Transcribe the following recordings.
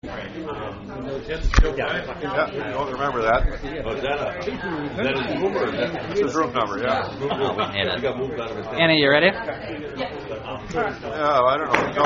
Yeah, you don't remember that. Oh, is that his room or is that? It's his room number, yeah. Annie, you ready? Yeah, I don't know.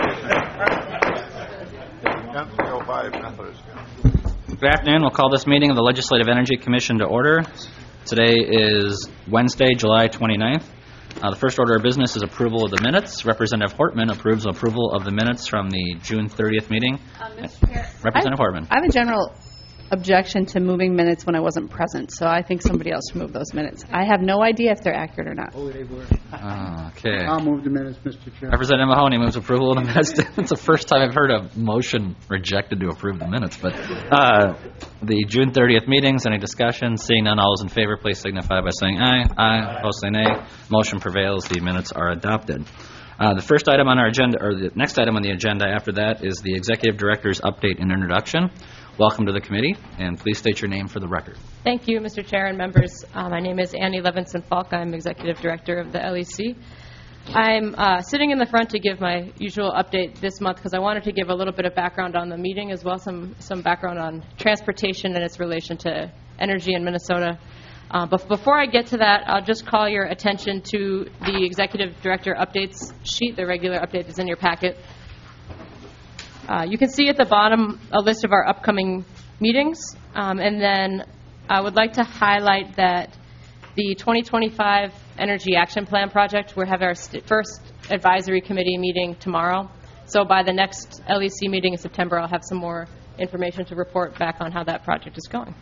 10:05 Methodist. Good afternoon. We'll call this meeting of the Legislative Energy Commission to order. Today is Wednesday, July 29th. The first order of business is approval of the minutes. Representative Hortman approves approval of the minutes from the June 30th meeting. Mr. Chair, Representative Hortman. I have a general objection to moving minutes when I wasn't present, so I think somebody else should move those minutes. I have no idea if they're accurate or not. Oh, they were. Okay. I'll move the minutes, Mr. Chair. Representative Mahoney moves approval of the minutes. It's the first time I've heard a motion rejected to approve the minutes. But the June 30th meetings, any discussion? Seeing none, all those in favor, please signify by saying aye. Aye. Opposed, say nay. Motion prevails. The minutes are adopted. The first item on our agenda, or the next item on the agenda after that, is the Executive Director's update and introduction. Welcome to the committee, and please state your name for the record. Thank you, Mr. Chair and members. My name is Annie Levinson-Falk. I'm Executive Director of the LEC. I'm sitting in the front to give my usual update this month because I wanted to give a little bit of background on the meeting as well, some background on transportation and its relation to energy in Minnesota. But before I get to that, I'll just call your attention to the Executive Director updates sheet. The regular update is in your packet. You can see at the bottom a list of our upcoming meetings, and then I would like to highlight that the 2025 Energy Action Plan project, we're having our first advisory committee meeting tomorrow. So by the next LEC meeting in September, I'll have some more information to report back on how that project is going.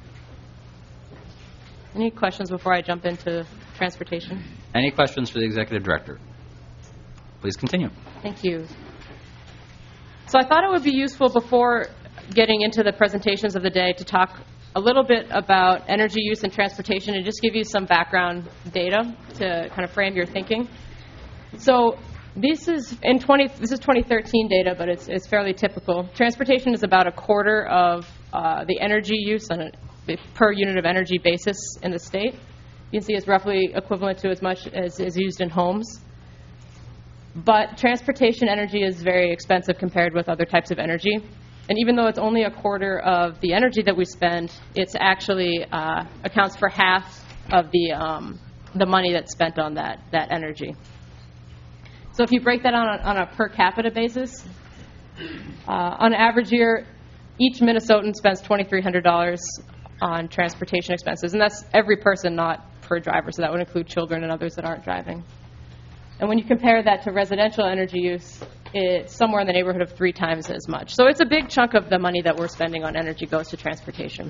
Any questions before I jump into transportation? Any questions for the Executive Director? Please continue. Thank you. So I thought it would be useful before getting into the presentations of the day to talk a little bit about energy use and transportation and just give you some background data to kind of frame your thinking. So this is 2013 data, but it's fairly typical. Transportation is about a quarter of the energy use on a per unit of energy basis in the state. You can see it's roughly equivalent to as much as is used in homes. But transportation energy is very expensive compared with other types of energy. And even though it's only a quarter of the energy that we spend, it's actually accounts for half of the money that's spent on that energy. So if you break that on a per capita basis, on an average year, each Minnesotan spends $2,300 on transportation expenses. And that's every person, not per driver. So that would include children and others that aren't driving. And when you compare that to residential energy use, it's somewhere in the neighborhood of 3 times as much. So it's a big chunk of the money that we're spending on energy goes to transportation.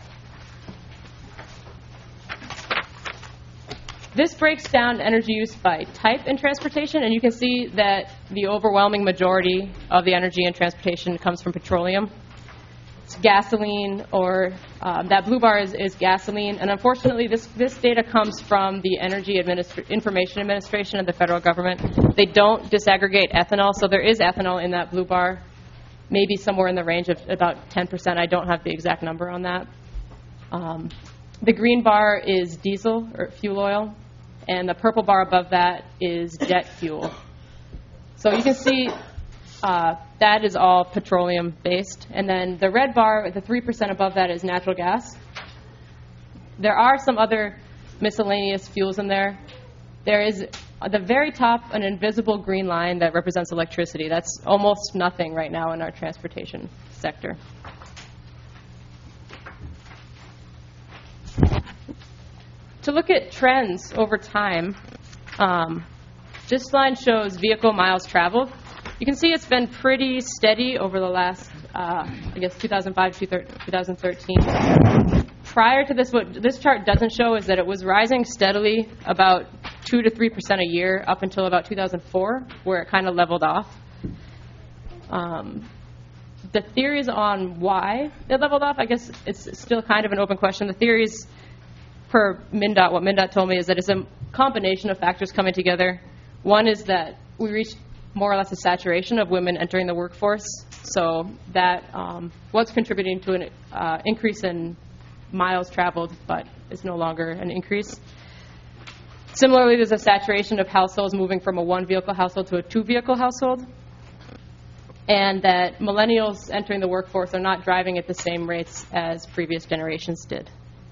This breaks down energy use by type in transportation, and you can see that the overwhelming majority of the energy in transportation comes from petroleum. It's gasoline, or that blue bar is gasoline. And unfortunately, this data comes from the Energy Information Administration of the federal government. They don't disaggregate ethanol, so there is ethanol in that blue bar, maybe somewhere in the range of about 10%. I don't have the exact number on that. The green bar is diesel or fuel oil, and the purple bar above that is jet fuel. So you can see that is all petroleum-based. And then the red bar, the 3% above that, is natural gas. There are some other miscellaneous fuels in there. There is, at the very top, an invisible green line that represents electricity. That's almost nothing right now in our transportation sector. To look at trends over time, this line shows vehicle miles traveled. You can see it's been pretty steady over the last, 2005 to 2013. Prior to this, what this chart doesn't show is that it was rising steadily about 2 to 3% a year up until about 2004, where it kind of leveled off. The theories on why it leveled off, I guess it's still kind of an open question. The theories per MnDOT, what MnDOT told me is that it's a combination of factors coming together. One is that we reached more or less a saturation of women entering the workforce, so that was contributing to an increase in miles traveled, but is no longer an increase. Similarly, there's a saturation of households moving from a one-vehicle household to a two-vehicle household. and that millennials entering the workforce are not driving at the same rates as previous generations did.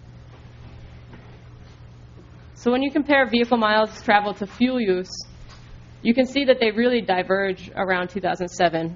So when you compare vehicle miles traveled to fuel use, you can see that they really diverge around 2007.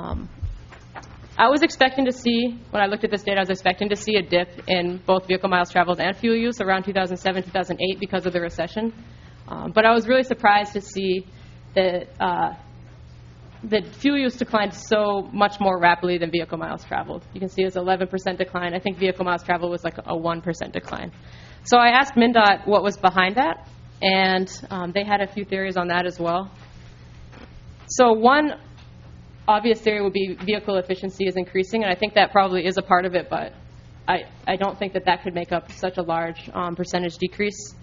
I was expecting to see, when I looked at this data, I was expecting to see a dip in both vehicle miles traveled and fuel use around 2007, 2008 because of the recession. But I was really surprised to see that fuel use declined so much more rapidly than vehicle miles traveled. You can see it's 11% decline. I think vehicle miles traveled was like a 1% decline. So I asked MnDOT what was behind that, and they had a few theories on that as well. So one obvious theory would be vehicle efficiency is increasing, and I think that probably is a part of it, but I don't think that could make up such a large percentage decrease.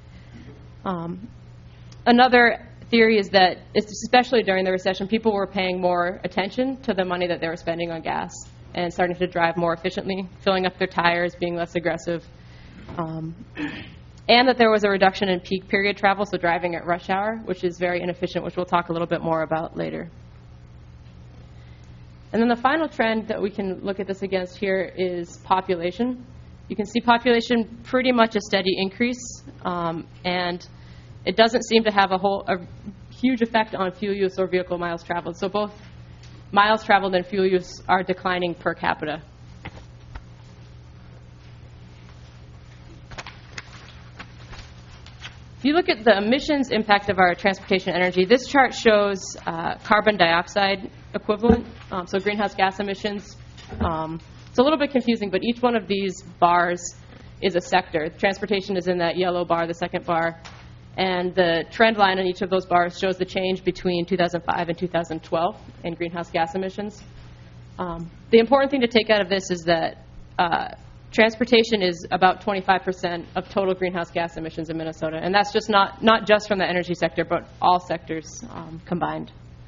Another theory is that, especially during the recession, people were paying more attention to the money that they were spending on gas and starting to drive more efficiently, filling up their tires, being less aggressive, and that there was a reduction in peak period travel, so driving at rush hour, which is very inefficient, which we'll talk a little bit more about later. And then the final trend that we can look at this against here is population. You can see population pretty much a steady increase, and it doesn't seem to have a huge effect on fuel use or vehicle miles traveled. So both miles traveled and fuel use are declining per capita. If you look at the emissions impact of our transportation energy, this chart shows carbon dioxide equivalent, so greenhouse gas emissions. It's a little bit confusing, but each one of these bars is a sector. Transportation is in that yellow bar, the second bar, and the trend line on each of those bars shows the change between 2005 and 2012 in greenhouse gas emissions. The important thing to take out of this is that transportation is about 25% of total greenhouse gas emissions in Minnesota, and that's just not just from the energy sector, but all sectors combined.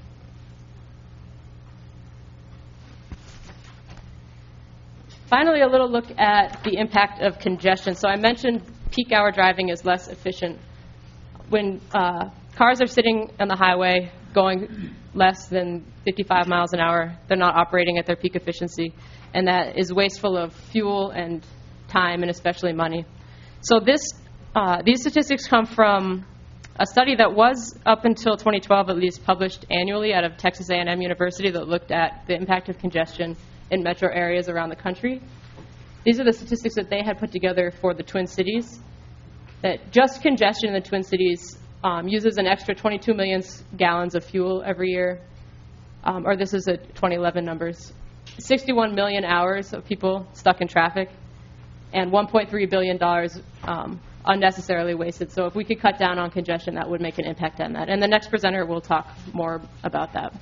Finally, a little look at the impact of congestion. So I mentioned peak hour driving is less efficient. When cars are sitting on the highway going less than 55 miles an hour, they're not operating at their peak efficiency, and that is wasteful of fuel and time and especially money. So these statistics come from a study that was up until 2012 at least published annually out of Texas A&M University that looked at the impact of congestion in metro areas around the country. These are the statistics that they had put together for the Twin Cities, that just congestion in the Twin Cities uses an extra 22 million gallons of fuel every year, or this is 2011 numbers, 61 million hours of people stuck in traffic, and $1.3 billion unnecessarily wasted. So if we could cut down on congestion, that would make an impact on that. And the next presenter will talk more about that.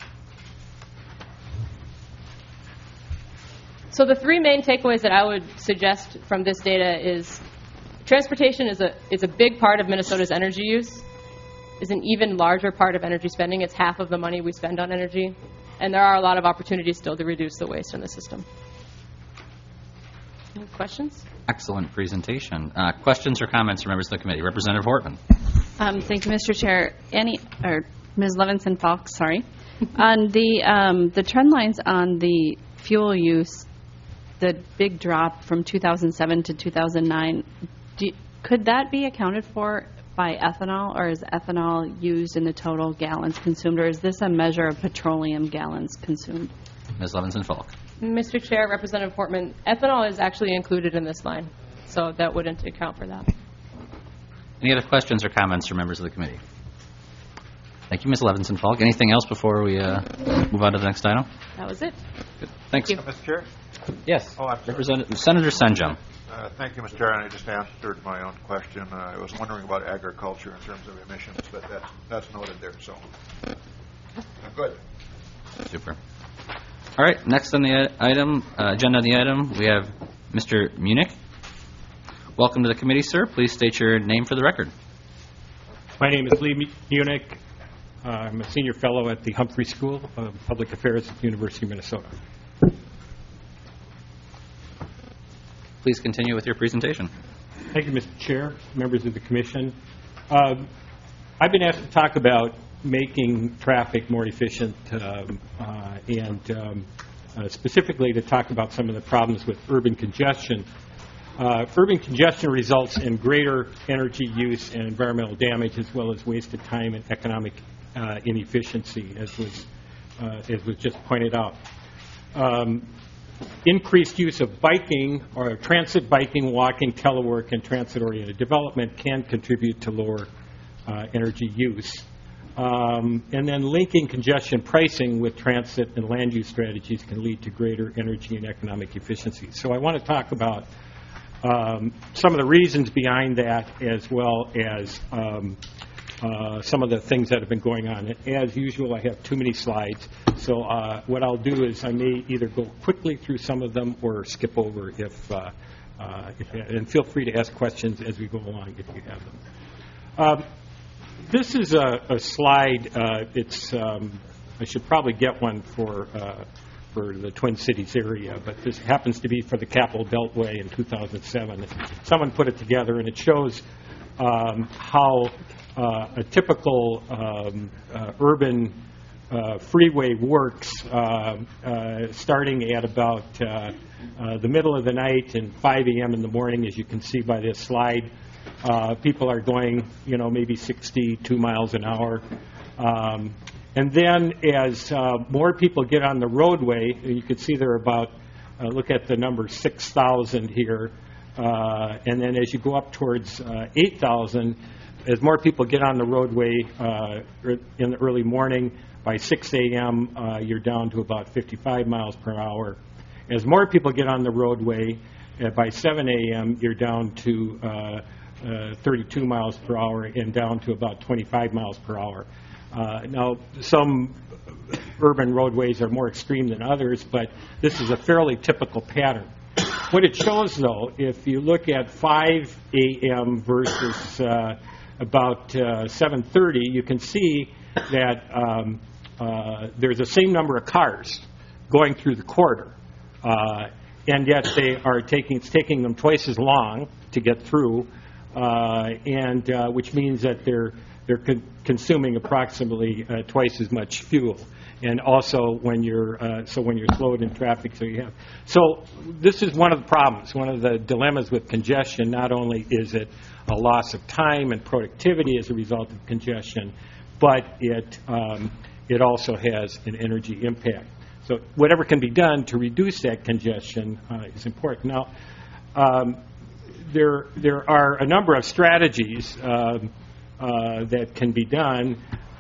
So the three main takeaways that I would suggest from this data is transportation is a big part of Minnesota's energy use, is an even larger part of energy spending. It's half of the money we spend on energy. And there are a lot of opportunities still to reduce the waste in the system. Any questions? Excellent presentation. Questions or comments from members of the committee? Representative Hortman. Thank you, Mr. Chair. Ms. Levinson-Falk, sorry. On the trend lines on the fuel use, the big drop from 2007 to 2009, could that be accounted for by ethanol, or is ethanol used in the total gallons consumed, or is this a measure of petroleum gallons consumed? Ms. Levinson-Falk. Mr. Chair, Representative Portman, ethanol is actually included in this line, so that wouldn't account for that. Any other questions or comments from members of the committee? Thank you, Ms. Levinson-Falk. Anything else before we move on to the next item? That was it. Good. Thanks. Thank Mr. Chair? Yes. Oh, I'm sorry. Representative Senator Senjum. Thank you, Mr. Chair, and I just answered my own question. I was wondering about agriculture in terms of emissions, but that's noted there, so good. Super. All right, next on the agenda on the item, we have Mr. Munich. Welcome to the committee, sir. Please state your name for the record. My name is Lee Munich. I'm a senior fellow at the Humphrey School of Public Affairs at the University of Minnesota. Please continue with your presentation. Thank you, Mr. Chair, members of the Commission. I've been asked to talk about making traffic more efficient and specifically to talk about some of the problems with urban congestion. Urban congestion results in greater energy use and environmental damage, as well as wasted time and economic inefficiency, as was just pointed out. Increased use of biking or transit biking, walking, telework, and transit-oriented development can contribute to lower energy use. And then linking congestion pricing with transit and land use strategies can lead to greater energy and economic efficiency. So I want to talk about some of the reasons behind that, as well as some of the things that have been going on. As usual, I have too many slides, so what I'll do is I may either go quickly through some of them or skip over and feel free to ask questions as we go along if you have them. This is a slide. I should probably get one for the Twin Cities area, but this happens to be for the Capital Beltway in 2007. Someone put it together, and it shows how a typical urban freeway works, starting at about the middle of the night and 5 a.m. in the morning, as you can see by this slide. People are going, maybe 62 miles an hour. And then as more people get on the roadway, you can see there are about, look at the number 6,000 here. And then as you go up towards 8,000, as more people get on the roadway in the early morning, by 6 a.m., you're down to about 55 miles per hour. As more people get on the roadway, by 7 a.m., you're down to 32 miles per hour and down to about 25 miles per hour. Now, some urban roadways are more extreme than others, but this is a fairly typical pattern. What it shows, though, if you look at 5 a.m. versus about 7:30, you can see that there's the same number of cars going through the corridor, and yet it's taking them twice as long to get through, and which means that they're consuming approximately twice as much fuel. And also when you're slowed in traffic, so this is one of the problems, one of the dilemmas with congestion. Not only is it a loss of time and productivity as a result of congestion, but it also has an energy impact. So whatever can be done to reduce that congestion is important. Now, there are a number of strategies that can be done.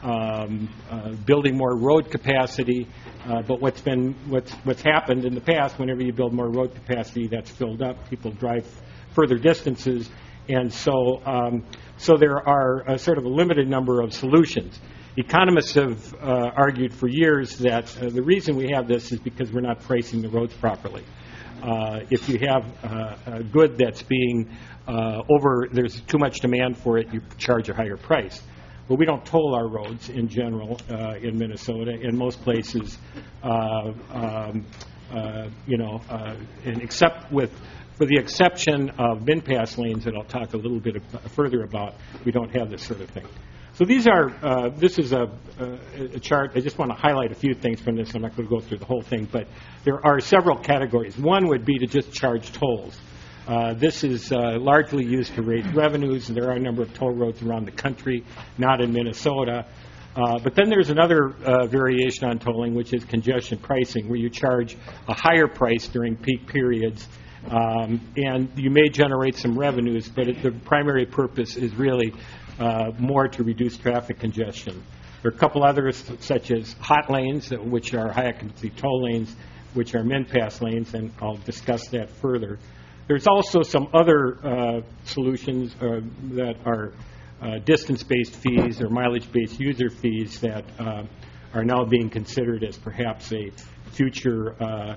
Building more road capacity, but what's happened in the past, whenever you build more road capacity, that's filled up. People drive further distances, and so there are sort of a limited number of solutions. Economists have argued for years that the reason we have this is because we're not pricing the roads properly. If you have a good that's being there's too much demand for it, you charge a higher price. But we don't toll our roads in general in Minnesota. In most places, for the exception of bin-pass lanes that I'll talk a little bit further about, we don't have this sort of thing. So this is a chart. I just want to highlight a few things from this. I'm not going to go through the whole thing, but there are several categories. One would be to just charge tolls. This is largely used to raise revenues, and there are a number of toll roads around the country, not in Minnesota. But then there's another variation on tolling, which is congestion pricing, where you charge a higher price during peak periods, and you may generate some revenues, but the primary purpose is really more to reduce traffic congestion. There are a couple others, such as hot lanes, which are high-occupancy toll lanes, which are min-pass lanes, and I'll discuss that further. There's also some other solutions that are distance-based fees or mileage-based user fees that are now being considered as perhaps a future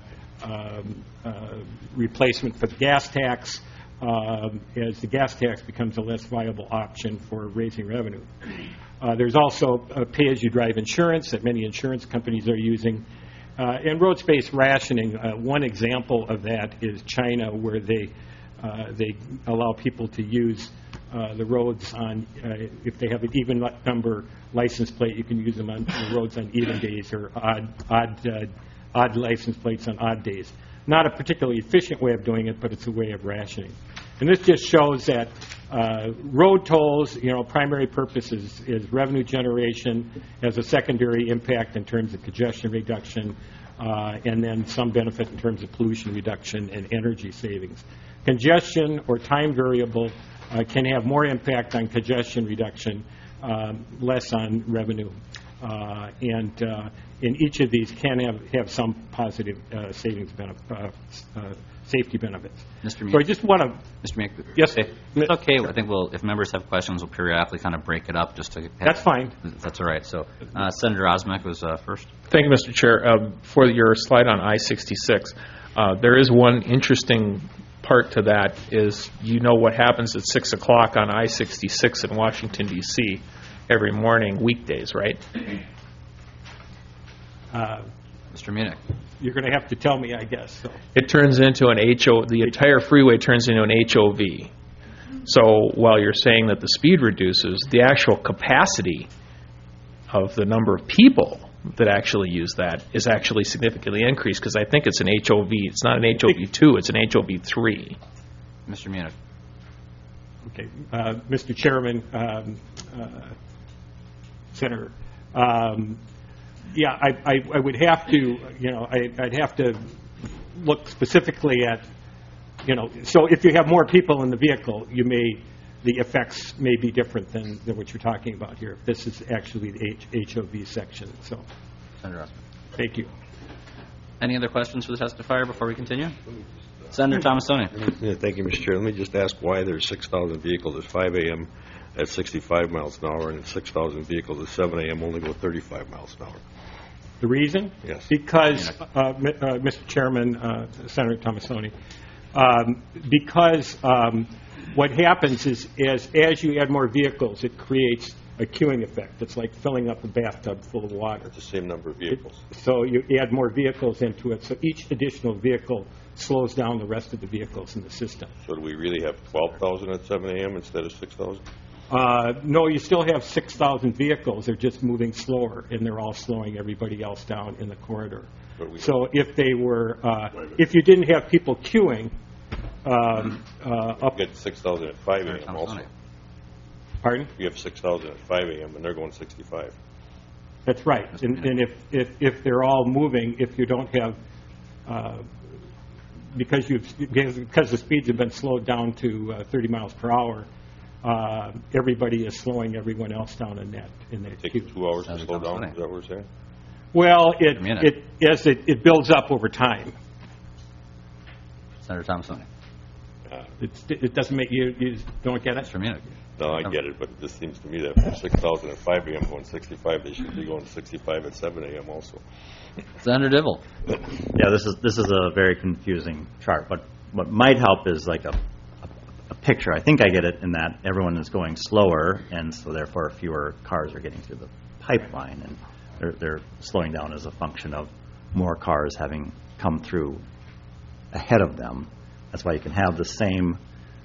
replacement for the gas tax, as the gas tax becomes a less viable option for raising revenue. There's also pay-as-you-drive insurance that many insurance companies are using. And road space rationing, one example of that is China, where they allow people to use the roads on, if they have an even number license plate, you can use them on the roads on even days, or odd license plates on odd days. Not a particularly efficient way of doing it, but it's a way of rationing. And this just shows that road tolls, primary purpose is revenue generation, has a secondary impact in terms of congestion reduction, and then some benefit in terms of pollution reduction and energy savings. Congestion or time variable can have more impact on congestion reduction, less on revenue. And in each of these can have some positive savings safety benefits. Mr. So I Munich. just want to... Mr. Munich. Yes. It's okay. I think if members have questions, we'll periodically kind of break it up just to... That's fine. That's all right. So Senator Osmek was first. Thank you, Mr. Chair. For your slide on I-66, there is one interesting part to that is what happens at 6 o'clock on I-66 in Washington, D.C. every morning, weekdays, right? Mr. Munich. You're going to have to tell me, I guess. So. It turns into an the entire freeway turns into an HOV. So while you're saying that the speed reduces, the actual capacity of the number of people that actually use that is actually significantly increased, because I think it's an HOV. It's not an HOV2, it's an HOV3. Mr. Munich. Okay. Mr. Chairman, Senator, yeah, I would have to, I'd have to look specifically at, so if you have more people in the vehicle, the effects may be different than what you're talking about here. This is actually the HOV section. So, Senator Osmek. Thank you. Any other questions for the testifier before we continue? Senator Tomassoni. Yeah, thank you, Mr. Chair. Let me just ask why there's 6,000 vehicles at 5 a.m. at 65 miles an hour and 6,000 vehicles at 7 a.m. only go 35 miles an hour. The reason? Yes. Because, Mr. Chairman, Senator Tomassoni, because what happens is as you add more vehicles, it creates a queuing effect. It's like filling up a bathtub full of water. It's the same number of vehicles. So you add more vehicles into it. So each additional vehicle slows down the rest of the vehicles in the system. So do we really have 12,000 at 7 a.m. instead of 6,000? No, you still have 6,000 vehicles. They're just moving slower, and they're all slowing everybody else down in the corridor. So if they were, if you didn't have people queuing, You get 6,000 at 5 a.m. also. Pardon? You have 6,000 at 5 a.m. and they're going 65. That's right. And if they're all moving, if you don't have, because the speeds have been slowed down to 30 miles per hour, everybody is slowing everyone else down in that Take queue. 2 hours to slow down. Is that what we're saying? Well, it builds up over time. Senator Tomassoni. It doesn't make you don't get it. Mr. Munich. No, I get it, but it just seems to me that from 6,000 at 5 a.m. going 65, they should be going 65 at 7 a.m. also. Senator Dibble. Yeah, this is a very confusing chart. What might help is like a picture. I think I get it in that everyone is going slower, and so therefore fewer cars are getting through the pipeline, and they're slowing down as a function of more cars having come through ahead of them. That's why you can have the same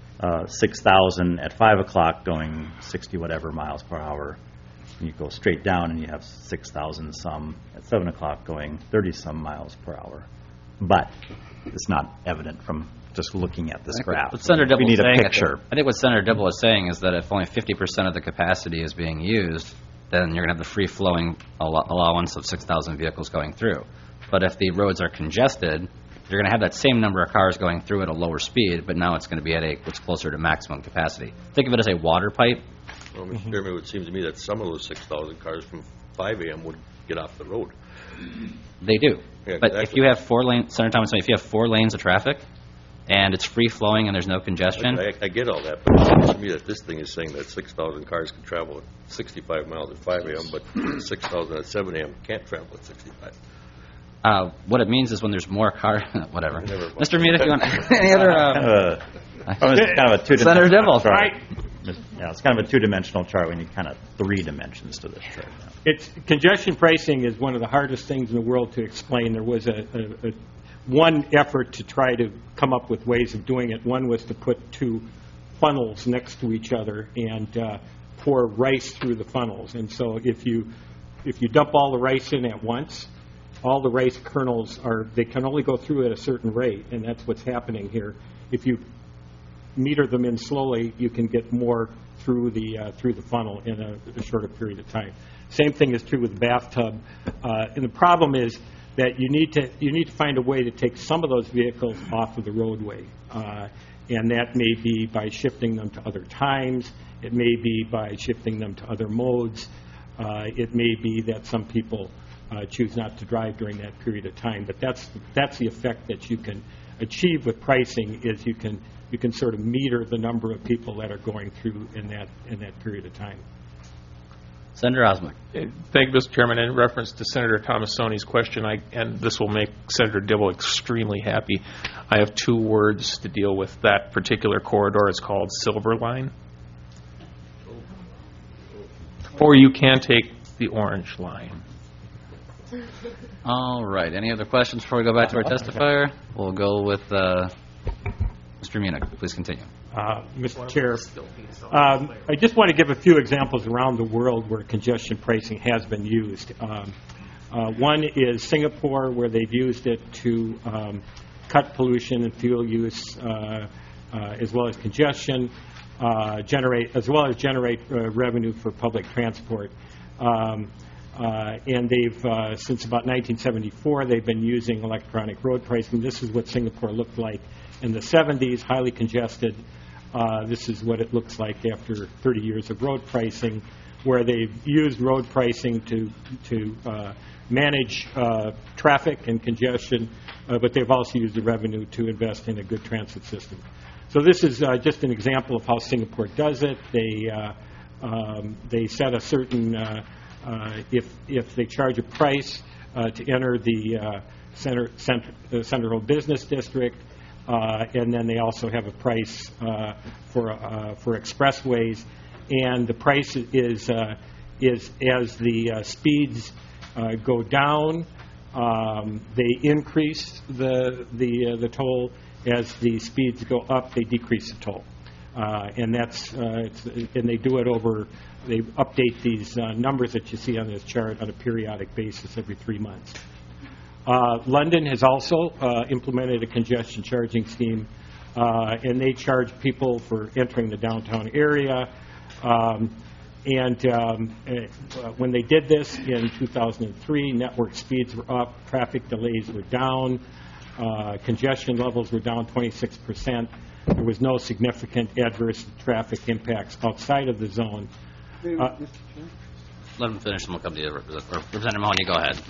6,000 at 5 o'clock going 60 whatever miles per hour. And you go straight down and you have 6,000 some at 7 o'clock going 30 some miles per hour. But it's not evident from just looking at this graph. What Senator Dibble we need is saying, a picture. I think what Senator Dibble is saying is that if only 50% of the capacity is being used, then you're going to have the free-flowing allowance of 6,000 vehicles going through. But if the roads are congested, you're going to have that same number of cars going through at a lower speed, but now it's going to be at what's closer to maximum capacity. Think of it as a water pipe. Well, Mr. Chairman, it would seem to me that some of those 6,000 cars from 5 a.m. would get off the road. They do. Yeah, but exactly. if you have 4 lanes, Senator Thomas, if you have 4 lanes of traffic and it's free-flowing and there's no congestion, I get all that, but it seems to me that this thing is saying that 6,000 cars can travel at 65 miles at 5 a.m., but 6,000 at 7 a.m. can't travel at 65. what it means is when there's more cars, whatever. Never mind. Mr. Munich, you want any other... It's kind of a two-dimensional Senator Dibble. chart. Yeah, it's kind of a two-dimensional chart. We need kind of 3 dimensions to this chart. Congestion pricing is one of the hardest things in the world to explain. There was one effort to try to come up with ways of doing it. One was to put 2 funnels next to each other and pour rice through the funnels. And so if you dump all the rice in at once, all the rice kernels they can only go through at a certain rate, and that's what's happening here. If you meter them in slowly, you can get more through the funnel in a shorter period of time. Same thing is true with the bathtub. And the problem is that you need to find a way to take some of those vehicles off of the roadway. And that may be by shifting them to other times. It may be by shifting them to other modes. It may be that some people choose not to drive during that period of time. But that's the effect that you can achieve with pricing, is you can sort of meter the number of people that are going through in that period of time. Senator Osmek. Thank you, Mr. Chairman. In reference to Senator Tomassoni's question, and this will make Senator Dibble extremely happy, I have 2 words to deal with that particular corridor. It's called Silver Line. Or you can take the Orange Line. All right. Any other questions before we go back to our testifier? We'll go with Mr. Munich. Please continue. Mr. Chair, I just want to give a few examples around the world where congestion pricing has been used. One is Singapore, where they've used it to cut pollution and fuel use, as well as congestion, generate revenue for public transport. And they've, since about 1974, they've been using electronic road pricing. This is what Singapore looked like in the 70s, highly congested. This is what it looks like after 30 years of road pricing, where they've used road pricing to manage traffic and congestion, but they've also used the revenue to invest in a good transit system. So this is just an example of how Singapore does it. They set a certain, if they charge a price to enter the Central Business District, and then they also have a price for expressways, and the price is as the speeds go down, they increase the toll. As the speeds go up, they decrease the toll, and and they do it over. They update these numbers that you see on this chart on a periodic basis every 3 months. London has also implemented a congestion charging scheme, and they charge people for entering the downtown area. When they did this in 2003, network speeds were up, traffic delays were down, congestion levels were down 26%. There was no significant adverse traffic impacts outside of the zone. Let him finish, and we'll come to you. Representative Mahoney, go ahead.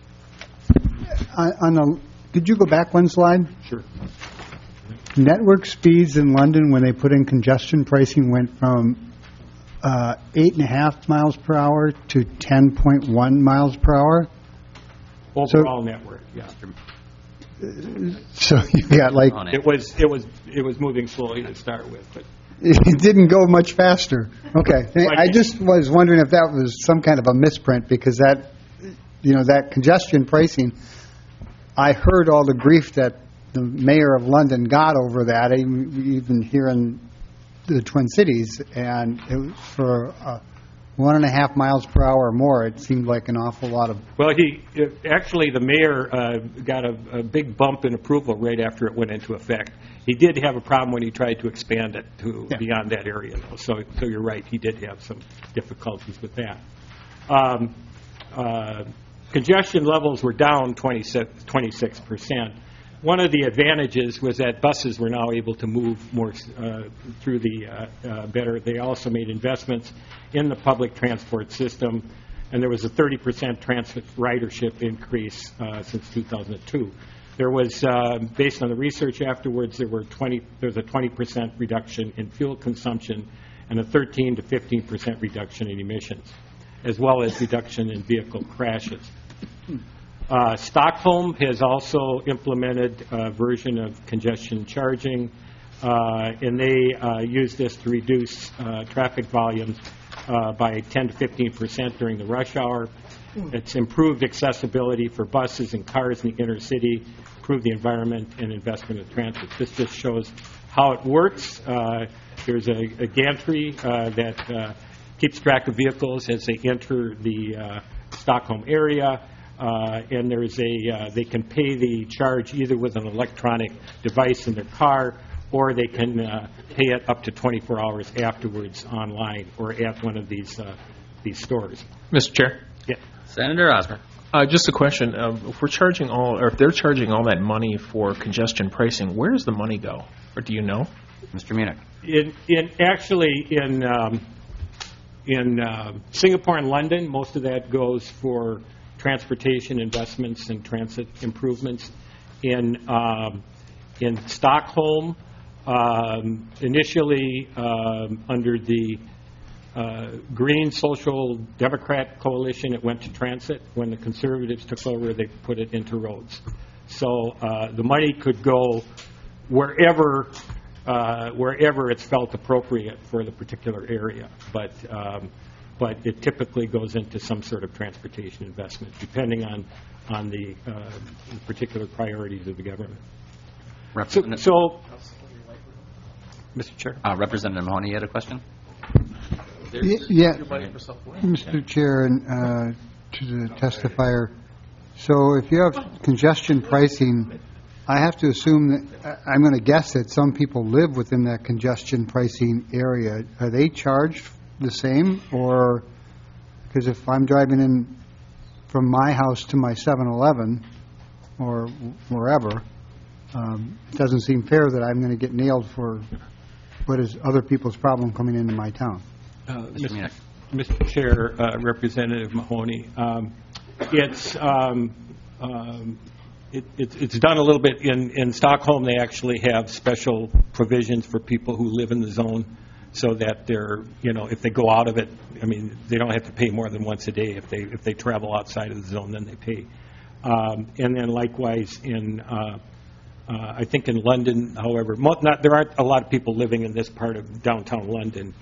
Could you go back one slide? Sure. Network speeds in London, when they put in congestion pricing, went from 8.5 miles per hour to 10.1 miles per hour. Overall network, yeah. So you got like it was moving slowly to start with, but it didn't go much faster. Okay, I just was wondering if that was some kind of a misprint, because that congestion pricing, I heard all the grief that the mayor of London got over that, even here in the Twin Cities, and it was for 1.5 miles per hour or more. It seemed like an awful lot of. Well, actually the mayor got a big bump in approval right after it went into effect. He did have a problem when he tried to expand it to beyond that area, though. So you're right, he did have some difficulties with that. Congestion levels were down 26%. One of the advantages was that buses were now able to move more through the better. They also made investments in the public transport system, and there was a 30% transit ridership increase since 2002. There was, based on the research afterwards, there was a 20% reduction in fuel consumption and a 13 to 15% reduction in emissions, as well as reduction in vehicle crashes. Stockholm has also implemented a version of congestion charging, and they use this to reduce traffic volumes by 10 to 15% during the rush hour. It's improved accessibility for buses and cars in the inner city, improve the environment and investment in transit. This just shows how it works. There's a gantry that keeps track of vehicles as they enter the Stockholm area, and they can pay the charge either with an electronic device in their car, or they can pay it up to 24 hours afterwards online or at one of these stores. Mr. Chair? Yeah. Senator Osmer. Just a question. If we're charging if they're charging all that money for congestion pricing, where does the money go? Or do you know? Mr. Munich. In Singapore and London, most of that goes for transportation investments and transit improvements. In Stockholm, initially under the Green Social Democrat coalition, it went to transit. When the Conservatives took over, they put it into roads. So the money could go wherever it's felt appropriate for the particular area, but it typically goes into some sort of transportation investment, depending on the particular priorities of the government. So, Mr. Chair. Representative Mahoney, you had a question? Yeah, Mr. Chair, and to the testifier. So if you have congestion pricing, I have to assume that, I'm going to guess that some people live within that congestion pricing area. Are they charged the same? Or, because if I'm driving in from my house to my 7-Eleven or wherever, it doesn't seem fair that I'm going to get nailed for what is other people's problem coming into my town. Mr. Chair, Representative Mahoney, it's done a little bit in Stockholm. They actually have special provisions for people who live in the zone, so that they're, if they go out of it, they don't have to pay more than once a day. If they travel outside of the zone, then they pay. And then likewise I think in London, however, there aren't a lot of people living in this part of downtown London,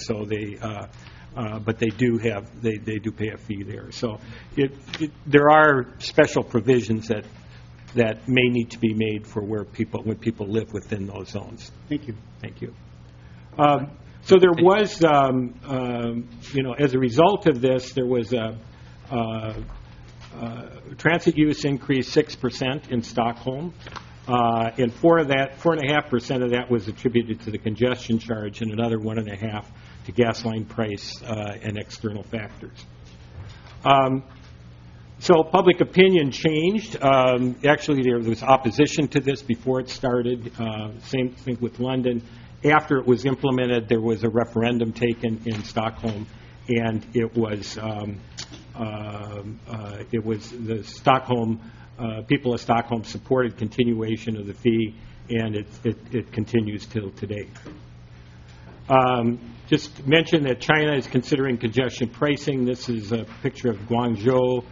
but they do pay a fee there. So there are special provisions that may need to be made for when people live within those zones. Thank you. Thank you. So there was, as a result of this, there was transit use increased 6% in Stockholm. And 4.5% of that was attributed to the congestion charge, and another 1.5% to gasoline price and external factors. So public opinion changed. Actually, there was opposition to this before it started. Same thing with London. After it was implemented, there was a referendum taken in Stockholm, and it was the Stockholm. People of Stockholm supported continuation of the fee, and it continues till today. Just mention that China is considering congestion pricing. This is a picture of Guangzhou.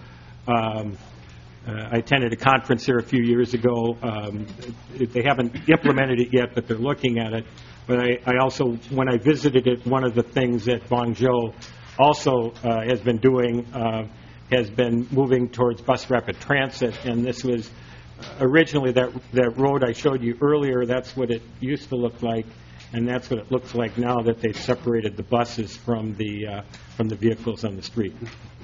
I attended a conference here a few years ago. They haven't implemented it yet, but they're looking at it. But I also, when I visited it, one of the things that Guangzhou also has been doing has been moving towards bus rapid transit, and this was originally that road I showed you earlier. That's what it used to look like, and that's what it looks like now that they've separated the buses from the vehicles on the street.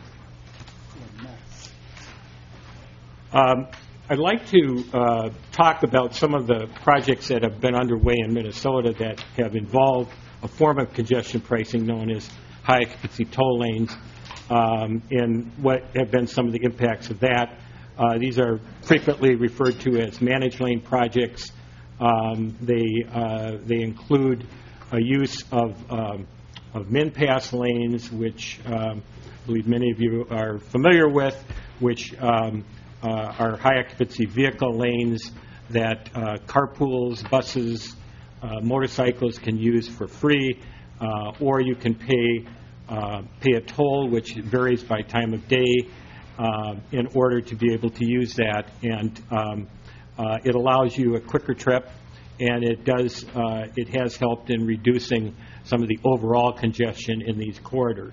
I'd like to talk about some of the projects that have been underway in Minnesota that have involved a form of congestion pricing known as high occupancy toll lanes. And what have been some of the impacts of that. These are frequently referred to as managed lane projects. They include a use of min-pass lanes, which I believe many of you are familiar with, which are high occupancy vehicle lanes that carpools, buses, motorcycles can use for free, or you can pay a toll, which varies by time of day, in order to be able to use that. And it allows you a quicker trip, and it has helped in reducing some of the overall congestion in these corridors.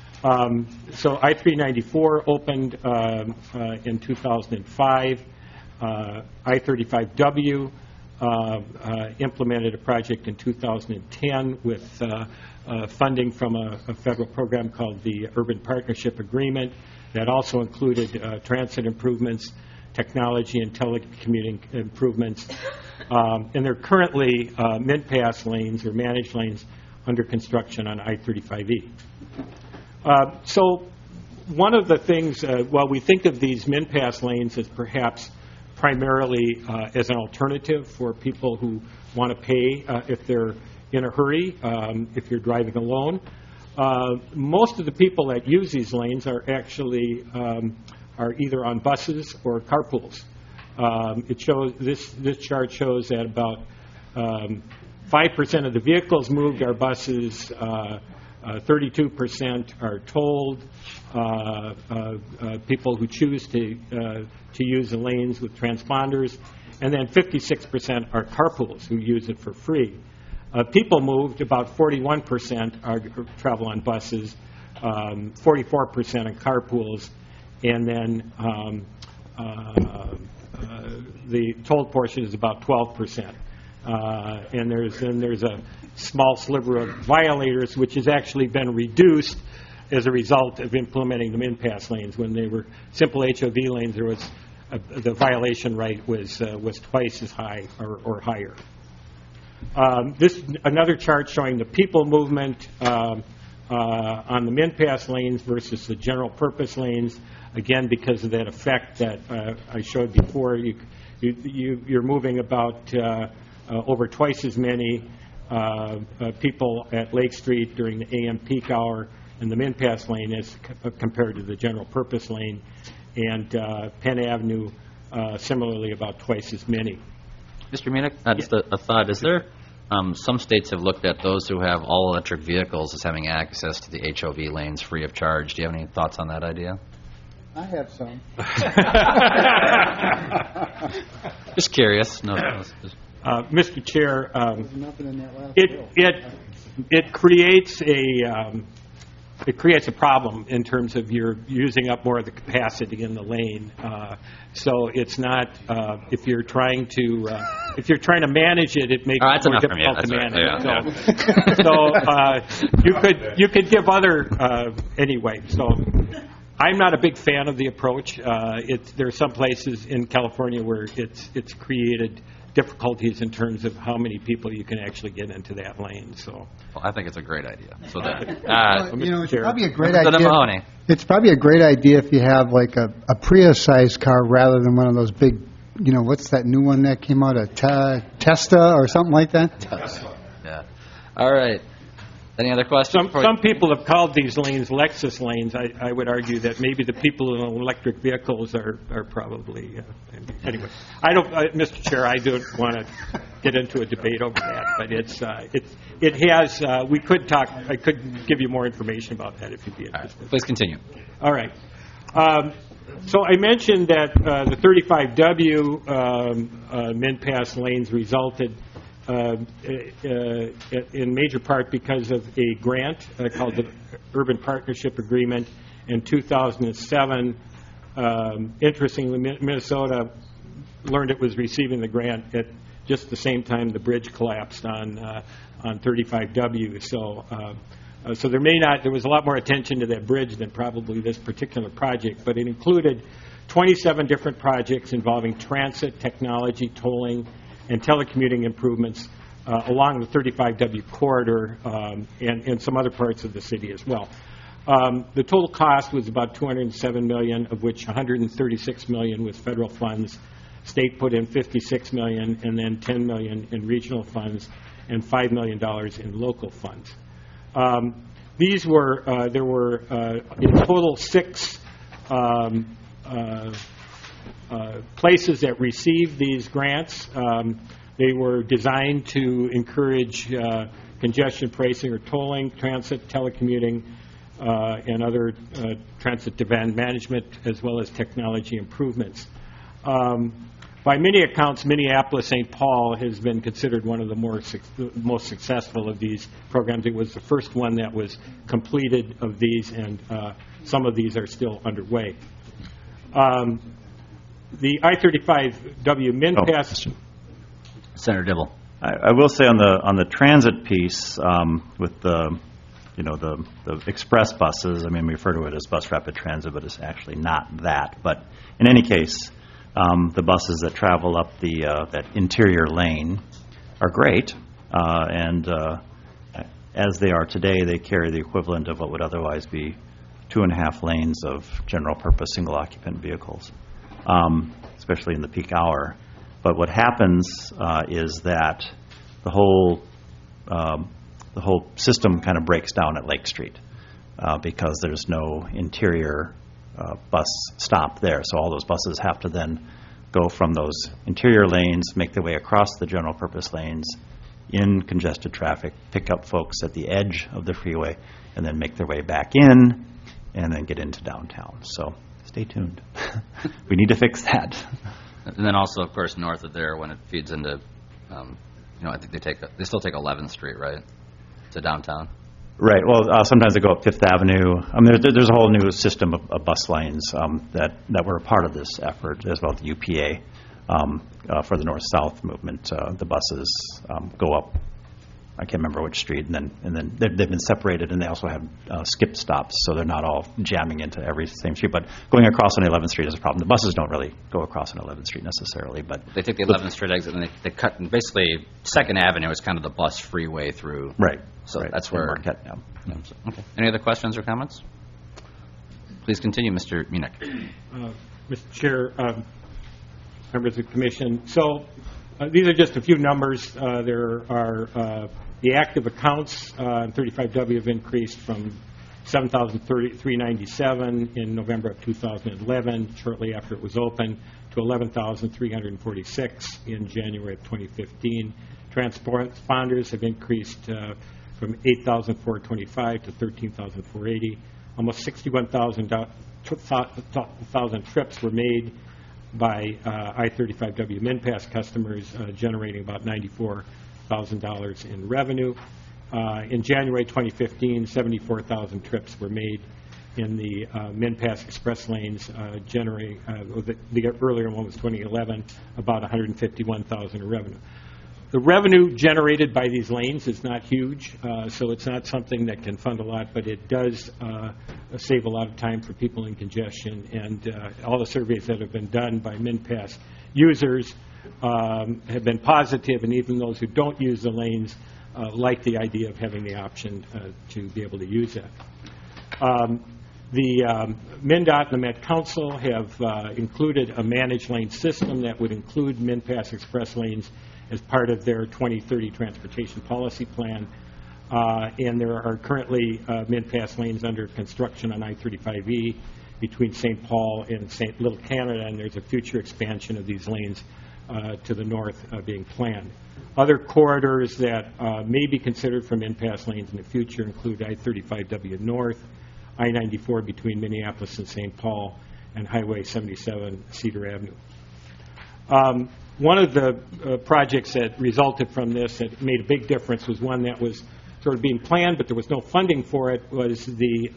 So I-394 opened in 2005. I-35W implemented a project in 2010 with funding from a federal program called the Urban Partnership Agreement that also included transit improvements, technology and telecommuting improvements. And there are currently MinPass lanes or managed lanes under construction on I-35E. So one of the things, while we think of these MinPass lanes as perhaps primarily as an alternative for people who want to pay if they're in a hurry, if you're driving alone, most of the people that use these lanes are actually are either on buses or carpools. It shows this chart shows that about 5% of the vehicles moved are buses, 32% are tolled. People who choose to use the lanes with transponders, and then 56% are carpools who use it for free. People moved, about 41% travel on buses, 44% on carpools, and then the tolled portion is about 12%. And there's a small sliver of violators, which has actually been reduced as a result of implementing the MinPass lanes. When they were simple HOV lanes, there was the violation rate was twice as high or higher. This another chart showing the people movement on the MinPass lanes versus the general purpose lanes. Again, because of that effect that I showed before, you're moving about over twice as many people at Lake Street during the AM peak hour in the MinPass lane as compared to the general purpose lane, and Penn Avenue similarly about twice as many. Mr. Munich, just a thought. Is there, some states have looked at those who have all-electric vehicles as having access to the HOV lanes free of charge. Do you have any thoughts on that idea? I have some. Just curious. No, Mr. Chair, There's nothing in that last bill. it creates a problem in terms of you're using up more of the capacity in the lane. So it's not if you're trying to manage it, it makes it more difficult to manage. So you could give other anyway. So I'm not a big fan of the approach. There are some places in California where it's created difficulties in terms of how many people you can actually get into that lane. So, well, I think it's a great idea. So that it's probably a great Mr. idea. Mahoney. It's probably a great idea if you have like a Prius-sized car rather than one of those big. What's that new one that came out? A Testa or something like that. Yeah. All right. Any other questions? Some people have called these lanes Lexus lanes. I would argue that maybe the people in electric vehicles are probably anyway. I don't, Mr. Chair. I don't want to get into a debate over that, but it has. We could talk. I could give you more information about that if you'd be interested. Right, please continue. All right. So I mentioned that the 35W MinPass lanes resulted. In major part because of a grant called the Urban Partnership Agreement in 2007. Interestingly, Minnesota learned it was receiving the grant at just the same time the bridge collapsed on 35W. So there was a lot more attention to that bridge than probably this particular project, but it included 27 different projects involving transit, technology, tolling, and telecommuting improvements along the 35W corridor and some other parts of the city as well. The total cost was about $207 million, of which $136 million was federal funds. State put in $56 million, and then $10 million in regional funds, and $5 million in local funds. There were in total 6 places that received these grants. They were designed to encourage congestion pricing or tolling, transit, telecommuting, and other transit demand management, as well as technology improvements. By many accounts, Minneapolis-St. Paul has been considered one of the most successful of these programs. It was the first one that was completed of these, and some of these are still underway. The I-35W MinPass. Senator Dibble. I will say on the transit piece, with the express buses, I mean, we refer to it as bus rapid transit, but it's actually not that. But in any case, the buses that travel up that interior lane are great, and as they are today, they carry the equivalent of what would otherwise be 2.5 lanes of general-purpose single-occupant vehicles, especially in the peak hour. But what happens is that the whole system kind of breaks down at Lake Street because there's no interior bus stop there. So all those buses have to then go from those interior lanes, make their way across the general purpose lanes in congested traffic, pick up folks at the edge of the freeway, and then make their way back in and then get into downtown. So stay tuned. We need to fix that. And then also, of course, north of there, when it feeds into, I think they still take 11th Street, right, to downtown? Right. Well, sometimes they go up Fifth Avenue. There's a whole new system of bus lanes that were a part of this effort, as well as the UPA for the north-south movement. The buses go up, I can't remember which street, and then they've been separated, and they also have skip stops, so they're not all jamming into every same street. But going across on 11th Street is a problem. The buses don't really go across on 11th Street necessarily, but they take the 11th Street exit and they cut. And basically, 2nd Avenue is kind of the bus freeway through. Right. So right. that's where. Marquette, yeah. Okay. Any other questions or comments? Please continue, Mr. Munich. Mr. Chair, members of the Commission. So these are just a few numbers. There are the active accounts in 35W have increased from 7,397 in November of 2011, shortly after it was open, to 11,346 in January of 2015. Transponders have increased from 8,425 to 13,480. Almost 61,000 trips were made by I-35W MinPass customers, generating about $94,000 in revenue. In January 2015, 74,000 trips were made in the MinPass Express lanes, generating, the earlier one was 2011, about $151,000 in revenue. The revenue generated by these lanes is not huge, so it's not something that can fund a lot, but it does save a lot of time for people in congestion. And all the surveys that have been done by MinPass users have been positive, and even those who don't use the lanes like the idea of having the option to be able to use it. The MnDOT and the Met Council have included a managed lane system that would include MinPass Express lanes as part of their 2030 transportation policy plan. And there are currently MinPass lanes under construction on I-35E between St. Paul and St. Little Canada, and there's a future expansion of these lanes to the north being planned. Other corridors that may be considered for MinPass lanes in the future include I-35W North, I-94 between Minneapolis and St. Paul, and Highway 77 Cedar Avenue. One of the projects that resulted from this that made a big difference was one that was sort of being planned, but there was no funding for it, was the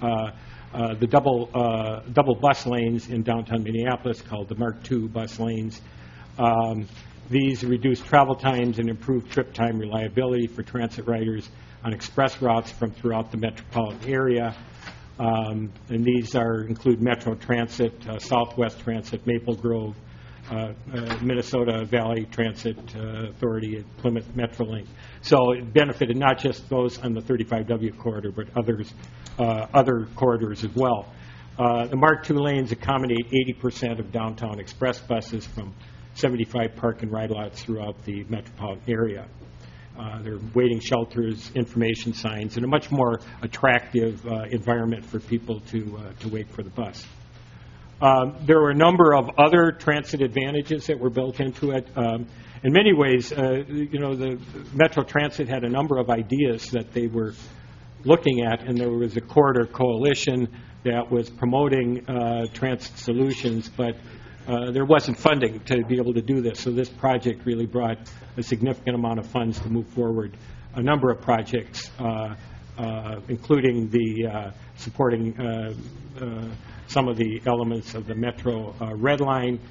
double bus lanes in downtown Minneapolis called the Mark II bus lanes. These reduce travel times and improve trip time reliability for transit riders on express routes from throughout the metropolitan area. And these include Metro Transit, Southwest Transit, Maple Grove, Minnesota Valley Transit Authority, Plymouth Metrolink. So it benefited not just those on the 35W corridor, but other corridors as well. The Mark II lanes accommodate 80% of downtown express buses from 75 park and ride lots throughout the metropolitan area. There are waiting shelters, information signs, and a much more attractive environment for people to wait for the bus. There were a number of other transit advantages that were built into it. In many ways, the Metro Transit had a number of ideas that they were looking at, and there was a corridor coalition that was promoting transit solutions, but there wasn't funding to be able to do this. So this project really brought a significant amount of funds to move forward a number of projects, including the supporting some of the elements of the Metro Red Line,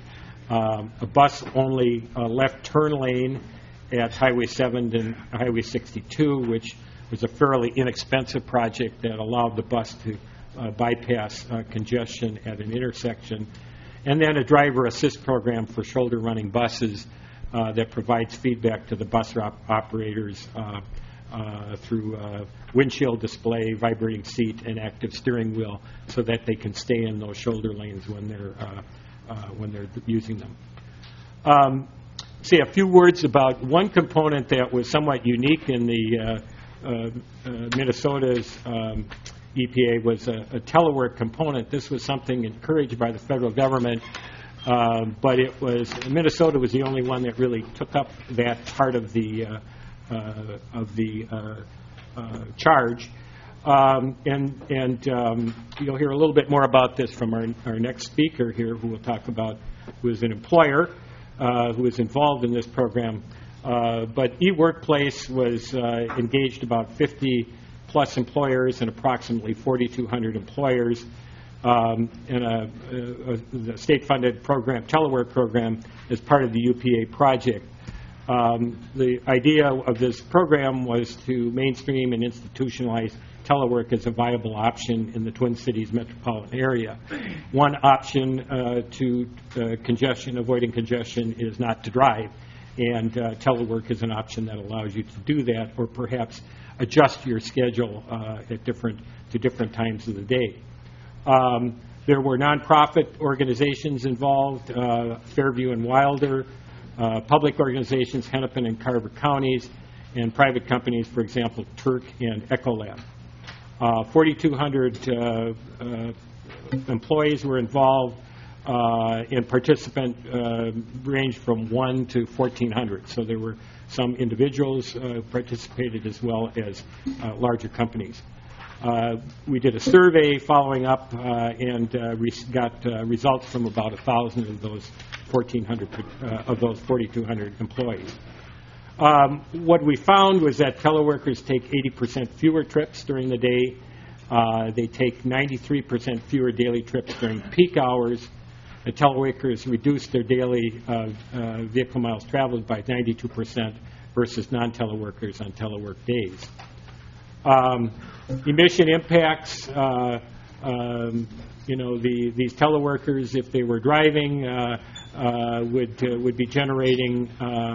a bus-only left turn lane at Highway 7 and Highway 62, which was a fairly inexpensive project that allowed the bus to bypass congestion at an intersection. And then a driver assist program for shoulder running buses that provides feedback to the bus operators through windshield display, vibrating seat, and active steering wheel, so that they can stay in those shoulder lanes when they're using them. Say a few words about one component that was somewhat unique in the Minnesota's EPA was a telework component. This was something encouraged by the federal government, but Minnesota was the only one that really took up that part of the charge. You'll hear a little bit more about this from our next speaker here, who will talk about, who is an employer who is involved in this program. But eWorkplace was engaged about 50-plus employers and approximately 4,200 employers in the state-funded program, telework program, as part of the UPA project. The idea of this program was to mainstream and institutionalize telework as a viable option in the Twin Cities metropolitan area. One option to avoiding congestion is not to drive, and telework is an option that allows you to do that, or perhaps adjust your schedule to different times of the day. There were nonprofit organizations involved, Fairview and Wilder, public organizations, Hennepin and Carver counties, and private companies, for example, Turk and Ecolab. 4,200 employees were involved, and participant ranged from 1 to 1,400. So there were some individuals participated as well as larger companies. We did a survey following up and got results from about 1,000 of those 4,200 employees. What we found was that teleworkers take 80% fewer trips during the day. They take 93% fewer daily trips during peak hours. The teleworkers reduce their daily vehicle miles traveled by 92% versus non-teleworkers on telework days. Emission impacts, these teleworkers, if they were driving, would be generating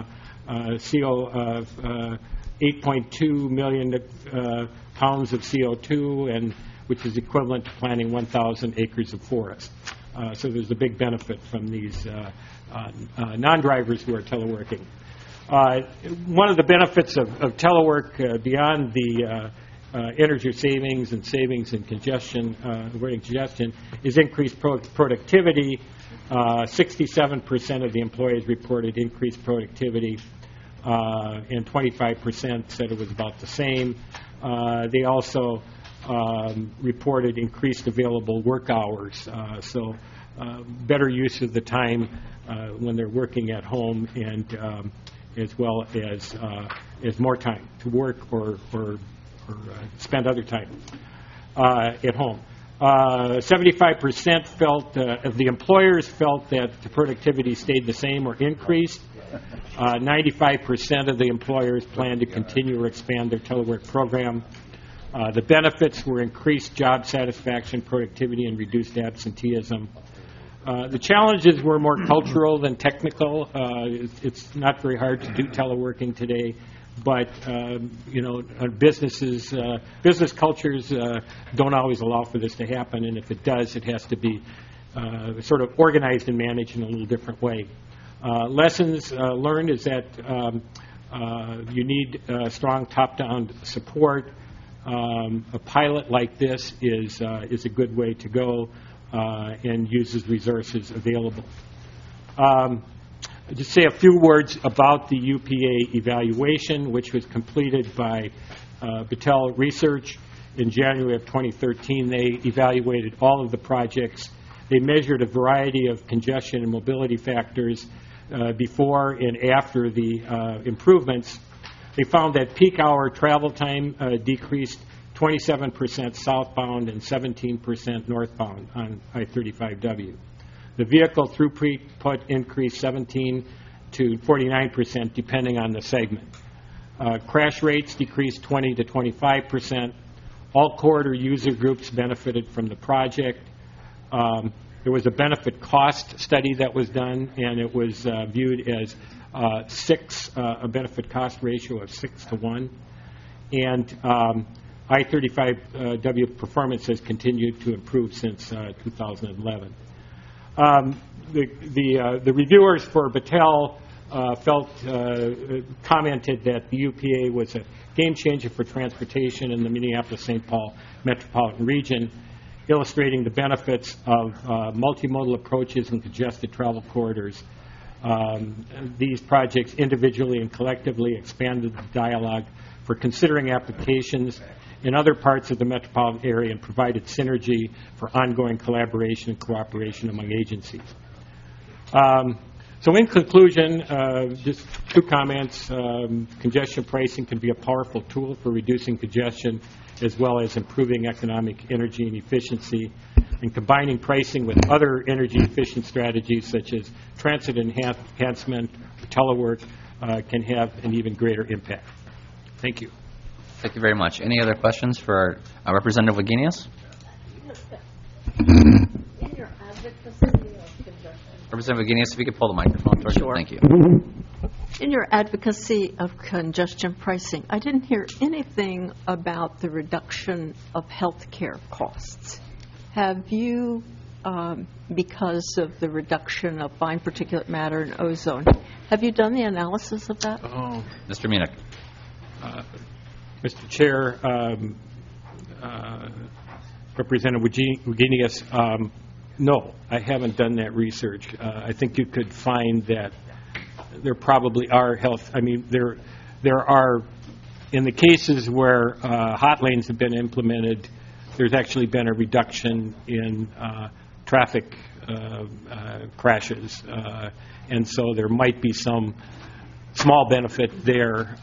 8.2 million pounds of CO2, and which is equivalent to planting 1,000 acres of forest. So there's a big benefit from these non-drivers who are teleworking. One of the benefits of telework, beyond the energy savings and congestion, avoiding congestion, is increased productivity. 67% of the employees reported increased productivity, and 25% said it was about the same. They also reported increased available work hours, so better use of the time when they're working at home, and as well as more time to work or spend other time at home. 75% of the employers felt that the productivity stayed the same or increased. 95% of the employers plan to continue or expand their telework program. The benefits were increased job satisfaction, productivity, and reduced absenteeism. The challenges were more cultural than technical. It's not very hard to do teleworking today, but business cultures don't always allow for this to happen, and if it does, it has to be sort of organized and managed in a little different way. Lessons learned is that you need strong top-down support. A pilot like this is a good way to go and uses resources available. Just say a few words about the UPA evaluation, which was completed by Battelle Research in January of 2013. They evaluated all of the projects. They measured a variety of congestion and mobility factors before and after the improvements. They found that peak hour travel time decreased 27% southbound and 17% northbound on I-35W. The vehicle throughput increased 17 to 49%, depending on the segment. Crash rates decreased 20 to 25%. All corridor user groups benefited from the project. There was a benefit cost study that was done, and it was viewed as a benefit cost ratio of 6 to 1. And I-35W performance has continued to improve since 2011. The reviewers for Battelle commented that the UPA was a game changer for transportation in the Minneapolis-St. Paul metropolitan region, illustrating the benefits of multimodal approaches and congested travel corridors. These projects individually and collectively expanded the dialogue for considering applications in other parts of the metropolitan area and provided synergy for ongoing collaboration and cooperation among agencies. So in conclusion, just two comments. Congestion pricing can be a powerful tool for reducing congestion as well as improving economic energy and efficiency. And combining pricing with other energy-efficient strategies such as transit enhancement or telework can have an even greater impact. Thank you. Thank you very much. Any other questions for Representative Wagenius? Representative Wagenius, if you could pull the microphone towards you. Thank you. In your advocacy of congestion pricing, I didn't hear anything about the reduction of health care costs. Have you, because of the reduction of fine particulate matter and ozone, have you done the analysis of that? Mr. Munich. Mr. Chair, Representative Wagenius, no, I haven't done that research. I think you could find that there probably are there are, in the cases where hot lanes have been implemented, there's actually been a reduction in traffic crashes. And so there might be some small benefit there.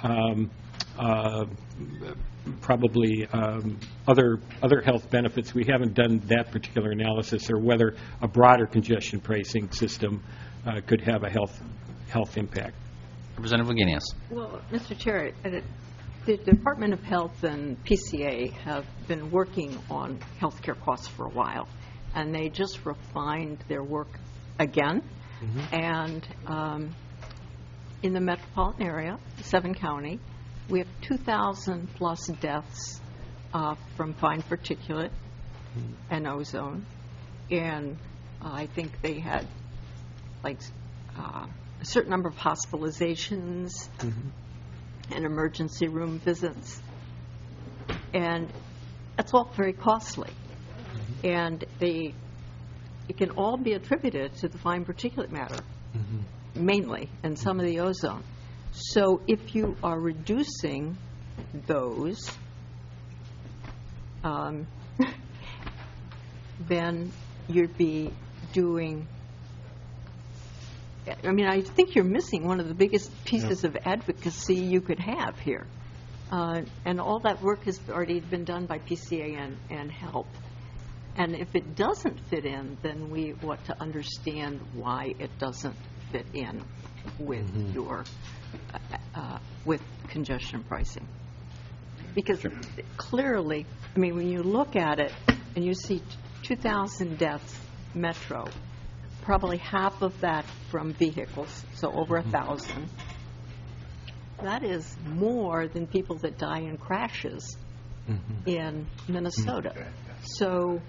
Probably other health benefits. We haven't done that particular analysis, or whether a broader congestion pricing system could have a health impact. Representative Wagenius. Well, Mr. Chair, the Department of Health and PCA have been working on health care costs for a while, and they just refined their work again. Mm-hmm. And in the metropolitan area, 7 County, we have 2,000 plus deaths from fine particulate and ozone, and I think they had a certain number of hospitalizations and emergency room visits, and that's all very costly. And it can all be attributed to the fine particulate matter, mainly, and some of the ozone. So if you are reducing those, then you'd be doing, I think you're missing one of the biggest pieces of advocacy you could have here. And all that work has already been done by PCA and HELP. And if it doesn't fit in, then we want to understand why it doesn't fit in with your with congestion pricing. Because clearly, when you look at it and you see 2,000 deaths metro, probably half of that from vehicles, so over 1,000. That is more than people that die in crashes in Minnesota. So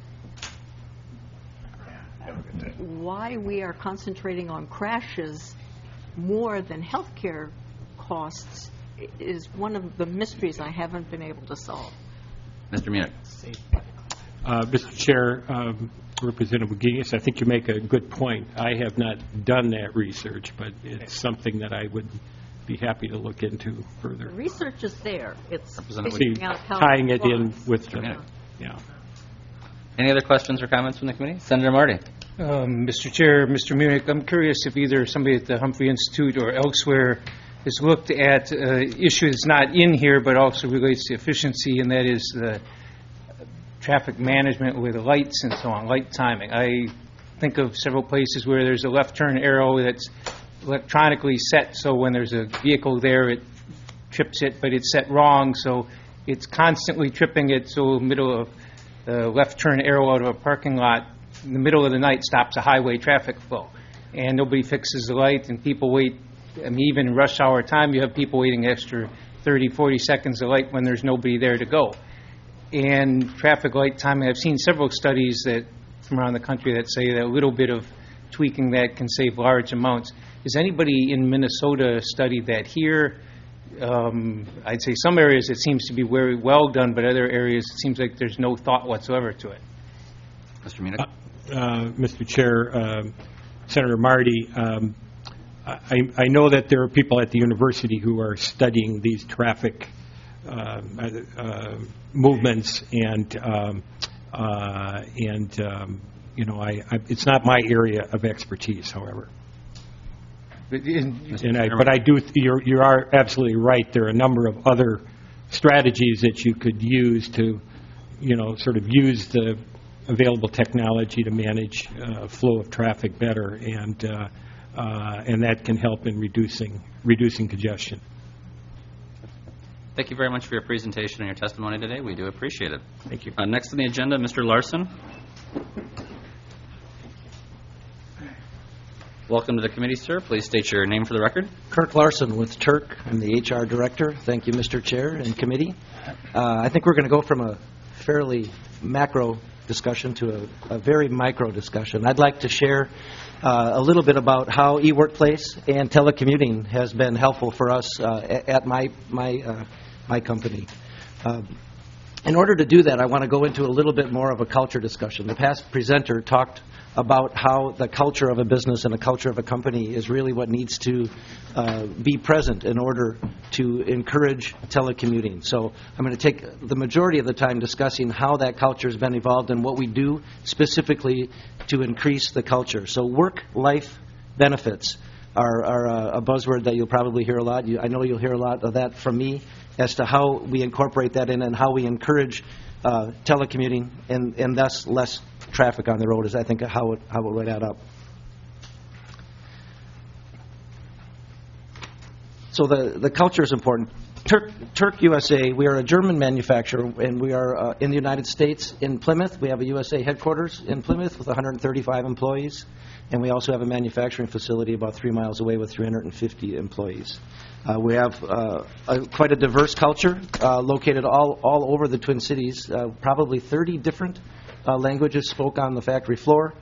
why we are concentrating on crashes more than health care costs is one of the mysteries I haven't been able to solve. Mr. Munich. Mr. Chair, Representative Wagenius, I think you make a good point. I have not done that research, but it's something that I would be happy to look into further. The research is there. It's tying it in with the, Any other questions or comments from the committee? Senator Marty. Mr. Chair, Mr. Munich, I'm curious if either somebody at the Humphrey Institute or elsewhere has looked at issues not in here but also relates to efficiency, and that is the traffic management with lights and so on, light timing. I think of several places where there's a left turn arrow that's electronically set, so when there's a vehicle there, it trips it, but it's set wrong, so it's constantly tripping it, so middle of the left turn arrow out of a parking lot in the middle of the night stops a highway traffic flow. And nobody fixes the light, and people wait. I mean, even in rush hour time, you have people waiting extra 30, 40 seconds of light when there's nobody there to go. And traffic light timing, I've seen several studies that from around the country that say that a little bit of tweaking that can save large amounts. Has anybody in Minnesota studied that here? I'd say some areas it seems to be very well done, but other areas it seems like there's no thought whatsoever to it. Mr. Munich? Mr. Chair, Senator Marty, I know that there are people at the university who are studying these traffic movements, and you know, it's not my area of expertise, however. But I do. You are absolutely right. There are a number of other strategies that you could use to, you know, sort of use the available technology to manage flow of traffic better, and that can help in reducing congestion. Thank you very much for your presentation and your testimony today. We do appreciate it. Thank you. Next on the agenda, Mr. Larson. Welcome to the committee, sir. Please state your name for the record. Kirk Larson with Turk. I'm the HR director. Thank you, Mr. Chair and committee. I think we're going to go from a fairly macro discussion to a very micro discussion. I'd like to share a little bit about how e-workplace and telecommuting has been helpful for us at my company. In order to do that, I want to go into a little bit more of a culture discussion. The past presenter talked about how the culture of a business and the culture of a company is really what needs to be present in order to encourage telecommuting. So I'm going to take the majority of the time discussing how that culture has been evolved and what we do specifically to increase the culture. So work-life benefits are a buzzword that you'll probably hear a lot. I know you'll hear a lot of that from me as to how we incorporate that in and how we encourage telecommuting and thus less traffic on the road is, I think, how it would add up. So the culture is important. Turk USA, we are a German manufacturer, and we are in the United States in Plymouth. We have a USA headquarters in Plymouth with 135 employees, and we also have a manufacturing facility about 3 miles away with 350 employees. We have quite a diverse culture located all over the Twin Cities, probably 30 different languages spoke on the factory floor,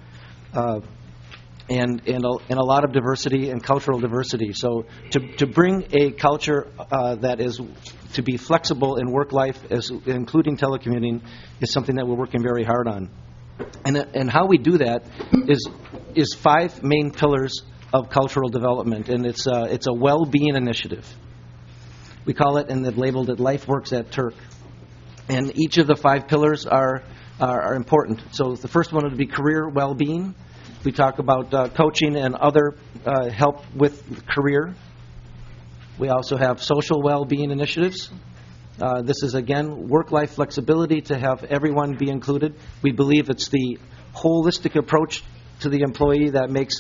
and a lot of diversity and cultural diversity. So to bring a culture that is to be flexible in work life, including telecommuting, is something that we're working very hard on. And how we do that is 5 main pillars of cultural development, and it's a well-being initiative. We call it, and they've labeled it, Life Works at Turk. And each of the 5 pillars are important. So the first one would be career well-being. We talk about coaching and other help with career. We also have social well-being initiatives. This is, again, work-life flexibility to have everyone be included. We believe it's the holistic approach to the employee that makes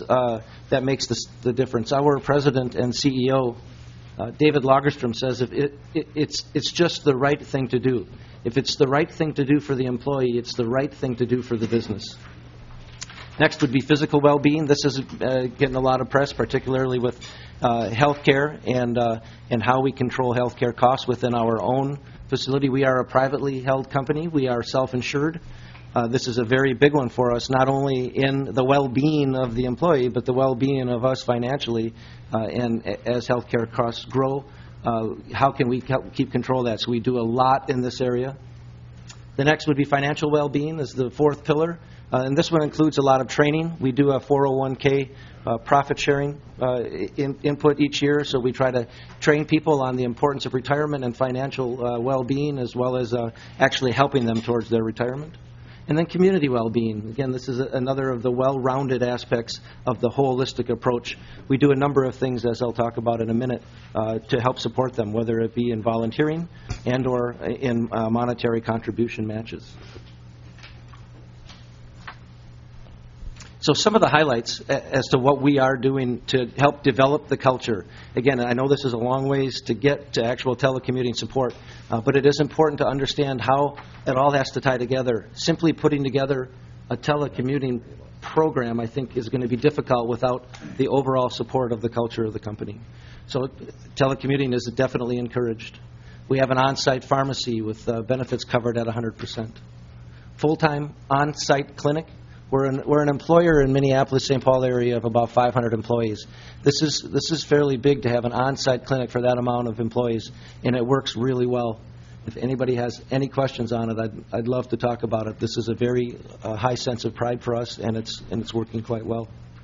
the difference. Our president and CEO, David Lagerstrom, says it's just the right thing to do. If it's the right thing to do for the employee, it's the right thing to do for the business. Next would be physical well-being. This is getting a lot of press, particularly with health care and how we control health care costs within our own facility. We are a privately held company. We are self-insured. This is a very big one for us, not only in the well-being of the employee, but the well-being of us financially. And as health care costs grow, how can we keep control of that? So we do a lot in this area. The next would be financial well-being is the 4th pillar. And this one includes a lot of training. We do a 401k profit sharing input each year, so we try to train people on the importance of retirement and financial well-being, as well as actually helping them towards their retirement. And then community well-being. Again, this is another of the well-rounded aspects of the holistic approach. We do a number of things, as I'll talk about in a minute, to help support them, whether it be in volunteering and or in monetary contribution matches. So some of the highlights as to what we are doing to help develop the culture. Again, I know this is a long ways to get to actual telecommuting support, but it is important to understand how it all has to tie together. Simply putting together a telecommuting program, I think, is going to be difficult without the overall support of the culture of the company. So telecommuting is definitely encouraged. We have an on-site pharmacy with benefits covered at 100%. Full-time on-site clinic. We're an employer in Minneapolis-St. Paul area of about 500 employees. This is fairly big to have an on-site clinic for that amount of employees, and it works really well. If anybody has any questions on it, I'd love to talk about it. This is a very high sense of pride for us, and it's working quite well.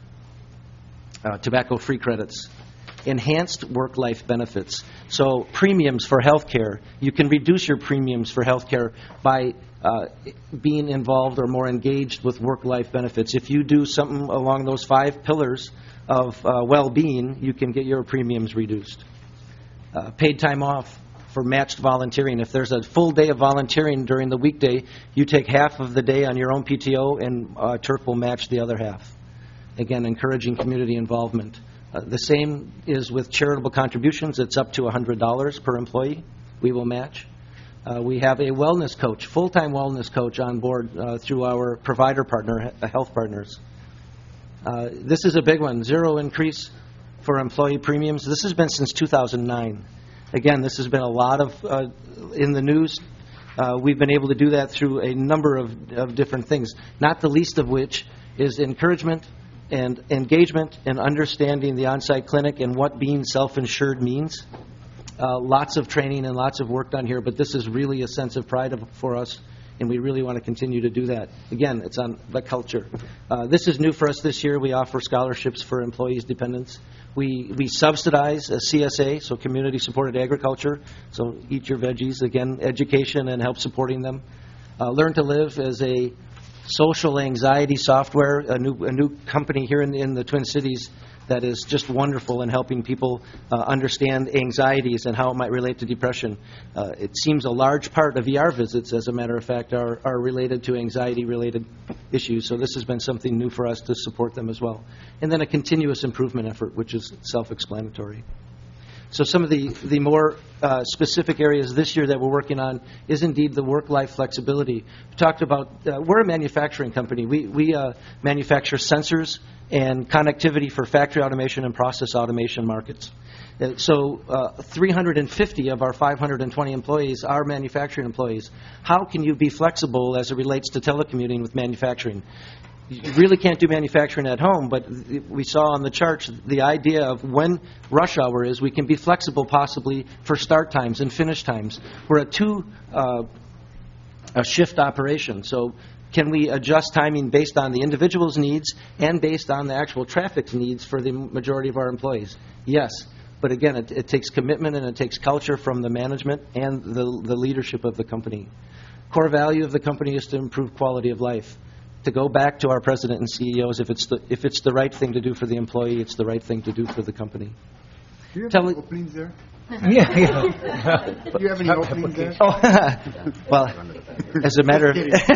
Tobacco-free credits. Enhanced work-life benefits. So premiums for health care. You can reduce your premiums for health care by being involved or more engaged with work-life benefits. If you do something along those 5 pillars of well-being, you can get your premiums reduced. Paid time off for matched volunteering. If there's a full day of volunteering during the weekday, you take half of the day on your own PTO, and Turk will match the other half. Again, encouraging community involvement. The same is with charitable contributions. It's up to $100 per employee. We will match. We have a wellness coach, full-time wellness coach on board through our provider partner, Health Partners. This is a big one, 0 increase for employee premiums. This has been since 2009. Again, this has been a lot of in the news. We've been able to do that through a number of different things, not the least of which is encouragement and engagement and understanding the on-site clinic and what being self-insured means. Lots of training and lots of work done here, but this is really a sense of pride for us, and we really want to continue to do that. Again, it's on the culture. This is new for us this year. We offer scholarships for employees' dependents. We subsidize a CSA, so community-supported agriculture, so eat your veggies. Again, education and help supporting them. Learn to Live as a social anxiety software, a new company here in the Twin Cities that is just wonderful in helping people understand anxieties and how it might relate to depression. It seems a large part of ER visits, as a matter of fact, are related to anxiety-related issues. So this has been something new for us to support them as well. And then a continuous improvement effort, which is self-explanatory. So some of the more specific areas this year that we're working on is indeed the work-life flexibility. We talked about, we're a manufacturing company. We manufacture sensors and connectivity for factory automation and process automation markets. So 350 of our 520 employees are manufacturing employees. How can you be flexible as it relates to telecommuting with manufacturing? You really can't do manufacturing at home, but we saw on the charts the idea of when rush hour is, we can be flexible possibly for start times and finish times. We're a shift operation, so can we adjust timing based on the individual's needs and based on the actual traffic's needs for the majority of our employees? Yes, but again, it takes commitment and it takes culture from the management and the leadership of the company. Core value of the company is to improve quality of life. To go back to our president and CEOs, if it's the right thing to do for the employee, it's the right thing to do for the company. Do you have any openings there? Yeah. Do you have any openings there? Well, as a matter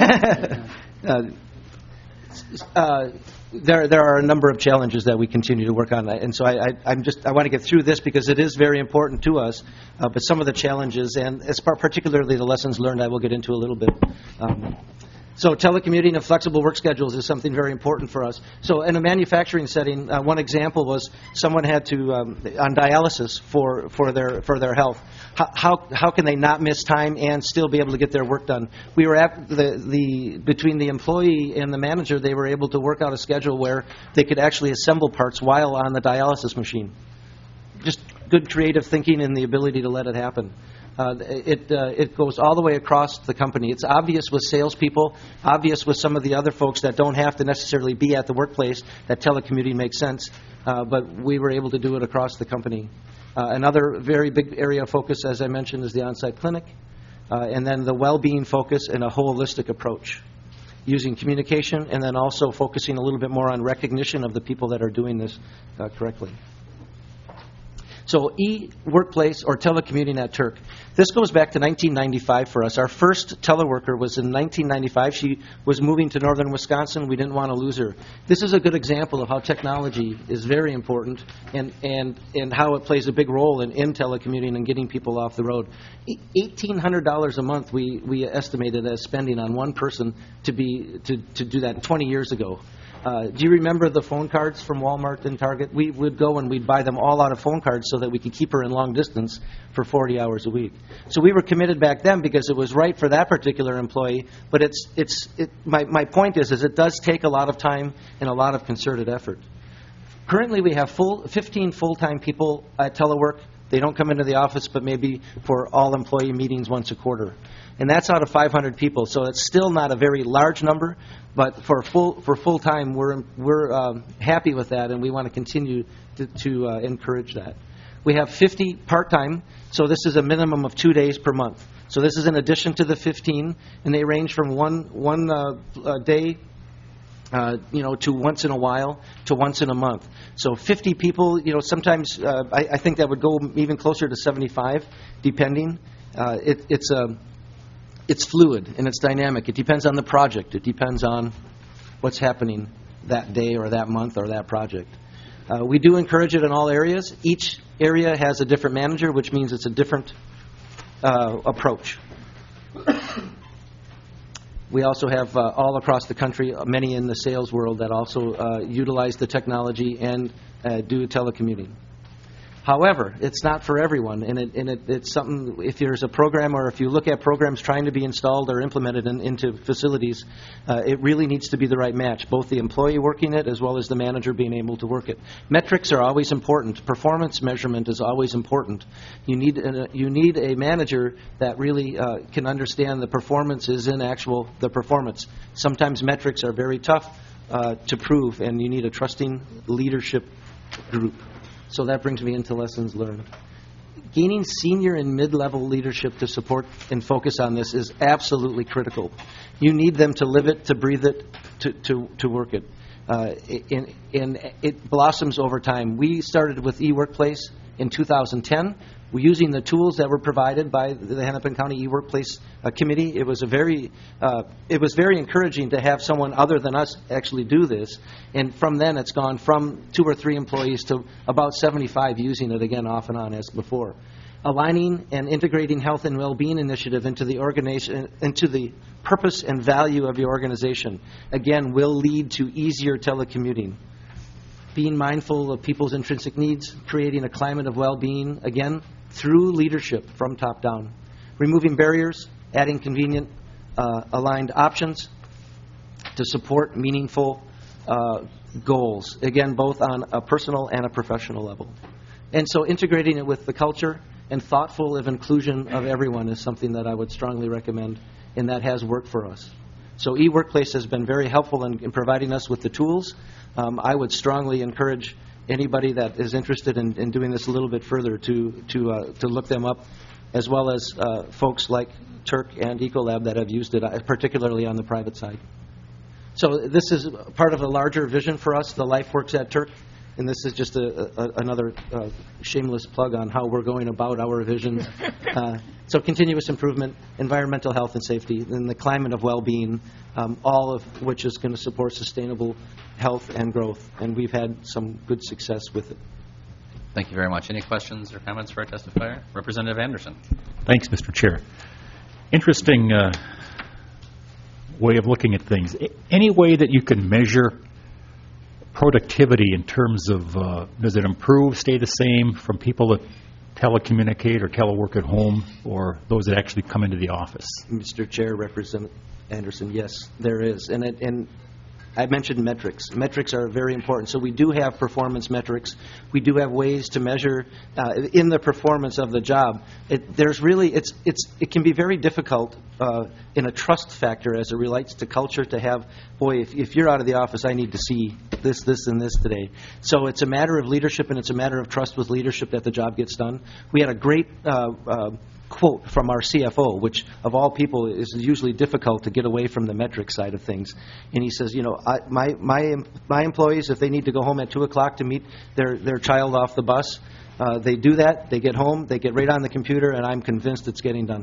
of there are a number of challenges that we continue to work on, and so I want to get through this because it is very important to us. But some of the challenges, and particularly the lessons learned, I will get into a little bit. So telecommuting and flexible work schedules is something very important for us. So in a manufacturing setting, one example was someone had to on dialysis for their health. How can they not miss time and still be able to get their work done? We were at between the employee and the manager, they were able to work out a schedule where they could actually assemble parts while on the dialysis machine. Just good creative thinking and the ability to let it happen. It goes all the way across the company. It's obvious with salespeople, obvious with some of the other folks that don't have to necessarily be at the workplace, that telecommuting makes sense, but we were able to do it across the company. Another very big area of focus, as I mentioned, is the on-site clinic, and then the well-being focus and a holistic approach, using communication and then also focusing a little bit more on recognition of the people that are doing this correctly. So e-workplace or telecommuting at Turk. This goes back to 1995 for us. Our first teleworker was in 1995. She was moving to northern Wisconsin. We didn't want to lose her. This is a good example of how technology is very important and how it plays a big role in telecommuting and getting people off the road. $1,800 a month we estimated as spending on one person to do that 20 years ago. Do you remember the phone cards from Walmart and Target? We would go and we'd buy them all out of phone cards so that we could keep her in long distance for 40 hours a week. So we were committed back then because it was right for that particular employee. But my point is it does take a lot of time and a lot of concerted effort. Currently, we have 15 full-time people at telework. They don't come into the office, but maybe for all employee meetings once a quarter. And that's out of 500 people, so it's still not a very large number, but for full-time, we're happy with that, and we want to continue to encourage that. We have 50 part-time, so this is a minimum of 2 days per month. So this is in addition to the 15, and they range from one day to once in a while to once in a month. So 50 people, sometimes I think that would go even closer to 75, depending. It's fluid and it's dynamic. It depends on the project. It depends on what's happening that day or that month or that project. We do encourage it in all areas. Each area has a different manager, which means it's a different approach. We also have all across the country, many in the sales world that also utilize the technology and do telecommuting. However, it's not for everyone, and it's something, if there's a program or if you look at programs trying to be installed or implemented into facilities, it really needs to be the right match, both the employee working it as well as the manager being able to work it. Metrics are always important. Performance measurement is always important. You need a manager that really can understand the performance is in the performance. Sometimes metrics are very tough to prove, and you need a trusting leadership group. So that brings me into lessons learned. Gaining senior and mid-level leadership to support and focus on this is absolutely critical. You need them to live it, to breathe it, to work it. And it blossoms over time. We started with eWorkplace in 2010. We're using the tools that were provided by the Hennepin County eWorkplace Committee. It was very encouraging to have someone other than us actually do this. And from then, it's gone from 2 or 3 employees to about 75 using it again off and on as before. Aligning and integrating health and well-being initiative into the organization, into the purpose and value of your organization, again, will lead to easier telecommuting. Being mindful of people's intrinsic needs, creating a climate of well-being, again, through leadership from top down. Removing barriers, adding convenient, aligned options to support meaningful goals, again, both on a personal and a professional level. And so integrating it with the culture and thoughtful of inclusion of everyone is something that I would strongly recommend, and that has worked for us. So eWorkplace has been very helpful in providing us with the tools. I would strongly encourage anybody that is interested in doing this a little bit further to look them up, as well as folks like Turk and Ecolab that have used it, particularly on the private side. So this is part of a larger vision for us, the LifeWorks at Turk, and this is just another shameless plug on how we're going about our vision. So continuous improvement, environmental health and safety, and the climate of well-being, all of which is going to support sustainable health and growth, and we've had some good success with it. Thank you very much. Any questions or comments for our testifier? Representative Anderson. Thanks, Mr. Chair. Interesting way of looking at things. Any way that you can measure productivity in terms of does it improve, stay the same from people that telecommunicate or telework at home, or those that actually come into the office? Mr. Chair, Representative Anderson, yes, there is. And I mentioned metrics. Metrics are very important. So we do have performance metrics. We do have ways to measure in the performance of the job. It can be very difficult in a trust factor as it relates to culture to have, boy, if you're out of the office, I need to see this, and this today. So it's a matter of leadership, and it's a matter of trust with leadership that the job gets done. We had a great quote from our CFO, which of all people is usually difficult to get away from the metric side of things. And he says, my employees, if they need to go home at 2 o'clock to meet their child off the bus, They do that, they get home, they get right on the computer, and I'm convinced it's getting done.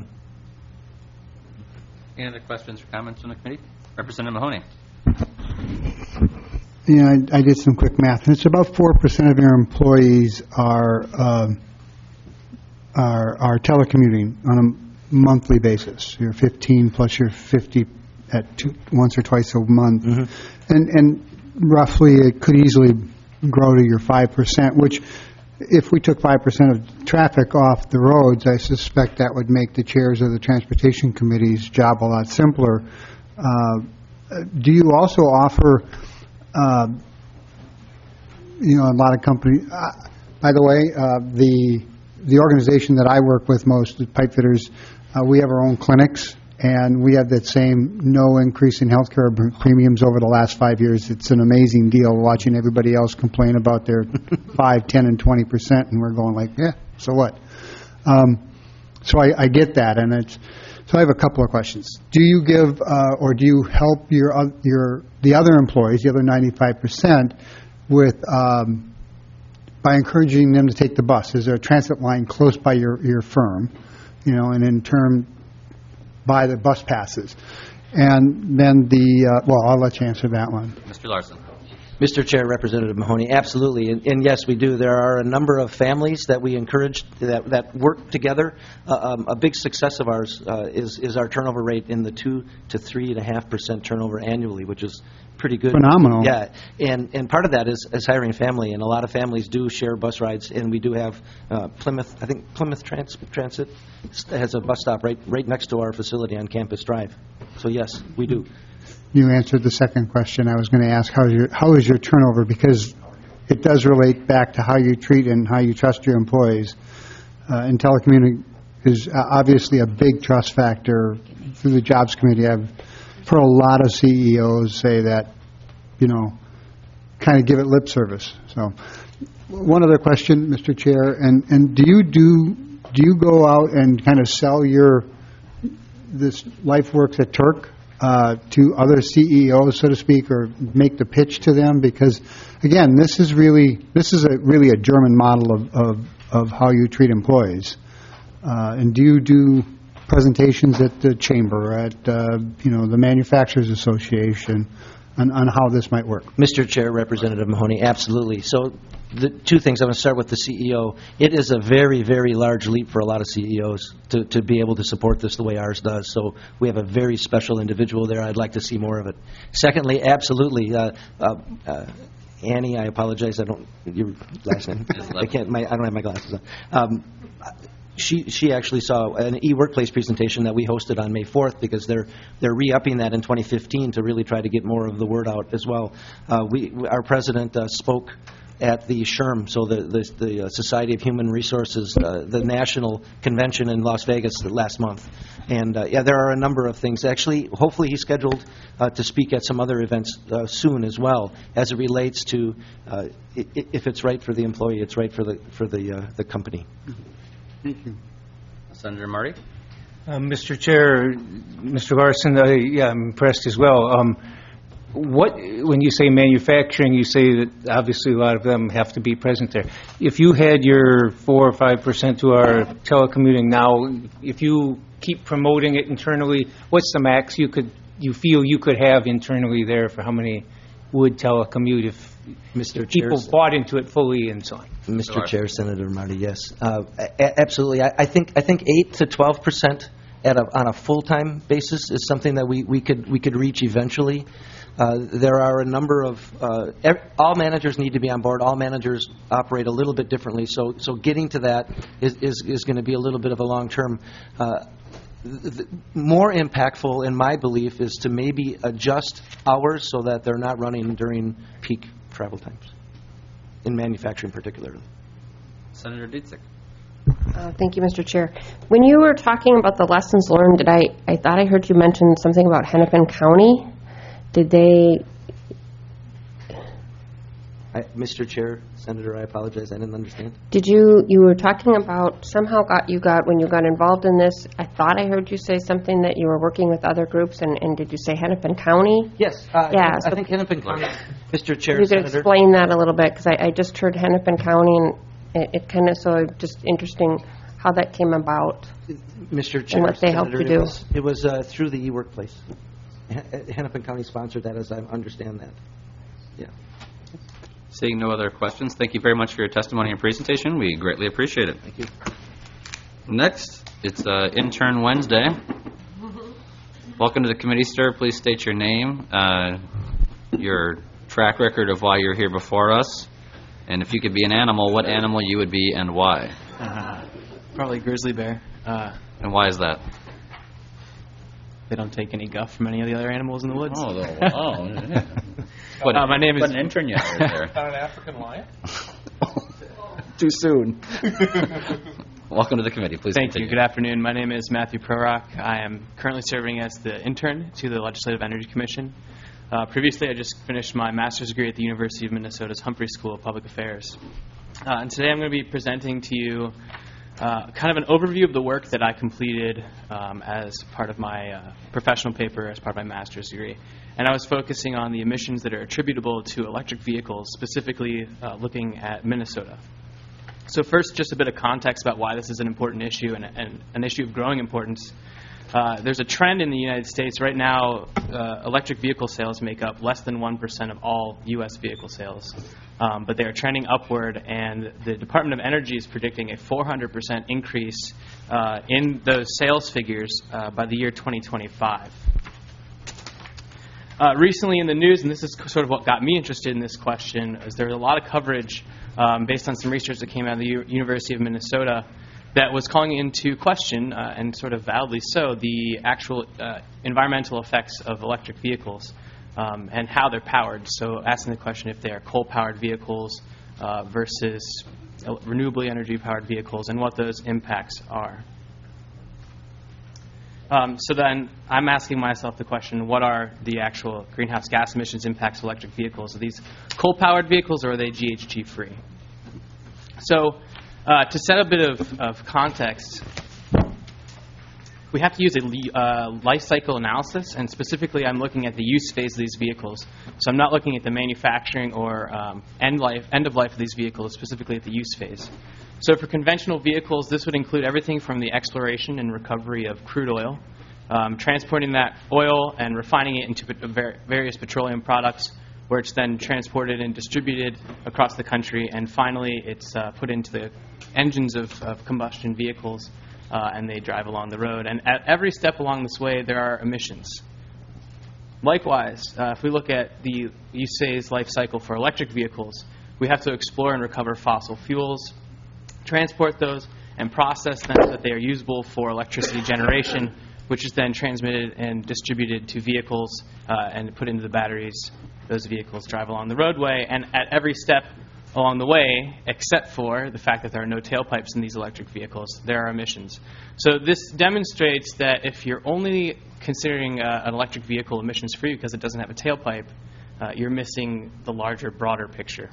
Any other questions or comments from the committee? Representative Mahoney. Yeah, I did some quick math, and it's about 4% of your employees are telecommuting on a monthly basis. You're 15 plus you're 50 at once or twice a month, and roughly it could easily grow to your 5%. Which, if we took 5% of traffic off the roads, I suspect that would make the chairs of the transportation committee's job a lot simpler. Do you also offer? A lot of companies. By the way, the organization that I work with most, the pipe fitters, we have our own clinics, and we have that same no increase in healthcare premiums over the last 5 years. It's an amazing deal watching everybody else complain about their 5, 10, and 20%, and we're going like, yeah, so what? So I get that, and it's. So I have a couple of questions. Do you give or do you help the other employees, the other 95%, with by encouraging them to take the bus? Is there a transit line close by your firm, and in turn buy the bus passes? And then I'll let you answer that one. Mr. Larson. Mr. Chair, Representative Mahoney, absolutely, and yes, we do. There are a number of families that we encourage that work together. A big success of ours is our turnover rate in the 2 to 3.5% turnover annually, which is pretty good. Phenomenal. Yeah, and part of that is hiring a family, and a lot of families do share bus rides, and we do have Plymouth Transit has a bus stop right next to our facility on Campus Drive. So yes, we do. You answered the second question I was going to ask. How is your turnover? Because it does relate back to how you treat and how you trust your employees. And telecommuting is obviously a big trust factor. Through the Jobs Committee, I've heard a lot of CEOs say that, kind of give it lip service. So, one other question, Mr. Chair, and do you go out and kind of sell this Life Works at Turk to other CEOs, so to speak, or make the pitch to them? Because, again, this is really a German model of how you treat employees. And do you do presentations at the chamber, at the Manufacturers Association, on how this might work? Mr. Chair, Representative Mahoney, absolutely. So the two things, I'm going to start with the CEO. It is a very, very large leap for a lot of CEOs to be able to support this the way ours does. So we have a very special individual there. I'd like to see more of it. Secondly, absolutely, Annie, I apologize. I don't your last name. I don't have my glasses on. She actually saw an e-workplace presentation that we hosted on May 4th because they're re-upping that in 2015 to really try to get more of the word out as well. Our president spoke at the SHRM, so the Society of Human Resources, the national convention in Las Vegas last month. And there are a number of things. Actually, hopefully he's scheduled to speak at some other events soon as well, as it relates to if it's right for the employee, it's right for the company. Thank you. Senator Marty. Mr. Chair, Mr. Larson, I'm impressed as well. When you say manufacturing, you say that obviously a lot of them have to be present there. If you had your 4 or 5% to our telecommuting now, if you keep promoting it internally, what's the max you feel you could have internally there for how many would telecommute if people bought into it fully and so on? Mr. Chair, Senator Marty, yes, absolutely. I think 8 to 12% on a full-time basis is something that we could reach eventually. There are a number of all managers need to be on board. All managers operate a little bit differently, so getting to that is going to be a little bit of a long term. More impactful, in my belief, is to maybe adjust hours so that they're not running during peak travel times, in manufacturing particularly. Senator Dudzik. Thank you, Mr. Chair. When you were talking about the lessons learned, I thought I heard you mention something about Hennepin County. Did they... Mr. Chair, Senator, I apologize. I didn't understand. Did you were talking about somehow when you got involved in this, I thought I heard you say something that you were working with other groups, and did you say Hennepin County? Yes. Yeah. I think Hennepin County. Mr. Chair, you Senator. could explain that a little bit, because I just heard Hennepin County, It kind of, so just interesting how that came about. Mr. Chair, what they helped Senator, to do. It was through the eWorkplace. Hennepin County sponsored that, as I understand that. Yeah. Seeing no other questions, thank you very much for your testimony and presentation. We greatly appreciate it. Thank you. Next, it's Intern Wednesday. Welcome to the committee, sir. Please state your name, your track record of why you're here before us, and if you could be an animal, what animal you would be and why. Probably grizzly bear. And why is that? They don't take any guff from any of the other animals in the woods. Oh, wow. My name is... What an intern you have right there. Not an African lion? Too soon. Welcome to the committee. Please Thank continue. you. Good afternoon. My name is Matthew Prorock. I am currently serving as the intern to the Legislative Energy Commission. Previously, I just finished my master's degree at the University of Minnesota's Humphrey School of Public Affairs. And today I'm going to be presenting to you kind of an overview of the work that I completed as part of my professional paper, as part of my master's degree. And I was focusing on the emissions that are attributable to electric vehicles, specifically looking at Minnesota. So first, just a bit of context about why this is an important issue and an issue of growing importance. There's a trend in the United States. Right now, electric vehicle sales make up less than 1% of all U.S. vehicle sales. But they are trending upward, and the Department of Energy is predicting a 400% increase in those sales figures by the year 2025. Recently in the news, and this is sort of what got me interested in this question, is there was a lot of coverage based on some research that came out of the University of Minnesota that was calling into question, and sort of validly so, the actual environmental effects of electric vehicles and how they're powered. So asking the question if they are coal-powered vehicles versus renewably energy-powered vehicles and what those impacts are. So then I'm asking myself the question, what are the actual greenhouse gas emissions impacts of electric vehicles? Are these coal-powered vehicles or are they GHG-free? So to set a bit of context, we have to use a life cycle analysis, and specifically I'm looking at the use phase of these vehicles. So I'm not looking at the manufacturing or end of life of these vehicles, specifically at the use phase. So for conventional vehicles, this would include everything from the exploration and recovery of crude oil, transporting that oil and refining it into various petroleum products, where it's then transported and distributed across the country, and finally it's put into the engines of combustion vehicles, and they drive along the road. And at every step along this way, there are emissions. Likewise, if we look at the use phase life cycle for electric vehicles, we have to explore and recover fossil fuels, transport those, and process them so that they are usable for electricity generation, which is then transmitted and distributed to vehicles and put into the batteries. Those vehicles drive along the roadway, and at every step along the way, except for the fact that there are no tailpipes in these electric vehicles, there are emissions. So this demonstrates that if you're only considering an electric vehicle emissions-free because it doesn't have a tailpipe, you're missing the larger, broader picture.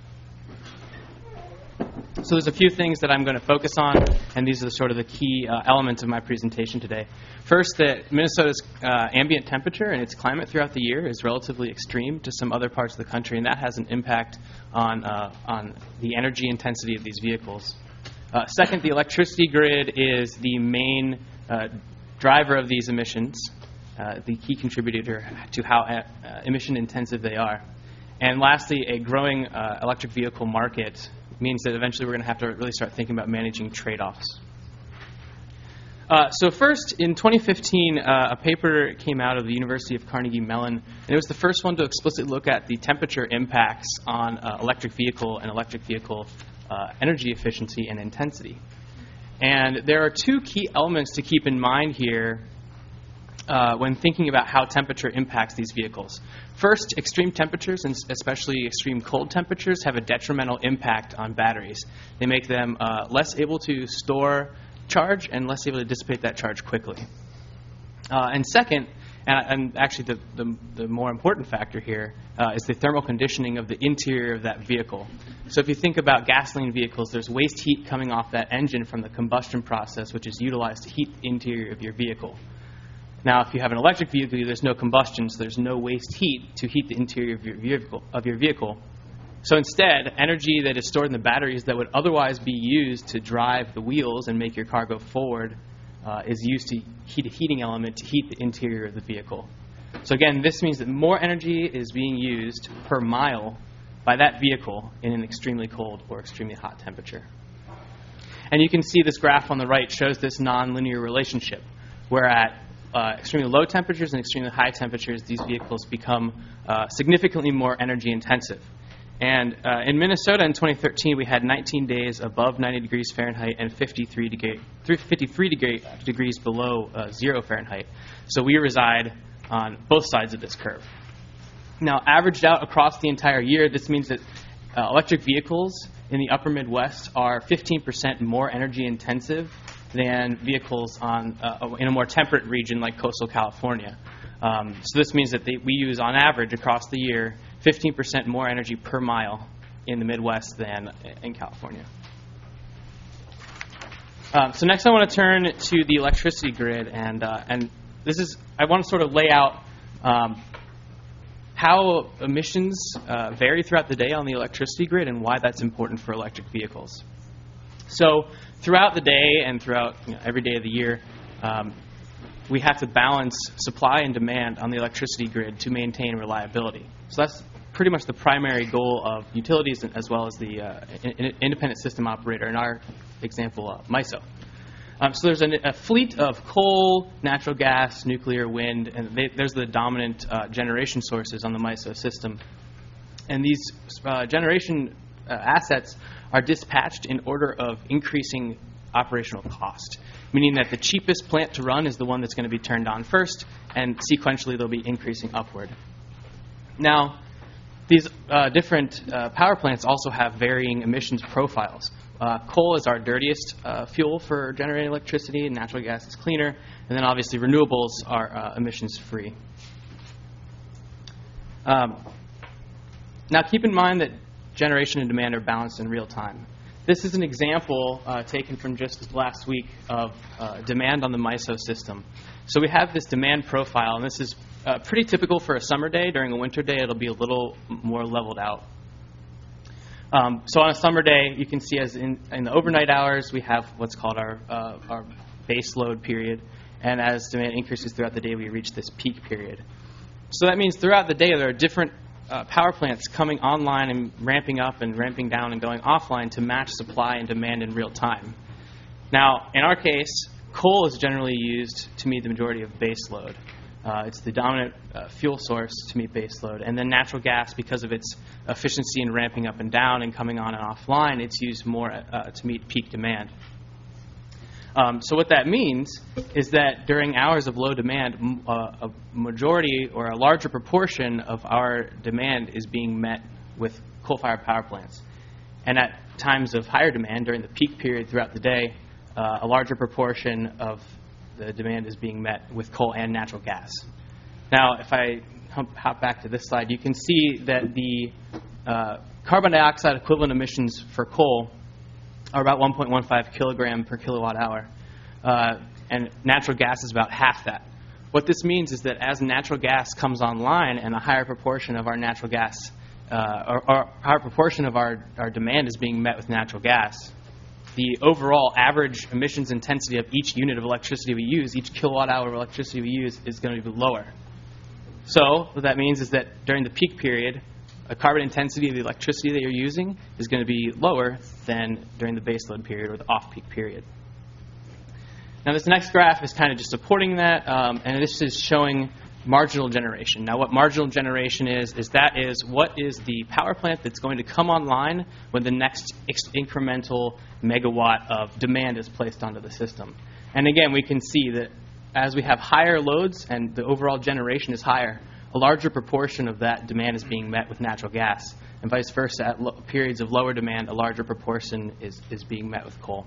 So there's a few things that I'm going to focus on, and these are sort of the key elements of my presentation today. First, that Minnesota's ambient temperature and its climate throughout the year is relatively extreme to some other parts of the country, and that has an impact on the energy intensity of these vehicles. Second, the electricity grid is the main driver of these emissions, the key contributor to how emission intensive they are. And lastly, a growing electric vehicle market means that eventually we're going to have to really start thinking about managing trade-offs. So first, in 2015, a paper came out of the University of Carnegie Mellon, and it was the first one to explicitly look at the temperature impacts on electric vehicle and electric vehicle energy efficiency and intensity. And there are two key elements to keep in mind here when thinking about how temperature impacts these vehicles. First, extreme temperatures, and especially extreme cold temperatures, have a detrimental impact on batteries. They make them less able to store charge and less able to dissipate that charge quickly. And second, and actually the more important factor here, is the thermal conditioning of the interior of that vehicle. So if you think about gasoline vehicles, there's waste heat coming off that engine from the combustion process, which is utilized to heat the interior of your vehicle. Now, if you have an electric vehicle, there's no combustion, so there's no waste heat to heat the interior of your vehicle. So instead, energy that is stored in the batteries that would otherwise be used to drive the wheels and make your car go forward is used to heat a heating element to heat the interior of the vehicle. So again, this means that more energy is being used per mile by that vehicle in an extremely cold or extremely hot temperature. And you can see this graph on the right shows this nonlinear relationship, where at extremely low temperatures and extremely high temperatures, these vehicles become significantly more energy intensive. And in Minnesota in 2013, we had 19 days above 90 degrees Fahrenheit and 53 degrees below 0 Fahrenheit. So we reside on both sides of this curve. Now, averaged out across the entire year, this means that electric vehicles in the upper Midwest are 15% more energy intensive than vehicles in a more temperate region like coastal California. So this means that we use, on average, across the year, 15% more energy per mile in the Midwest than in California. So next I want to turn to the electricity grid, and this is, I want to sort of lay out how emissions vary throughout the day on the electricity grid and why that's important for electric vehicles. So throughout the day and throughout every day of the year, we have to balance supply and demand on the electricity grid to maintain reliability. So that's pretty much the primary goal of utilities as well as the independent system operator, in our example, MISO. So there's a fleet of coal, natural gas, nuclear, wind, and there's the dominant generation sources on the MISO system. And these generation assets are dispatched in order of increasing operational cost, meaning that the cheapest plant to run is the one that's going to be turned on first, and sequentially they'll be increasing upward. Now, these different power plants also have varying emissions profiles. Coal is our dirtiest fuel for generating electricity, and natural gas is cleaner, and then obviously renewables are emissions-free. Now, keep in mind that generation and demand are balanced in real time. This is an example taken from just last week of demand on the MISO system. So we have this demand profile, and this is pretty typical for a summer day. During a winter day, it'll be a little more leveled out. So on a summer day, you can see as in the overnight hours, we have what's called our base load period. And as demand increases throughout the day, we reach this peak period. So that means throughout the day, there are different power plants coming online and ramping up and ramping down and going offline to match supply and demand in real time. Now, in our case, coal is generally used to meet the majority of base load. It's the dominant fuel source to meet base load. And then natural gas, because of its efficiency in ramping up and down and coming on and offline, it's used more to meet peak demand. So what that means is that during hours of low demand, a majority or a larger proportion of our demand is being met with coal-fired power plants. And at times of higher demand, during the peak period throughout the day, a larger proportion of the demand is being met with coal and natural gas. Now, if I hop back to this slide, you can see that the carbon dioxide equivalent emissions for coal are about 1.15 kilogram per kilowatt hour, and natural gas is about half that. What this means is that as natural gas comes online and a higher proportion of our natural gas, or higher proportion of our demand is being met with natural gas, the overall average emissions intensity of each unit of electricity we use, each kilowatt hour of electricity we use, is going to be lower. So what that means is that during the peak period, a carbon intensity of the electricity that you're using is going to be lower than during the baseload period or the off-peak period. Now, this next graph is kind of just supporting that, and this is showing marginal generation. Now, what marginal generation is what is the power plant that's going to come online when the next incremental megawatt of demand is placed onto the system. And again, we can see that as we have higher loads and the overall generation is higher, a larger proportion of that demand is being met with natural gas, and vice versa. At periods of lower demand, a larger proportion is being met with coal.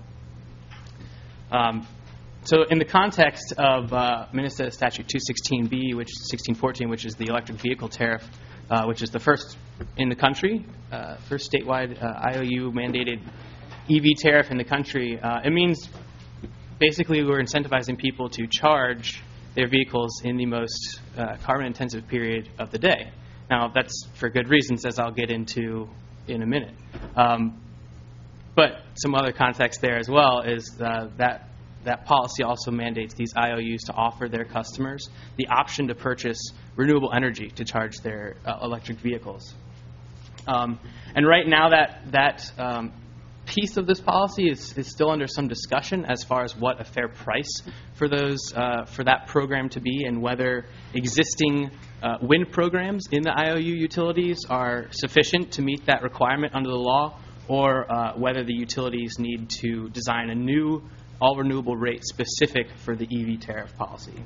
So in the context of Minnesota Statute 216B, which is 1614, which is the electric vehicle tariff, which is the first in the country, first statewide IOU-mandated EV tariff in the country, it means basically we're incentivizing people to charge their vehicles in the most carbon-intensive period of the day. Now, that's for good reasons, as I'll get into in a minute. But some other context there as well is that policy also mandates these IOUs to offer their customers the option to purchase renewable energy to charge their electric vehicles. And right now that piece of this policy is still under some discussion as far as what a fair price for that program to be, and whether existing wind programs in the IOU utilities are sufficient to meet that requirement under the law, or whether the utilities need to design a new all-renewable rate specific for the EV tariff policy.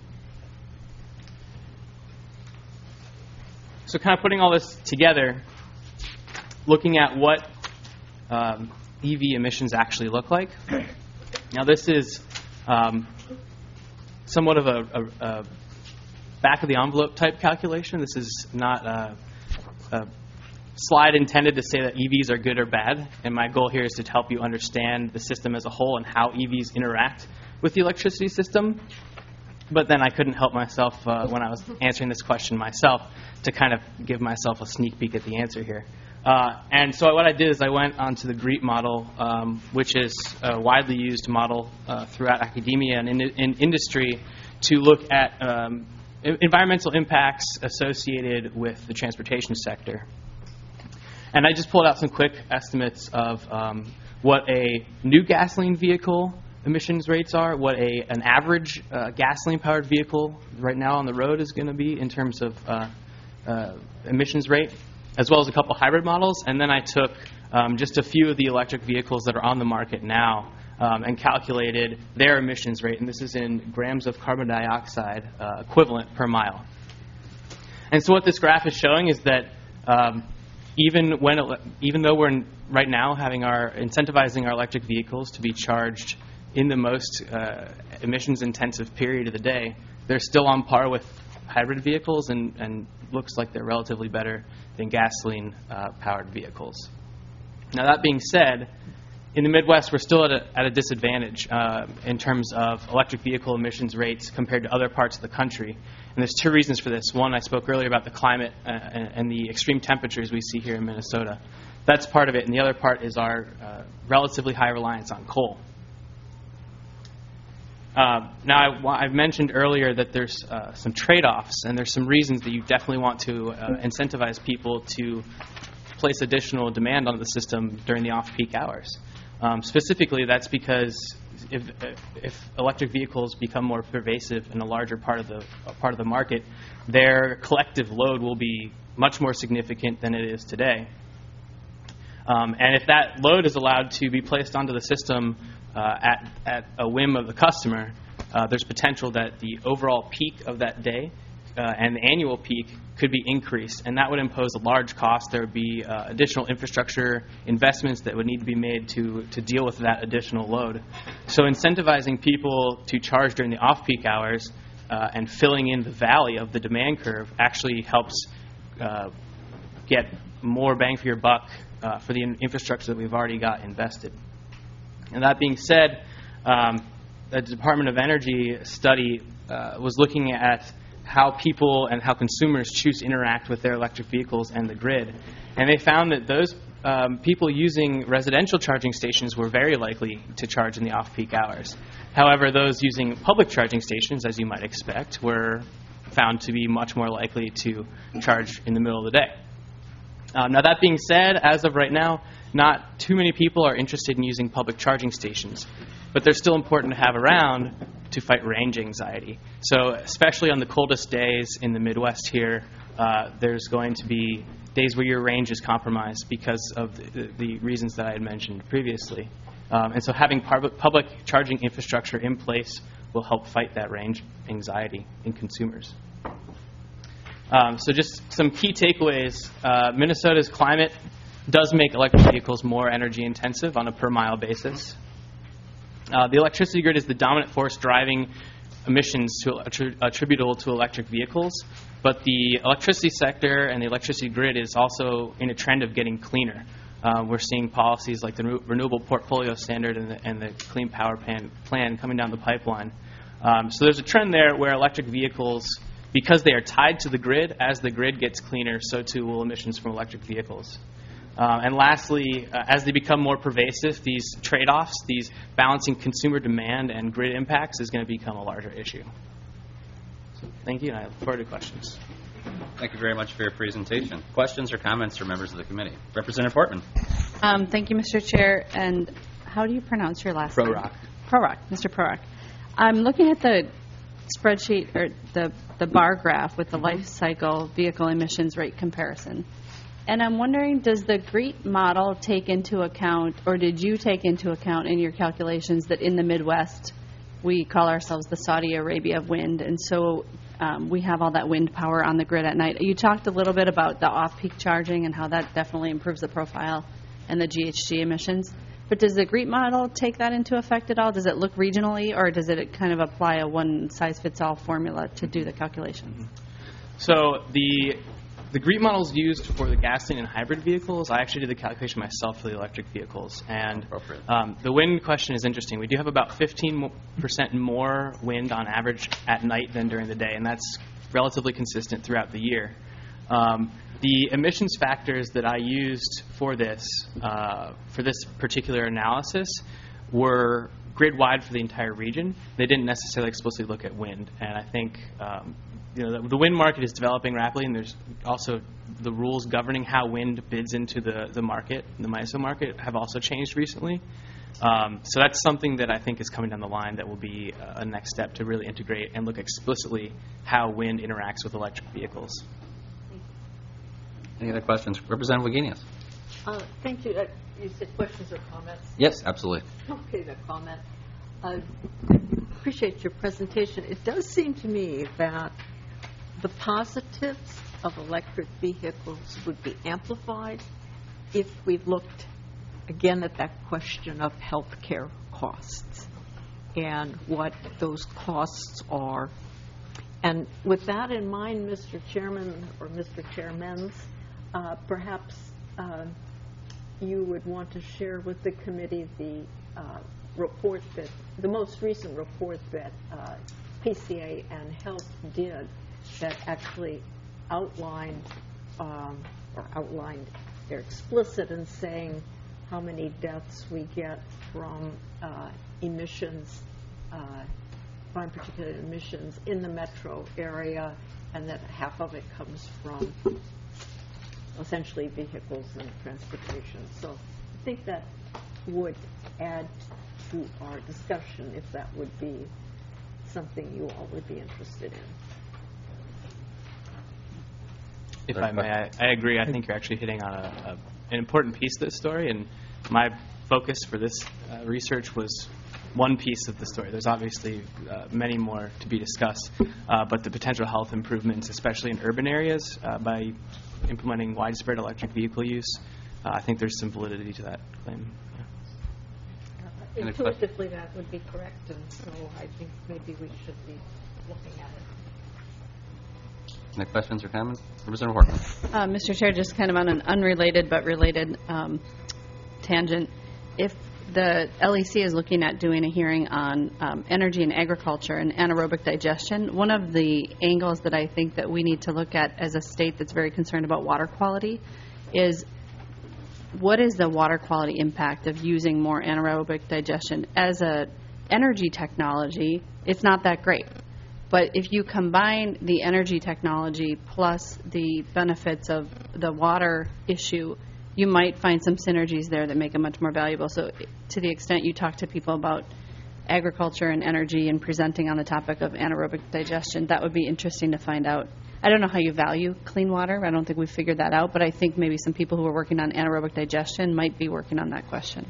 So kind of putting all this together, looking at what EV emissions actually look like. Now this is somewhat of a back-of-the-envelope type calculation. This is not a slide intended to say that EVs are good or bad, and my goal here is to help you understand the system as a whole and how EVs interact with the electricity system. But then I couldn't help myself when I was answering this question myself to kind of give myself a sneak peek at the answer here. And so what I did is I went onto the GREET model, which is a widely used model throughout academia and in industry to look at environmental impacts associated with the transportation sector. And I just pulled out some quick estimates of what a new gasoline vehicle emissions rates are, what an average gasoline-powered vehicle right now on the road is going to be in terms of emissions rate, as well as a couple hybrid models. And then I took just a few of the electric vehicles that are on the market now and calculated their emissions rate. And this is in grams of carbon dioxide equivalent per mile. And so what this graph is showing is that even though we're right now incentivizing our electric vehicles to be charged in the most emissions-intensive period of the day, they're still on par with hybrid vehicles and looks like they're relatively better than gasoline-powered vehicles. Now, that being said, in the Midwest, we're still at a disadvantage in terms of electric vehicle emissions rates compared to other parts of the country. And there's two reasons for this. One, I spoke earlier about the climate and the extreme temperatures we see here in Minnesota. That's part of it. And the other part is our relatively high reliance on coal. Now, I've mentioned earlier that there's some trade-offs, and there's some reasons that you definitely want to incentivize people to place additional demand on the system during the off-peak hours. Specifically, that's because if electric vehicles become more pervasive in a larger part of the market, their collective load will be much more significant than it is today. And if that load is allowed to be placed onto the system at a whim of the customer, there's potential that the overall peak of that day and the annual peak could be increased, and that would impose a large cost. There would be additional infrastructure investments that would need to be made to deal with that additional load. So incentivizing people to charge during the off-peak hours and filling in the valley of the demand curve actually helps get more bang for your buck for the infrastructure that we've already got invested. And that being said, the Department of Energy study was looking at how people and how consumers choose to interact with their electric vehicles and the grid. And they found that those people using residential charging stations were very likely to charge in the off-peak hours. However, those using public charging stations, as you might expect, were found to be much more likely to charge in the middle of the day. Now, that being said, as of right now, not too many people are interested in using public charging stations, but they're still important to have around to fight range anxiety. So especially on the coldest days in the Midwest here, there's going to be days where your range is compromised because of the reasons that I had mentioned previously. And so having public charging infrastructure in place will help fight that range anxiety in consumers. So just some key takeaways. Minnesota's climate does make electric vehicles more energy intensive on a per mile basis. The electricity grid is the dominant force driving emissions attributable to electric vehicles, but the electricity sector and the electricity grid is also in a trend of getting cleaner. We're seeing policies like the Renewable Portfolio Standard and the Clean Power Plan coming down the pipeline. So there's a trend there where electric vehicles, because they are tied to the grid, as the grid gets cleaner, so too will emissions from electric vehicles. And lastly, as they become more pervasive, these trade-offs, these balancing consumer demand and grid impacts is going to become a larger issue. So thank you, and I look forward to questions. Thank you very much for your presentation. Questions or comments from members of the committee? Representative Portman. Thank you, Mr. Chair. And how do you pronounce your last name? Prorock. Prorock, Mr. Prorock. I'm looking at the spreadsheet or the bar graph with the life cycle vehicle emissions rate comparison. And I'm wondering, does the GREET model take into account, or did you take into account in your calculations that in the Midwest we call ourselves the Saudi Arabia of wind, and so we have all that wind power on the grid at night? You talked a little bit about the off-peak charging and how that definitely improves the profile and the GHG emissions. But does the GREET model take that into effect at all? Does it look regionally, or does it kind of apply a one-size-fits-all formula to do the calculations? So the GREET model is used for the gasoline and hybrid vehicles. I actually did the calculation myself for the electric vehicles. And the wind question is interesting. We do have about 15% more wind on average at night than during the day, and that's relatively consistent throughout the year. The emissions factors that I used for this particular analysis were grid-wide for the entire region. They didn't necessarily explicitly look at wind, and I think the wind market is developing rapidly, and there's also the rules governing how wind bids into the market, the MISO market, have also changed recently. So that's something that I think is coming down the line that will be a next step to really integrate and look explicitly how wind interacts with electric vehicles. Any other questions? Representative Wagenius. Thank you. You said questions or comments? Yes, absolutely. Okay, the comment. Appreciate your presentation. It does seem to me that the positives of electric vehicles would be amplified if we looked again at that question of health care costs and what those costs are. And with that in mind, Mr. Chairman or Mr. Chairmans, perhaps you would want to share with the committee the report that, the most recent report that PCA and Health did that actually outlined, they're explicit in saying how many deaths we get from emissions, from particular emissions in the metro area, and that half of it comes from essentially vehicles and transportation. So I think that would add to our discussion if that would be something you all would be interested in. If I may, I agree. I think you're actually hitting on an important piece of this story, and my focus for this research was one piece of the story. There's obviously many more to be discussed, but the potential health improvements, especially in urban areas, by implementing widespread electric vehicle use, I think there's some validity to that claim. Yeah. Intuitively, that would be correct, and so I think maybe we should be looking at it. Any questions or comments? Representative Horton. Mr. Chair, just kind of on an unrelated but related tangent, if the LEC is looking at doing a hearing on energy and agriculture and anaerobic digestion, one of the angles that I think that we need to look at as a state that's very concerned about water quality is what is the water quality impact of using more anaerobic digestion? As a energy technology, it's not that great. But if you combine the energy technology plus the benefits of the water issue, you might find some synergies there that make it much more valuable. So to the extent you talk to people about agriculture and energy and presenting on the topic of anaerobic digestion, that would be interesting to find out. I don't know how you value clean water. I don't think we've figured that out, but I think maybe some people who are working on anaerobic digestion might be working on that question.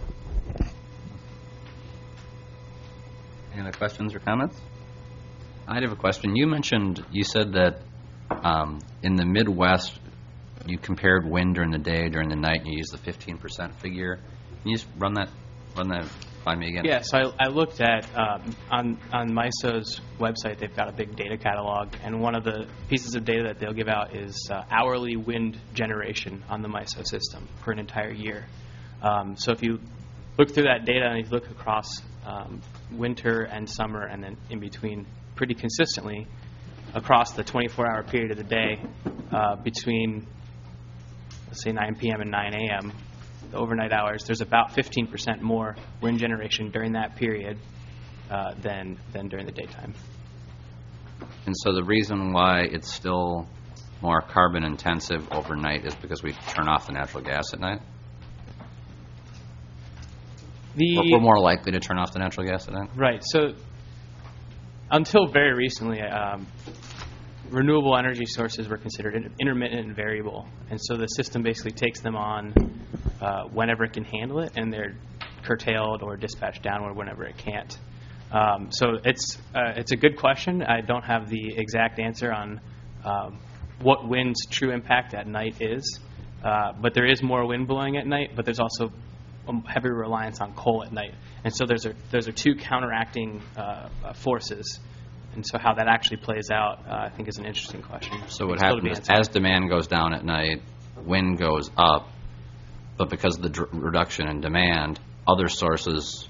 Any other questions or comments? I have a question. You said that in the Midwest, you compared wind during the day, during the night, and you used the 15% figure. Can you just run that by me again? Yes, I looked at, on MISO's website, they've got a big data catalog, and one of the pieces of data that they'll give out is hourly wind generation on the MISO system for an entire year. So if you look through that data and you look across winter and summer and then in between pretty consistently across the 24-hour period of the day between let's say 9 p.m. and 9 a.m., the overnight hours, there's about 15% more wind generation during that period than during the daytime. And so the reason why it's still more carbon intensive overnight is because we turn off the natural gas at night? We're more likely to turn off the natural gas at night? Right. So until very recently, renewable energy sources were considered intermittent and variable. And so the system basically takes them on whenever it can handle it, and they're curtailed or dispatched downward whenever it can't. So it's a good question. I don't have the exact answer on what wind's true impact at night is, but there is more wind blowing at night, but there's also a heavy reliance on coal at night. And so those are two counteracting forces. And so how that actually plays out, I think, is an interesting question. So what happens is, as demand goes down at night, wind goes up, but because of the reduction in demand, other sources,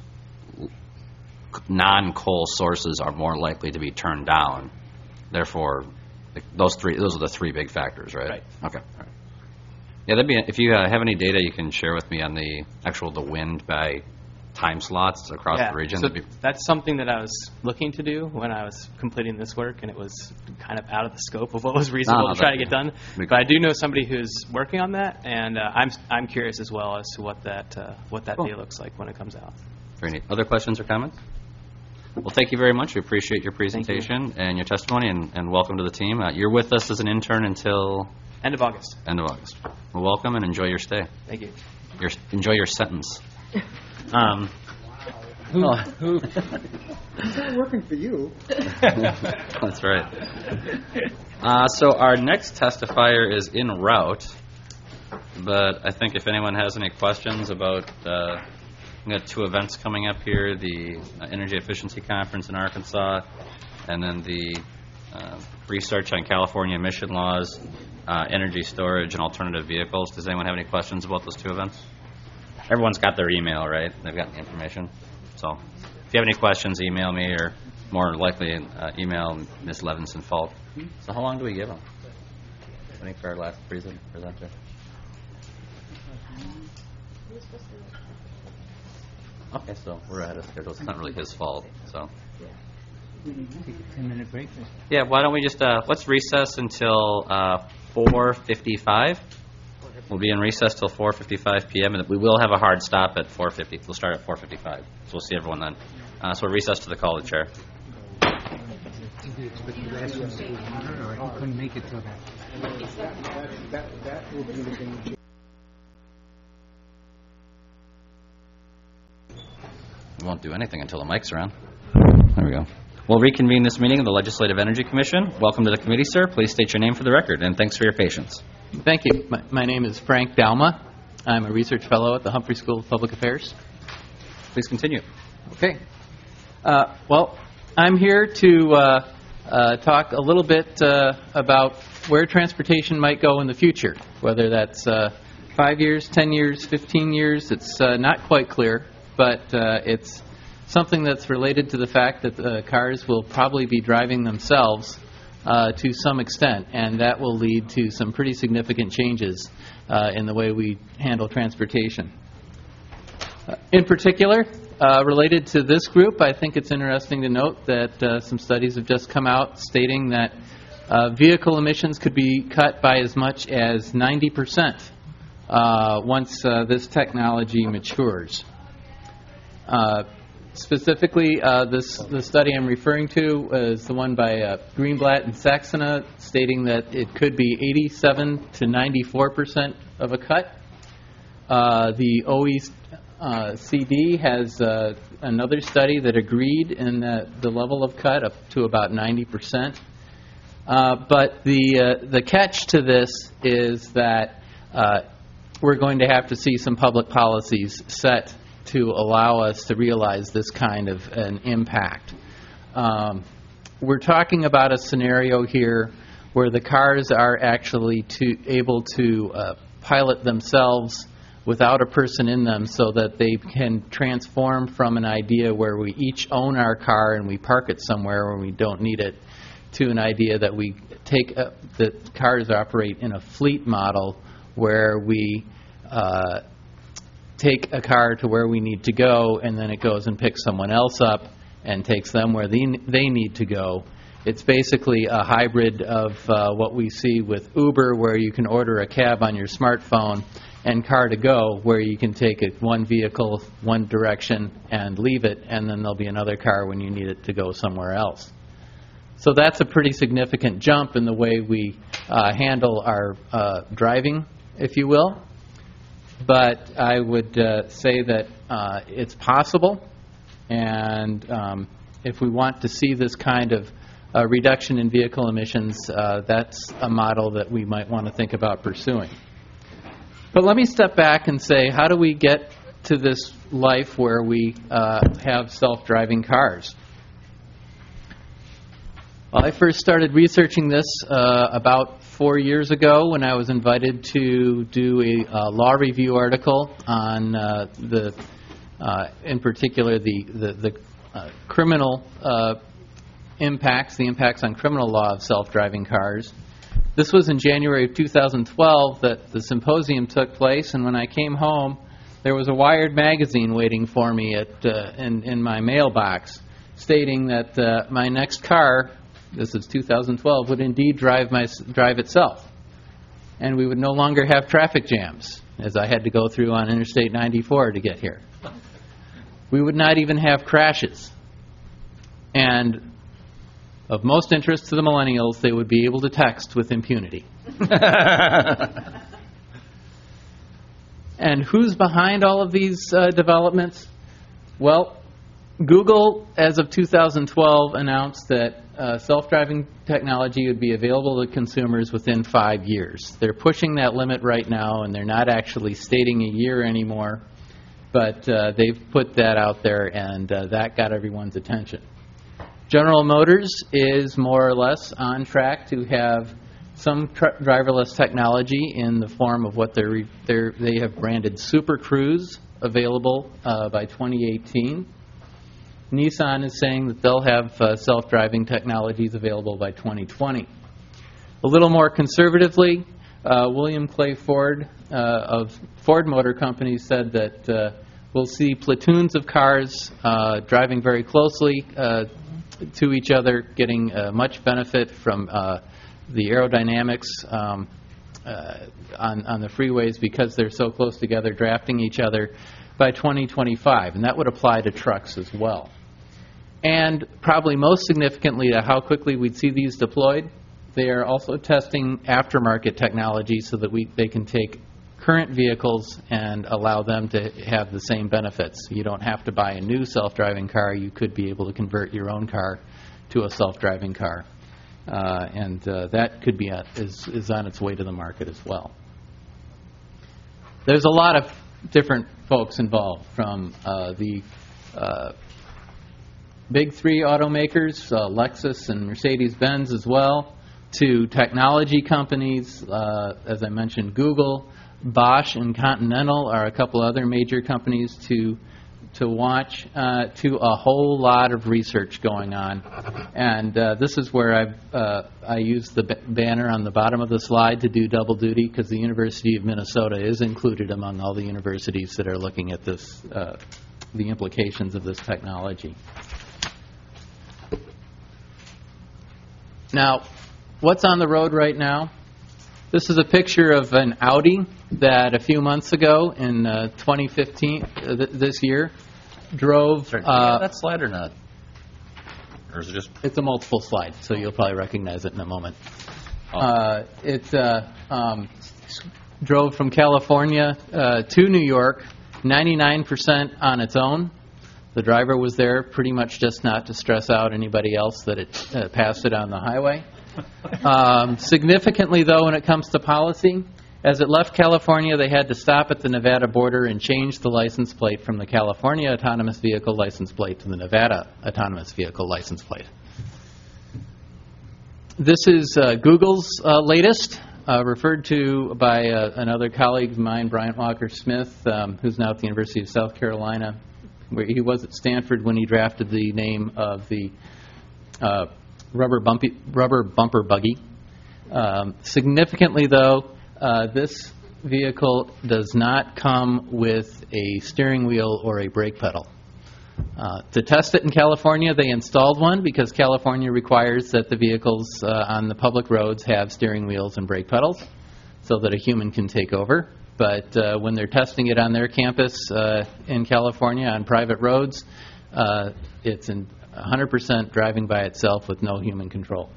non-coal sources, are more likely to be turned down. Therefore, those are the three big factors, right? Right. Okay. All right. Yeah, that'd be. If you have any data you can share with me on the wind by time slots across the region. So that's something that I was looking to do when I was completing this work, and it was kind of out of the scope of what was reasonable to try to get done. But I do know somebody who's working on that, and I'm curious as well as to what that data looks like when it comes out. Very neat. Other questions or comments? Well, thank you very much. We appreciate your presentation and your testimony, and welcome to the team. You're with us as an intern until end of August. End of August. Well, welcome and enjoy your stay. Thank you. Enjoy your sentence. Who's not working for you? That's right. So our next testifier is en route, but I think if anyone has any questions about, we got two events coming up here, the Energy Efficiency Conference in Arkansas, and then the research on California emission laws, energy storage, and alternative vehicles. Does anyone have any questions about those two events? Everyone's got their email, right? They've got the information. So if you have any questions, email me, or more likely email Ms. Levinson-Falk. So how long do we give them? I think for our last presenter. Okay, so we're ahead of schedule. It's not really his fault. So. Take a 10-minute break. Yeah, why don't we just let's recess until 4:55. We'll be in recess till 4:55 p.m. and we will have a hard stop at 4:50. We'll start at 4:55. So we'll see everyone then. So we'll recess to the call of the chair. He couldn't make it till That will be the game. We won't do anything until the mic's around. There we go. We'll reconvene this meeting of the Legislative Energy Commission. Welcome to the committee, sir. Please state your name for the record, and thanks for your patience. Thank you. My name is Frank Dalma. I'm a research fellow at the Humphrey School of Public Affairs. Please continue. Okay. Well, I'm here to talk a little bit about where transportation might go in the future, whether that's 5 years, 10 years, 15 years. It's not quite clear, but it's something that's related to the fact that the cars will probably be driving themselves to some extent, and that will lead to some pretty significant changes in the way we handle transportation. In particular, related to this group, I think it's interesting to note that some studies have just come out stating that vehicle emissions could be cut by as much as 90% once this technology matures. Specifically, the study I'm referring to is the one by Greenblatt and Saxena, stating that it could be 87 to 94% of a cut. The OECD has another study that agreed in the level of cut up to about 90%. But the catch to this is that we're going to have to see some public policies set to allow us to realize this kind of an impact. We're talking about a scenario here where the cars are actually able to pilot themselves without a person in them, so that they can transform from an idea where we each own our car and we park it somewhere where we don't need it, to an idea that we take that cars operate in a fleet model where we take a car to where we need to go, and then it goes and picks someone else up and takes them where they need to go. It's basically a hybrid of what we see with Uber, where you can order a cab on your smartphone, and Car2Go, where you can take it one vehicle, one direction, and leave it, and then there'll be another car when you need it to go somewhere else. So that's a pretty significant jump in the way we handle our driving, if you will. But I would say that it's possible, and if we want to see this kind of reduction in vehicle emissions, that's a model that we might want to think about pursuing. But let me step back and say, how do we get to this life where we have self-driving cars? Well, I first started researching this about 4 years ago when I was invited to do a law review article on in particular, the criminal impacts, the impacts on criminal law of self-driving cars. This was in January of 2012 that the symposium took place, and when I came home, there was a Wired magazine waiting for me in my mailbox, stating that my next car, this is 2012, would indeed drive itself, and we would no longer have traffic jams, as I had to go through on Interstate 94 to get here. We would not even have crashes, and of most interest to the millennials, they would be able to text with impunity. And who's behind all of these developments? Well, Google, as of 2012, announced that self-driving technology would be available to consumers within 5 years. They're pushing that limit right now, and they're not actually stating a year anymore, but they've put that out there, and that got everyone's attention. General Motors is more or less on track to have some driverless technology in the form of what they have branded Super Cruise available by 2018. Nissan is saying that they'll have self-driving technologies available by 2020. A little more conservatively, William Clay Ford of Ford Motor Company said that we'll see platoons of cars driving very closely to each other, getting much benefit from the aerodynamics on the freeways because they're so close together, drafting each other by 2025, and that would apply to trucks as well. And probably most significantly to how quickly we'd see these deployed, they are also testing aftermarket technology so that they can take current vehicles and allow them to have the same benefits. You don't have to buy a new self-driving car. You could be able to convert your own car to a self-driving car. And that could be is on its way to the market as well. There's a lot of different folks involved, from the big three automakers, Lexus and Mercedes-Benz as well, to technology companies, as I mentioned, Google, Bosch and Continental are a couple other major companies to watch, to a whole lot of research going on. And this is where I used the banner on the bottom of the slide to do double duty, because the University of Minnesota is included among all the universities that are looking at this, the implications of this technology. Now, what's on the road right now? This is a picture of an Audi that a few months ago in 2015, this year, drove... that slide or not? Or is it just... It's a multiple slide, so you'll probably recognize it in a moment. It drove from California to New York, 99% on its own. The driver was there pretty much just not to stress out anybody else that it passed it on the highway. Significantly, though, when it comes to policy, as it left California, they had to stop at the Nevada border and change the license plate from the California autonomous vehicle license plate to the Nevada autonomous vehicle license plate. This is Google's latest, referred to by another colleague of mine, Bryant Walker Smith, who's now at the University of South Carolina, where he was at Stanford when he drafted the name of the rubber bumper buggy. Significantly, though, this vehicle does not come with a steering wheel or a brake pedal. To test it in California, they installed one because California requires that the vehicles on the public roads have steering wheels and brake pedals so that a human can take over. But when they're testing it on their campus in California on private roads, it's 100% driving by itself with no human control.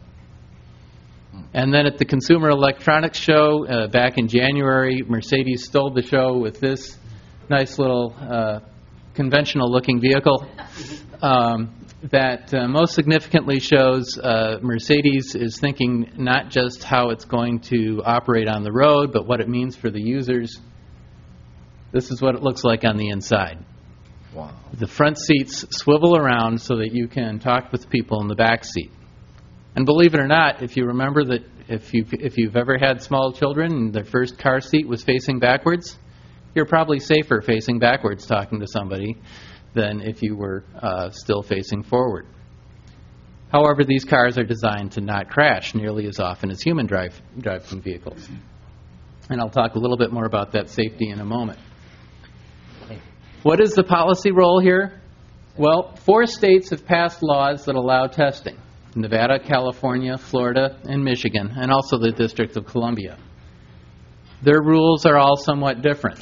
And then at the Consumer Electronics Show back in January, Mercedes stole the show with this nice little conventional-looking vehicle that most significantly shows Mercedes is thinking not just how it's going to operate on the road, but what it means for the users. This is what it looks like on the inside. Wow. The front seats swivel around so that you can talk with people in the back seat. And believe it or not, if you remember that if you've ever had small children and their first car seat was facing backwards, you're probably safer facing backwards talking to somebody than if you were still facing forward. However, these cars are designed to not crash nearly as often as human driving vehicles. And I'll talk a little bit more about that safety in a moment. What is the policy role here? Well, 4 states have passed laws that allow testing: Nevada, California, Florida, and Michigan, and also the District of Columbia. Their rules are all somewhat different.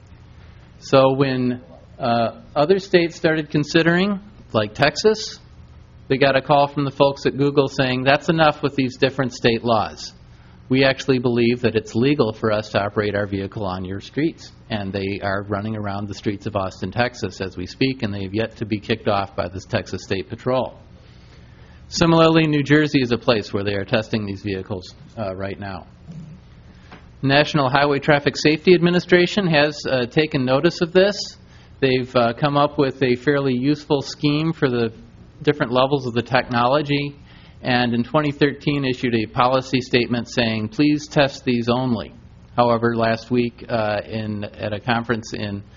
So when other states started considering, like Texas, they got a call from the folks at Google saying, that's enough with these different state laws. We actually believe that it's legal for us to operate our vehicle on your streets. And they are running around the streets of Austin, Texas as we speak, and they have yet to be kicked off by the Texas State Patrol. Similarly, New Jersey is a place where they are testing these vehicles right now. National Highway Traffic Safety Administration has taken notice of this. They've come up with a fairly useful scheme for the different levels of the technology, and in 2013 issued a policy statement saying, please test these only. However, last week at a conference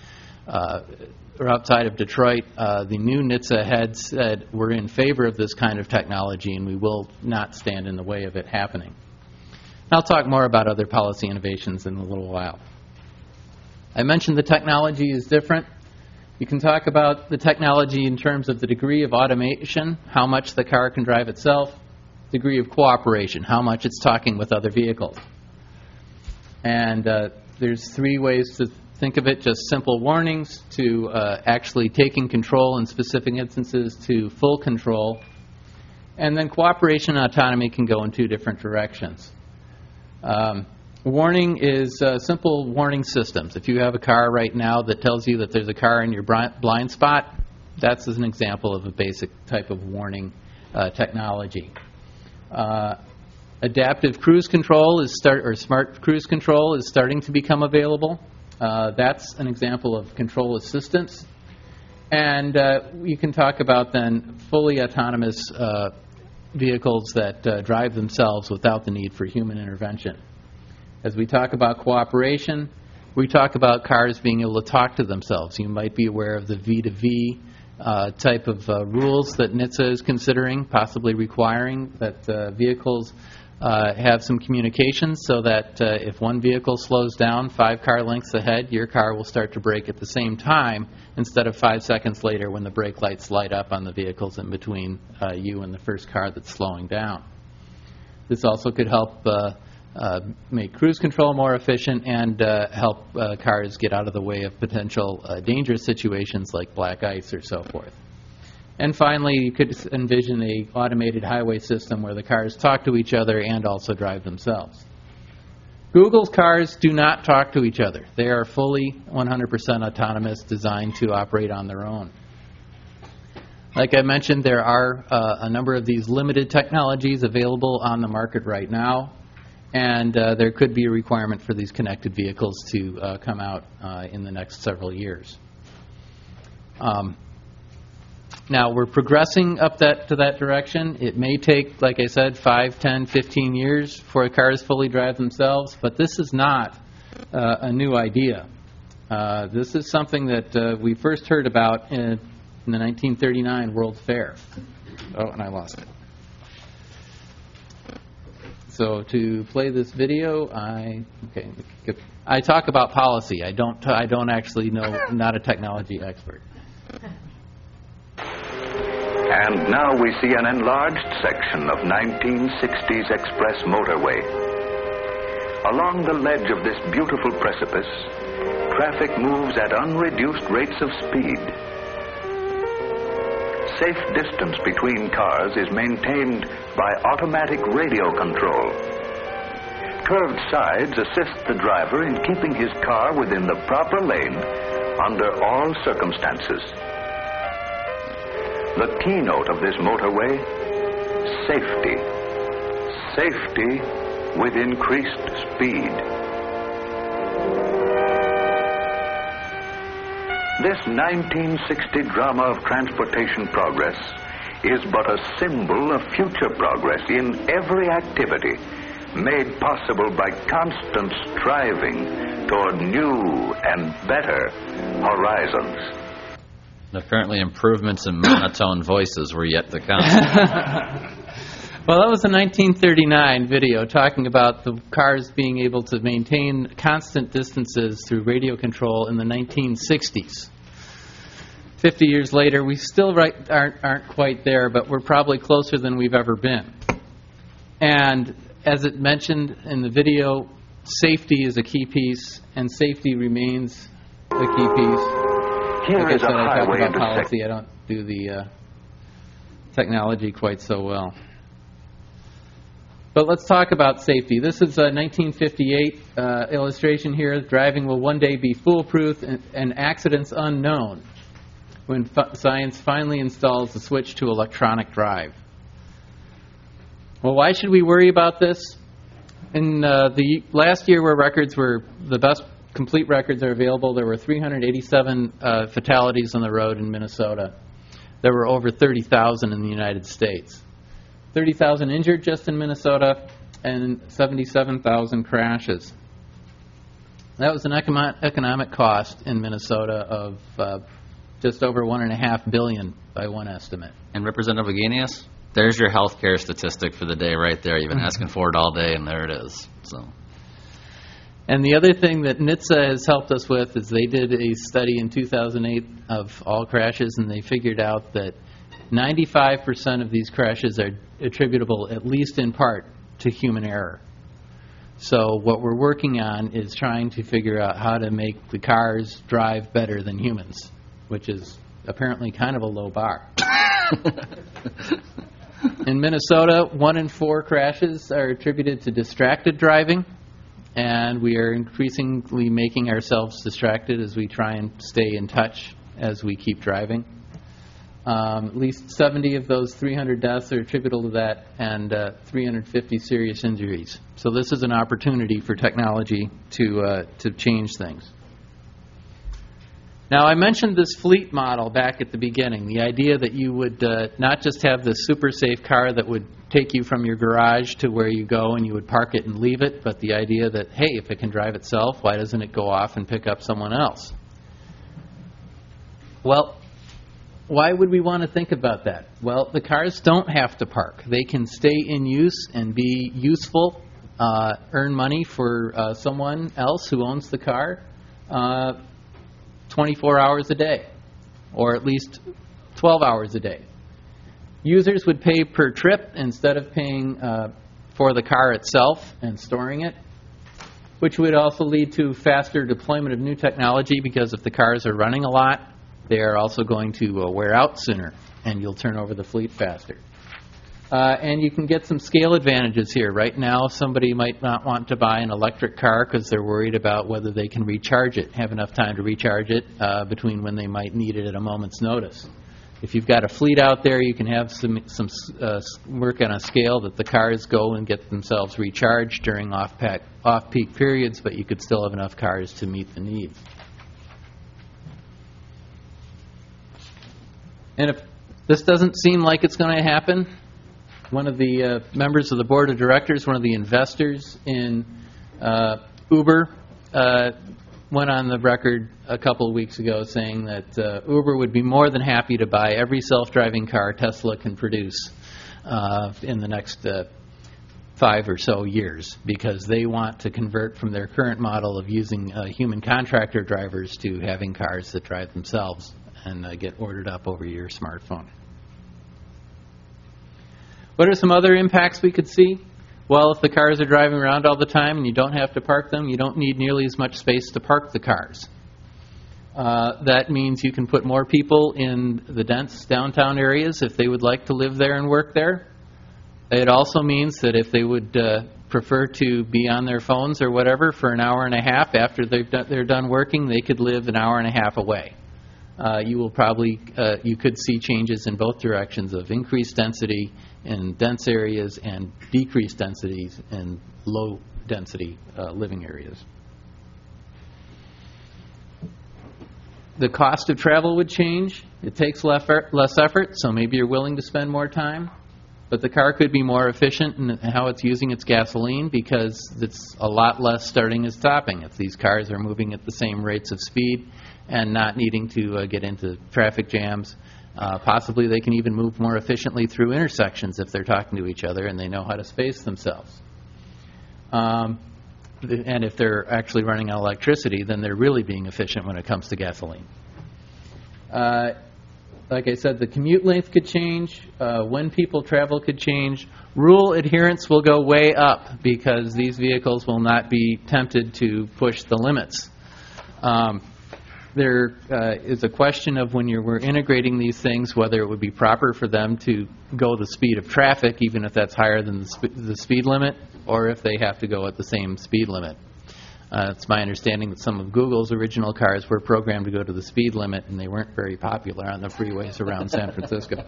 or outside of Detroit, the new NHTSA head said we're in favor of this kind of technology and we will not stand in the way of it happening. I'll talk more about other policy innovations in a little while. I mentioned the technology is different. You can talk about the technology in terms of the degree of automation, how much the car can drive itself, degree of cooperation, how much it's talking with other vehicles. And there's 3 ways to think of it: just simple warnings, to actually taking control in specific instances, to full control. And then cooperation and autonomy can go in 2 different directions. Warning is simple warning systems. If you have a car right now that tells you that there's a car in your blind spot, that's an example of a basic type of warning technology. Adaptive cruise control or smart cruise control is starting to become available. That's an example of control assistance. And you can talk about then fully autonomous vehicles that drive themselves without the need for human intervention. As we talk about cooperation, we talk about cars being able to talk to themselves. You might be aware of the V2V type of rules that NHTSA is considering, possibly requiring that vehicles have some communication so that if one vehicle slows down 5 car lengths ahead, your car will start to brake at the same time instead of 5 seconds later when the brake lights light up on the vehicles in between you and the first car that's slowing down. This also could help make cruise control more efficient and help cars get out of the way of potential dangerous situations like black ice or so forth. And finally, you could envision an automated highway system where the cars talk to each other and also drive themselves. Google's cars do not talk to each other. They are fully 100% autonomous, designed to operate on their own. Like I mentioned, there are a number of these limited technologies available on the market right now, and there could be a requirement for these connected vehicles to come out in the next several years. Now, we're progressing up to that direction. It may take, like I said, 5, 10, 15 years before cars fully drive themselves, but this is not a new idea. This is something that we first heard about in the 1939 World Fair. Oh, and I lost it. So to play this video, I talk about policy. I don't actually know. I'm not a technology expert. And now we see an enlarged section of 1960s express motorway. Along the ledge of this beautiful precipice, traffic moves at unreduced rates of speed. Safe distance between cars is maintained by automatic radio control. Curved sides assist the driver in keeping his car within the proper lane under all circumstances. The keynote of this motorway, safety. Safety with increased speed. This 1960 drama of transportation progress is but a symbol of future progress in every activity made possible by constant striving toward new and better horizons. Apparently improvements in monotone voices were yet to come. Well, that was a 1939 video talking about the cars being able to maintain constant distances through radio control in the 1960s. 50 years later, we still aren't quite there, but we're probably closer than we've ever been. And as it mentioned in the video, safety is a key piece, and safety remains a key piece. Like I said, I talk about policy. I don't do the technology quite so well. But let's talk about safety. This is a 1958 illustration here. Driving will one day be foolproof and accidents unknown when science finally installs the switch to electronic drive. Well, why should we worry about this? In the last year where records were the best complete records are available, there were 387 fatalities on the road in Minnesota. There were over 30,000 in the United States. 30,000 injured just in Minnesota, and 77,000 crashes. That was an economic cost in Minnesota of just over $1.5 billion by one estimate. And Representative Agenius, there's your health care statistic for the day right there. You've been asking for it all day, and there it is. So. And the other thing that NHTSA has helped us with is they did a study in 2008 of all crashes, and they figured out that 95% of these crashes are attributable, at least in part, to human error. So what we're working on is trying to figure out how to make the cars drive better than humans, which is apparently kind of a low bar. In Minnesota, 1 in 4 crashes are attributed to distracted driving. And we are increasingly making ourselves distracted as we try and stay in touch as we keep driving. At least 70 of those 300 deaths are attributable to that, and 350 serious injuries. So this is an opportunity for technology to change things. Now, I mentioned this fleet model back at the beginning, the idea that you would not just have this super safe car that would take you from your garage to where you go and you would park it and leave it, but the idea that, hey, if it can drive itself, why doesn't it go off and pick up someone else? Well, why would we want to think about that? Well, the cars don't have to park. They can stay in use and be useful, earn money for someone else who owns the car 24 hours a day, or at least 12 hours a day. Users would pay per trip instead of paying for the car itself and storing it, which would also lead to faster deployment of new technology, because if the cars are running a lot, they are also going to wear out sooner, and you'll turn over the fleet faster. And you can get some scale advantages here. Right now, somebody might not want to buy an electric car because they're worried about whether they can recharge it, have enough time to recharge it between when they might need it at a moment's notice. If you've got a fleet out there, you can have some work on a scale that the cars go and get themselves recharged during off-peak periods, but you could still have enough cars to meet the needs. And if this doesn't seem like it's going to happen, one of the members of the board of directors, one of the investors in Uber, went on the record a couple of weeks ago saying that Uber would be more than happy to buy every self-driving car Tesla can produce in the next 5 or so years, because they want to convert from their current model of using human contractor drivers to having cars that drive themselves and get ordered up over your smartphone. What are some other impacts we could see? Well, if the cars are driving around all the time and you don't have to park them, you don't need nearly as much space to park the cars. That means you can put more people in the dense downtown areas if they would like to live there and work there. It also means that if they would prefer to be on their phones or whatever for an hour and a half after they're done working, they could live an hour and a half away. You could see changes in both directions of increased density in dense areas and decreased densities in low density living areas. The cost of travel would change. It takes less effort, so maybe you're willing to spend more time. But the car could be more efficient in how it's using its gasoline because it's a lot less starting and stopping. If these cars are moving at the same rates of speed and not needing to get into traffic jams, possibly they can even move more efficiently through intersections if they're talking to each other and they know how to space themselves. And if they're actually running on electricity, then they're really being efficient when it comes to gasoline. Like I said, the commute length could change. When people travel could change. Rule adherence will go way up because these vehicles will not be tempted to push the limits. There is a question of when we're integrating these things, whether it would be proper for them to go the speed of traffic, even if that's higher than the speed limit, or if they have to go at the same speed limit. It's my understanding that some of Google's original cars were programmed to go to the speed limit, and they weren't very popular on the freeways around San Francisco.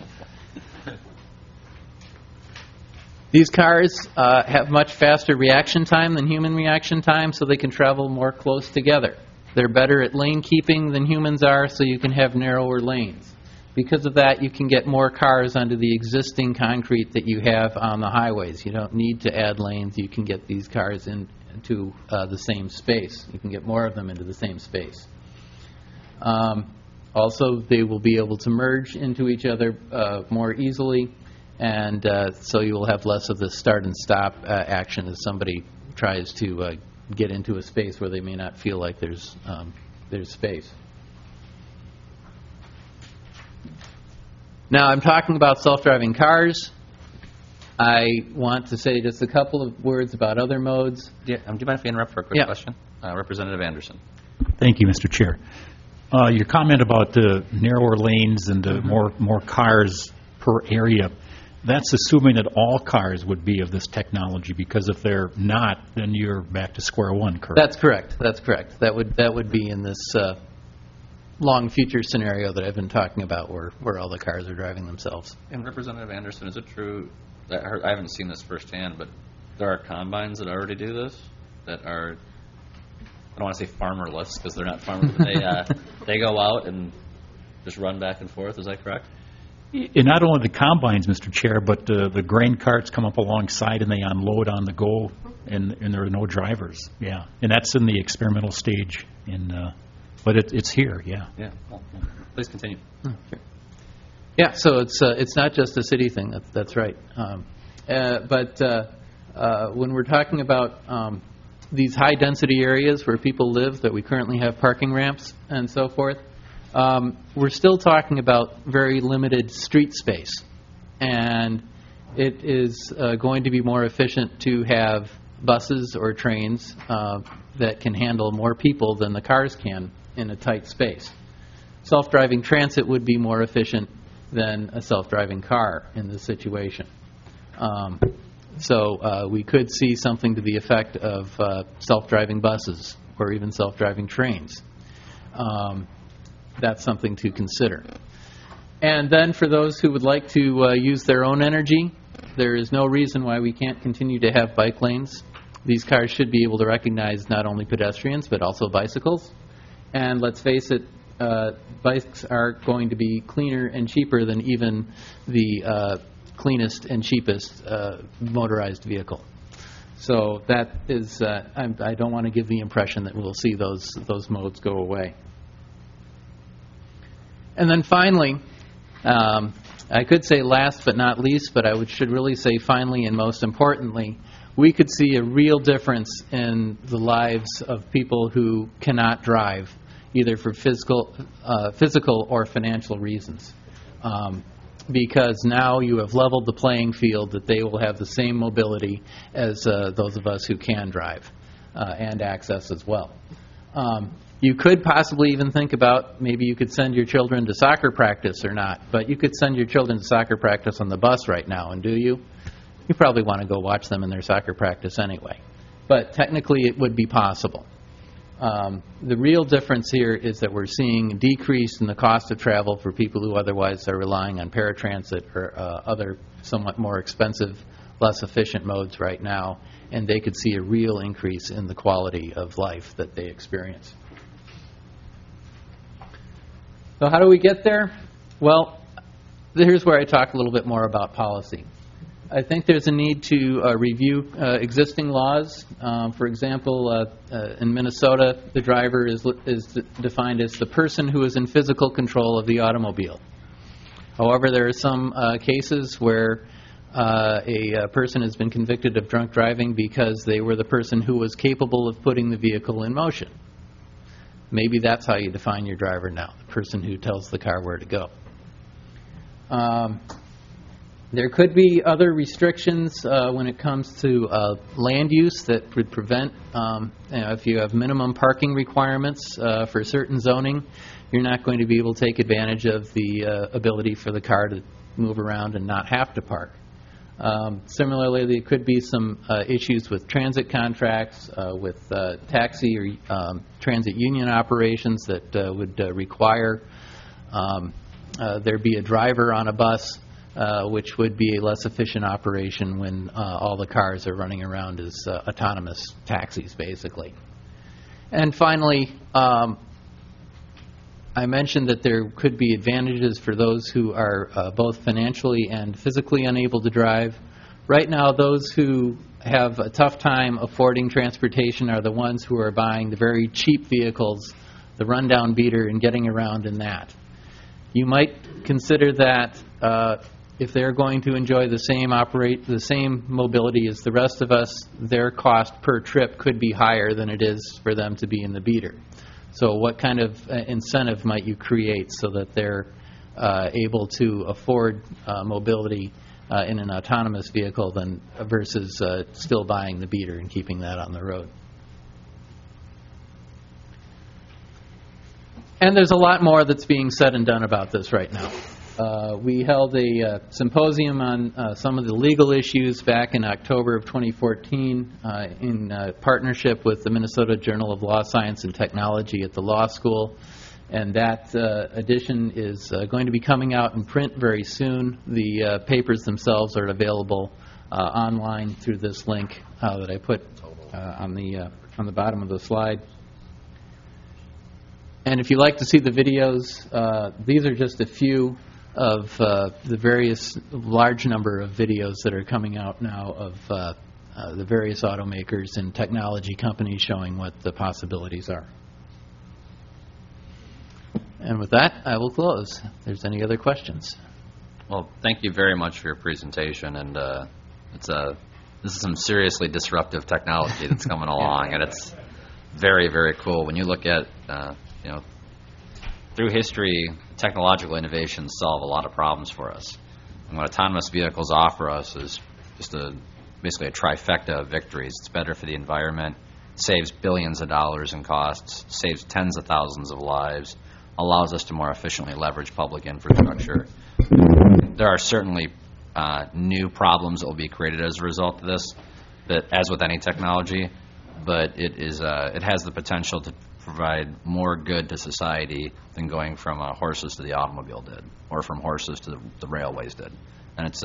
These cars have much faster reaction time than human reaction time, so they can travel more close together. They're better at lane keeping than humans are, so you can have narrower lanes. Because of that, you can get more cars onto the existing concrete that you have on the highways. You don't need to add lanes. You can get these cars into the same space. You can get more of them into the same space. Also, they will be able to merge into each other more easily, and so you will have less of the start and stop action as somebody tries to get into a space where they may not feel like there's space. Now, I'm talking about self-driving cars. I want to say just a couple of words about other modes. Yeah, do you mind if I interrupt for a quick question? Representative Anderson. Thank you, Mr. Chair. Your comment about the narrower lanes and the more cars per area, that's assuming that all cars would be of this technology, because if they're not, then you're back to square one, correct? That's correct. That's correct. That would be in this long future scenario that I've been talking about where all the cars are driving themselves. And Representative Anderson, is it true, I haven't seen this firsthand, but there are combines that already do this, that are, I don't want to say farmerless, because they're not farmers, but they go out and just run back and forth, is that correct? And not only the combines, Mr. Chair, but the grain carts come up alongside and they unload on the go, and there are no drivers. Yeah, and that's in the experimental stage, but it's here. Yeah. Yeah. Well, please continue. Okay. Yeah. So it's not just a city thing. That's right. But when we're talking about these high density areas where people live that we currently have parking ramps and so forth, we're still talking about very limited street space, and it is going to be more efficient to have buses or trains that can handle more people than the cars can in a tight space. Self-driving transit would be more efficient than a self-driving car in this situation. So we could see something to the effect of self-driving buses or even self-driving trains. That's something to consider. And then for those who would like to use their own energy, there is no reason why we can't continue to have bike lanes. These cars should be able to recognize not only pedestrians but also bicycles. And let's face it, bikes are going to be cleaner and cheaper than even the cleanest and cheapest motorized vehicle. So that is, I don't want to give the impression that we'll see those modes go away. And then finally, I could say last but not least, but should really say finally and most importantly, we could see a real difference in the lives of people who cannot drive, either for physical or financial reasons. Because now you have leveled the playing field that they will have the same mobility as those of us who can drive and access as well. You could possibly even think about maybe you could send your children to soccer practice or not, but you could send your children to soccer practice on the bus right now, and do you? You probably want to go watch them in their soccer practice anyway. But technically it would be possible. The real difference here is that we're seeing a decrease in the cost of travel for people who otherwise are relying on paratransit or other somewhat more expensive, less efficient modes right now, and they could see a real increase in the quality of life that they experience. So how do we get there? Well, here's where I talk a little bit more about policy. I think there's a need to review existing laws. For example, in Minnesota, the driver is defined as the person who is in physical control of the automobile. However, there are some cases where a person has been convicted of drunk driving because they were the person who was capable of putting the vehicle in motion. Maybe that's how you define your driver now, the person who tells the car where to go. There could be other restrictions when it comes to land use that would prevent, if you have minimum parking requirements for certain zoning, you're not going to be able to take advantage of the ability for the car to move around and not have to park. Similarly, there could be some issues with transit contracts, with taxi or transit union operations that would require there be a driver on a bus, which would be a less efficient operation when all the cars are running around as autonomous taxis, basically. And finally, I mentioned that there could be advantages for those who are both financially and physically unable to drive. Right now, those who have a tough time affording transportation are the ones who are buying the very cheap vehicles, the rundown beater, and getting around in that. You might consider that if they're going to enjoy the same mobility as the rest of us, their cost per trip could be higher than it is for them to be in the beater. So what kind of incentive might you create so that they're able to afford mobility in an autonomous vehicle versus still buying the beater and keeping that on the road? And there's a lot more that's being said and done about this right now. We held a symposium on some of the legal issues back in October of 2014 in partnership with the Minnesota Journal of Law, Science, and Technology at the law school. And that edition is going to be coming out in print very soon. The papers themselves are available online through this link that I put on the bottom of the slide. And if you like to see the videos, these are just a few of the various large number of videos that are coming out now of the various automakers and technology companies showing what the possibilities are. And with that, I will close. If there's any other questions. Well, thank you very much for your presentation, and this is some seriously disruptive technology that's coming along, and it's very, very cool. When you look at, through history, technological innovations solve a lot of problems for us. And what autonomous vehicles offer us is just basically a trifecta of victories. It's better for the environment, saves billions of dollars in costs, saves tens of thousands of lives, allows us to more efficiently leverage public infrastructure. There are certainly new problems that will be created as a result of this, that, as with any technology, but it has the potential to provide more good to society than going from horses to the automobile did, or from horses to the railways did. And it's,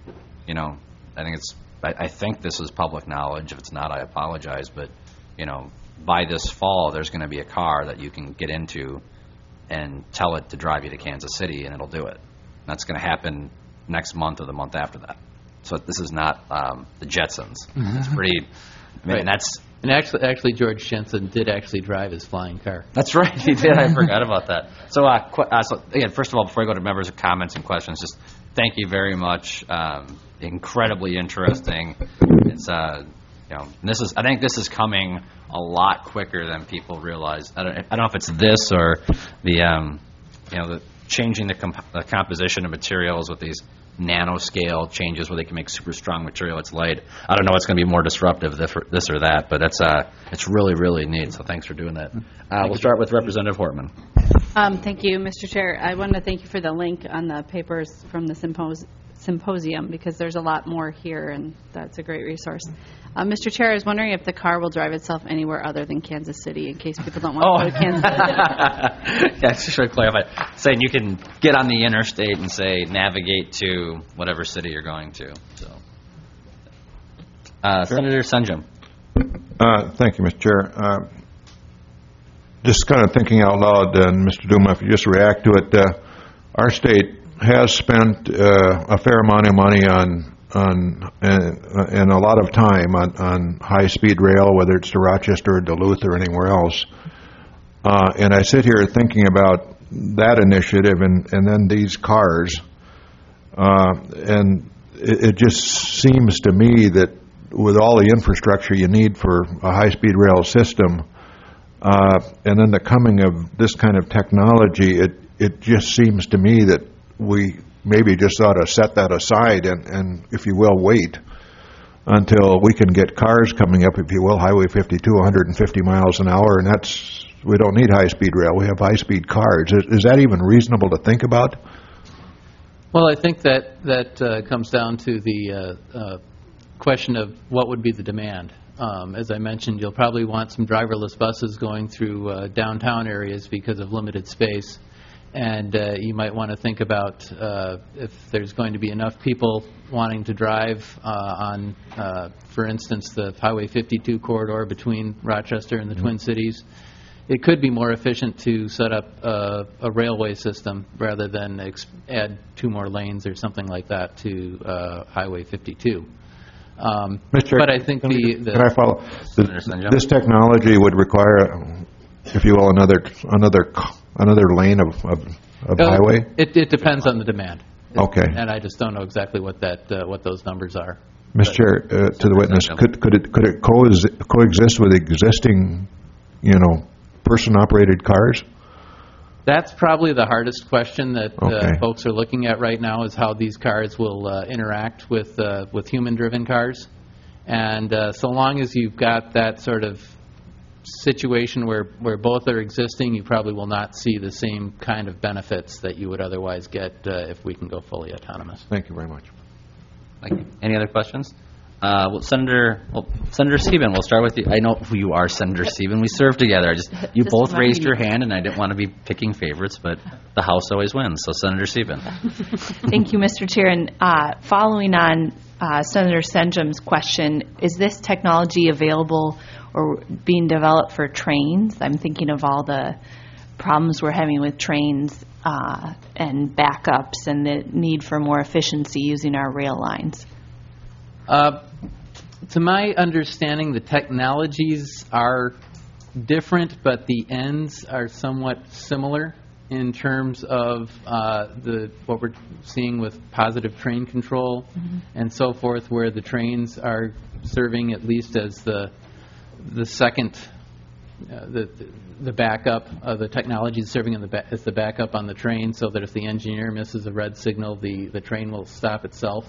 I think this is public knowledge. If it's not, I apologize. But, by this fall, there's going to be a car that you can get into and tell it to drive you to Kansas City, and it'll do it. And that's going to happen next month or the month after that. So this is not the Jetsons. It's pretty. Right. And actually, George Jensen did actually drive his flying car. That's right, he did. I forgot about that. So, again, first of all, before I go to members' comments and questions, just Thank you very much. Incredibly interesting. It's I think this is coming a lot quicker than people realize. I don't know if it's this or the the changing the composition of materials with these nanoscale changes where they can make super strong material. It's light. I don't know what's going to be more disruptive, this or that, but it's really, really neat. So thanks for doing that. We'll start with Representative Hortman. Thank you, Mr. Chair. I wanted to thank you for the link on the papers from the symposium because there's a lot more here, and that's a great resource. Mr. Chair, I was wondering if the car will drive itself anywhere other than Kansas City, in case people don't want to go to Kansas City. Yeah, just to clarify, saying you can get on the interstate and say navigate to whatever city you're going to. So, Senator Senjum. Thank you, Mr. Chair. Just kind of thinking out loud, and Mr. Duma, if you just react to it, our state has spent a fair amount of money and a lot of time on high-speed rail, whether it's to Rochester or Duluth or anywhere else. And I sit here thinking about that initiative and then these cars, and it just seems to me that with all the infrastructure you need for a high-speed rail system, and then the coming of this kind of technology, it just seems to me that we maybe just ought to set that aside and, if you will, wait until we can get cars coming up, if you will, Highway 52, 150 miles an hour, and we don't need high-speed rail. We have high-speed cars. Is that even reasonable to think about? Well, I think that comes down to the question of what would be the demand. As I mentioned, you'll probably want some driverless buses going through downtown areas because of limited space. And you might want to think about if there's going to be enough people wanting to drive on, for instance, the Highway 52 corridor between Rochester and the Twin Cities. It could be more efficient to set up a railway system rather than add 2 more lanes or something like that to Highway 52. But I think can I follow? This technology would require, if you will, another lane of highway? It depends on the demand. Okay. And I just don't know exactly what those numbers are. Mr. Chair, to the witness, could it coexist with existing, person-operated cars? That's probably the hardest question that folks are looking at right now is how these cars will interact with human-driven cars. And so long as you've got that sort of situation where both are existing, you probably will not see the same kind of benefits that you would otherwise get if we can go fully autonomous. Thank you very much. Thank you. Any other questions? Senator Sieben, we'll start with you. I know who you are, Senator Sieben. We served together. You both raised your hand, and I didn't want to be picking favorites, but the House always wins. So, Senator Sieben. Thank you, Mr. Chair. And following on Senator Senjum's question, is this technology available or being developed for trains? I'm thinking of all the problems we're having with trains and backups and the need for more efficiency using our rail lines. To my understanding, the technologies are different, but the ends are somewhat similar in terms of what we're seeing with positive train control and so forth, where the trains are serving at least as the second, the backup. The technology is serving as the backup on the train, so that if the engineer misses a red signal, the train will stop itself.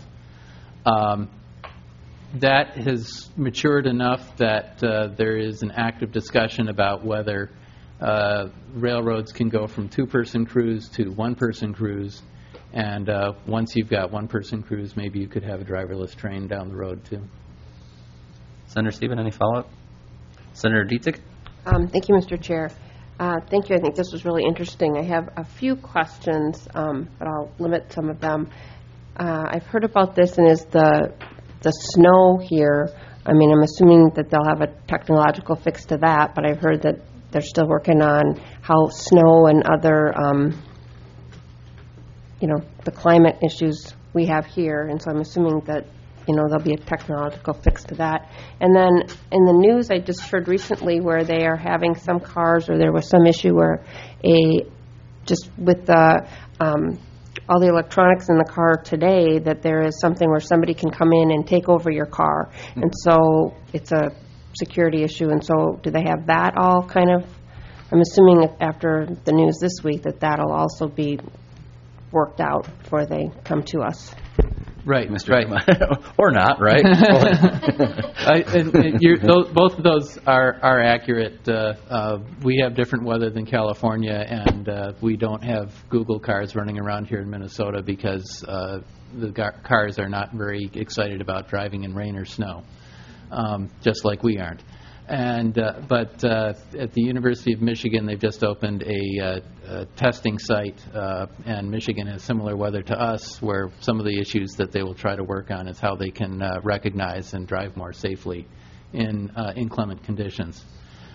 That has matured enough that there is an active discussion about whether railroads can go from two-person crews to one-person crews, and once you've got one-person crews, maybe you could have a driverless train down the road too. Senator Stephen, any follow-up? Senator Dietzig? Thank you, Mr. Chair. Thank you. I think this was really interesting. I have a few questions, but I'll limit some of them. I've heard about this, and is the snow here. I mean, I'm assuming that they'll have a technological fix to that, but I've heard that they're still working on how snow and other, the climate issues we have here, and so I'm assuming that, there'll be a technological fix to that. And then in the news, I just heard recently where they are having some cars, or there was some issue where just with the all the electronics in the car today, that there is something where somebody can come in and take over your car. And so it's a security issue. And so do they have that all kind of, I'm assuming after the news this week that that'll also be worked out before they come to us. Right, Mr. right. Or not, right? Both of those are accurate. We have different weather than California, and we don't have Google cars running around here in Minnesota because the cars are not very excited about driving in rain or snow, just like we aren't. But at the University of Michigan, they've just opened a testing site, and Michigan has similar weather to us, where some of the issues that they will try to work on is how they can recognize and drive more safely in inclement conditions.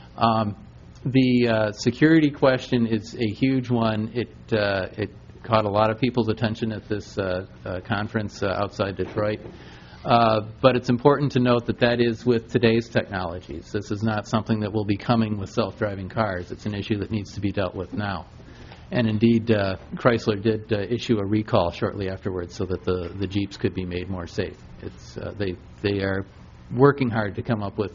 The security question is a huge one. It caught a lot of people's attention at this conference outside Detroit. But it's important to note that is with today's technologies. This is not something that will be coming with self-driving cars. It's an issue that needs to be dealt with now. And indeed, Chrysler did issue a recall shortly afterwards so that the Jeeps could be made more safe. They are working hard to come up with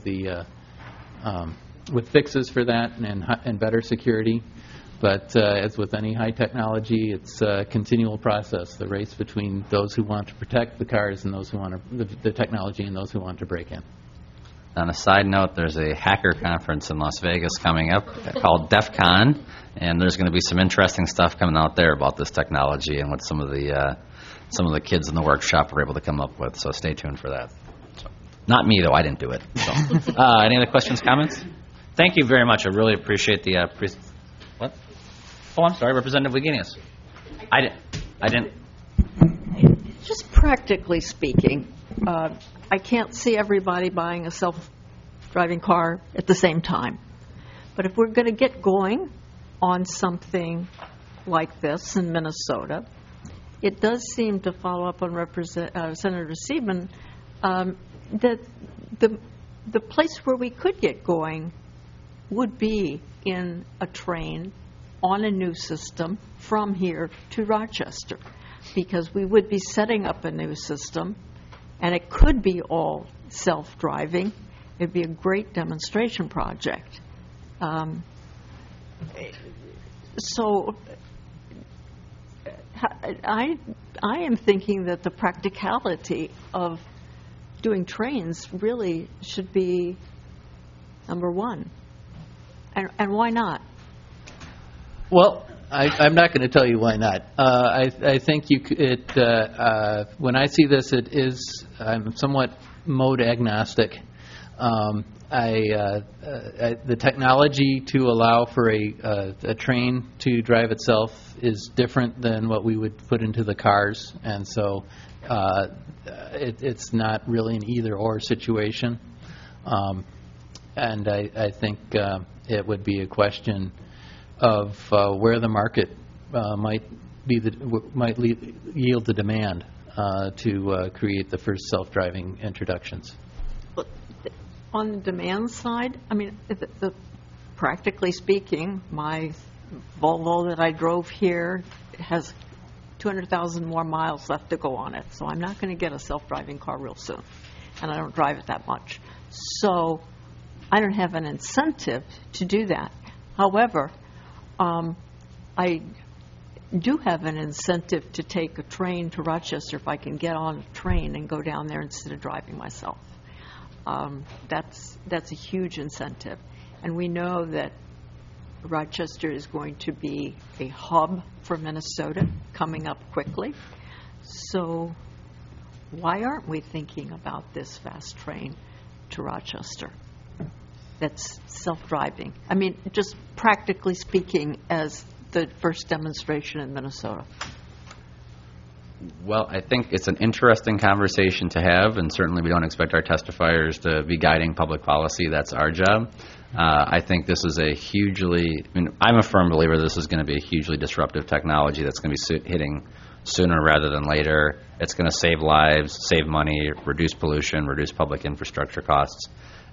with fixes for that and better security. But as with any high technology, it's a continual process, the race between those who want to protect the cars and those who want the technology and those who want to break in. On a side note, there's a hacker conference in Las Vegas coming up called DEF CON, and there's going to be some interesting stuff coming out there about this technology and what some of the kids in the workshop were able to come up with. So stay tuned for that. So, not me, though. I didn't do it. So. Any other questions, comments? Thank you very much. I really appreciate the what? Oh, I'm sorry, Representative Wagenius. I didn't. Just practically speaking, I can't see everybody buying a self-driving car at the same time. But if we're going to get going on something like this in Minnesota, it does seem to follow up on Senator Seidman that the place where we could get going would be in a train on a new system from here to Rochester, because we would be setting up a new system, and it could be all self-driving. It'd be a great demonstration project. So I am thinking that the practicality of doing trains really should be number one. And why not? Well, I'm not going to tell you why not. I think when I see this, I'm somewhat mode agnostic. The technology to allow for a train to drive itself is different than what we would put into the cars, and so it's not really an either-or situation. And I think it would be a question of where the market might yield the demand to create the first self-driving introductions. On the demand side, I mean, practically speaking, my Volvo that I drove here has 200,000 more miles left to go on it, so I'm not going to get a self-driving car real soon, and I don't drive it that much. So I don't have an incentive to do that. However, I do have an incentive to take a train to Rochester if I can get on a train and go down there instead of driving myself. That's a huge incentive. And we know that Rochester is going to be a hub for Minnesota coming up quickly. So why aren't we thinking about this fast train to Rochester that's self-driving? I mean, just practically speaking, as the first demonstration in Minnesota. Well, I think it's an interesting conversation to have, and certainly we don't expect our testifiers to be guiding public policy. That's our job. I think this is I'm a firm believer this is going to be a hugely disruptive technology that's going to be hitting sooner rather than later. It's going to save lives, save money, reduce pollution, reduce public infrastructure costs.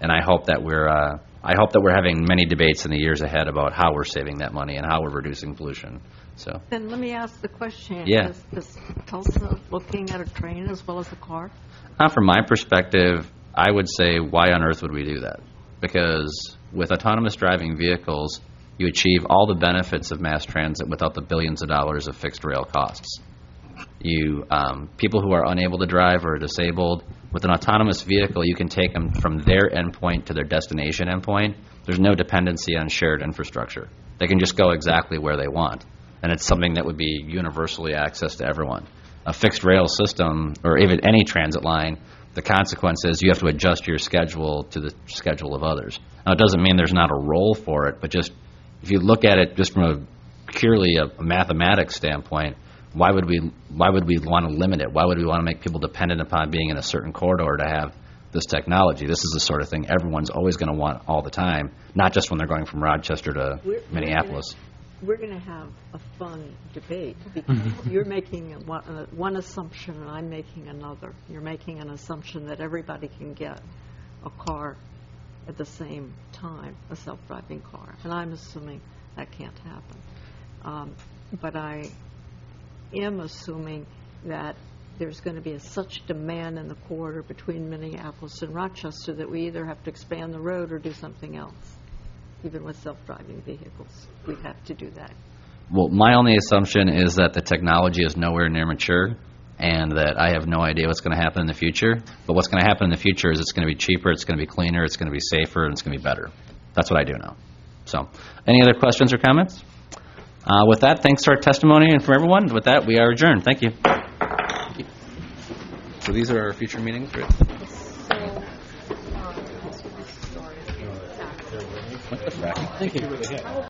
And I hope that we're having many debates in the years ahead about how we're saving that money and how we're reducing pollution. So. Then let me ask the question. Yeah. Is Tulsa looking at a train as well as a car? From my perspective, I would say, why on earth would we do that? Because with autonomous driving vehicles, you achieve all the benefits of mass transit without the billions of dollars of fixed rail costs. People who are unable to drive or disabled, with an autonomous vehicle, you can take them from their endpoint to their destination endpoint. There's no dependency on shared infrastructure. They can just go exactly where they want. And it's something that would be universally accessed to everyone. A fixed rail system, or even any transit line, the consequence is you have to adjust your schedule to the schedule of others. Now, it doesn't mean there's not a role for it, but just if you look at it just from a purely a mathematics standpoint, why would we want to limit it? Why would we want to make people dependent upon being in a certain corridor to have this technology? This is the sort of thing everyone's always going to want all the time, not just when they're going from Rochester to Minneapolis. We're going to have a fun debate because you're making one assumption and I'm making another. You're making an assumption that everybody can get a car at the same time, a self-driving car, and I'm assuming that can't happen. But I am assuming that there's going to be such demand in the corridor between Minneapolis and Rochester that we either have to expand the road or do something else. Even with self-driving vehicles, we have to do that. Well, my only assumption is that the technology is nowhere near mature and that I have no idea what's going to happen in the future. But what's going to happen in the future is it's going to be cheaper, it's going to be cleaner, it's going to be safer, and it's going to be better. That's what I do know. So, any other questions or comments? With that, thanks to our testimony and from everyone. With that, we are adjourned. Thank you. So these are our future meetings, right? What the frack? Thank you.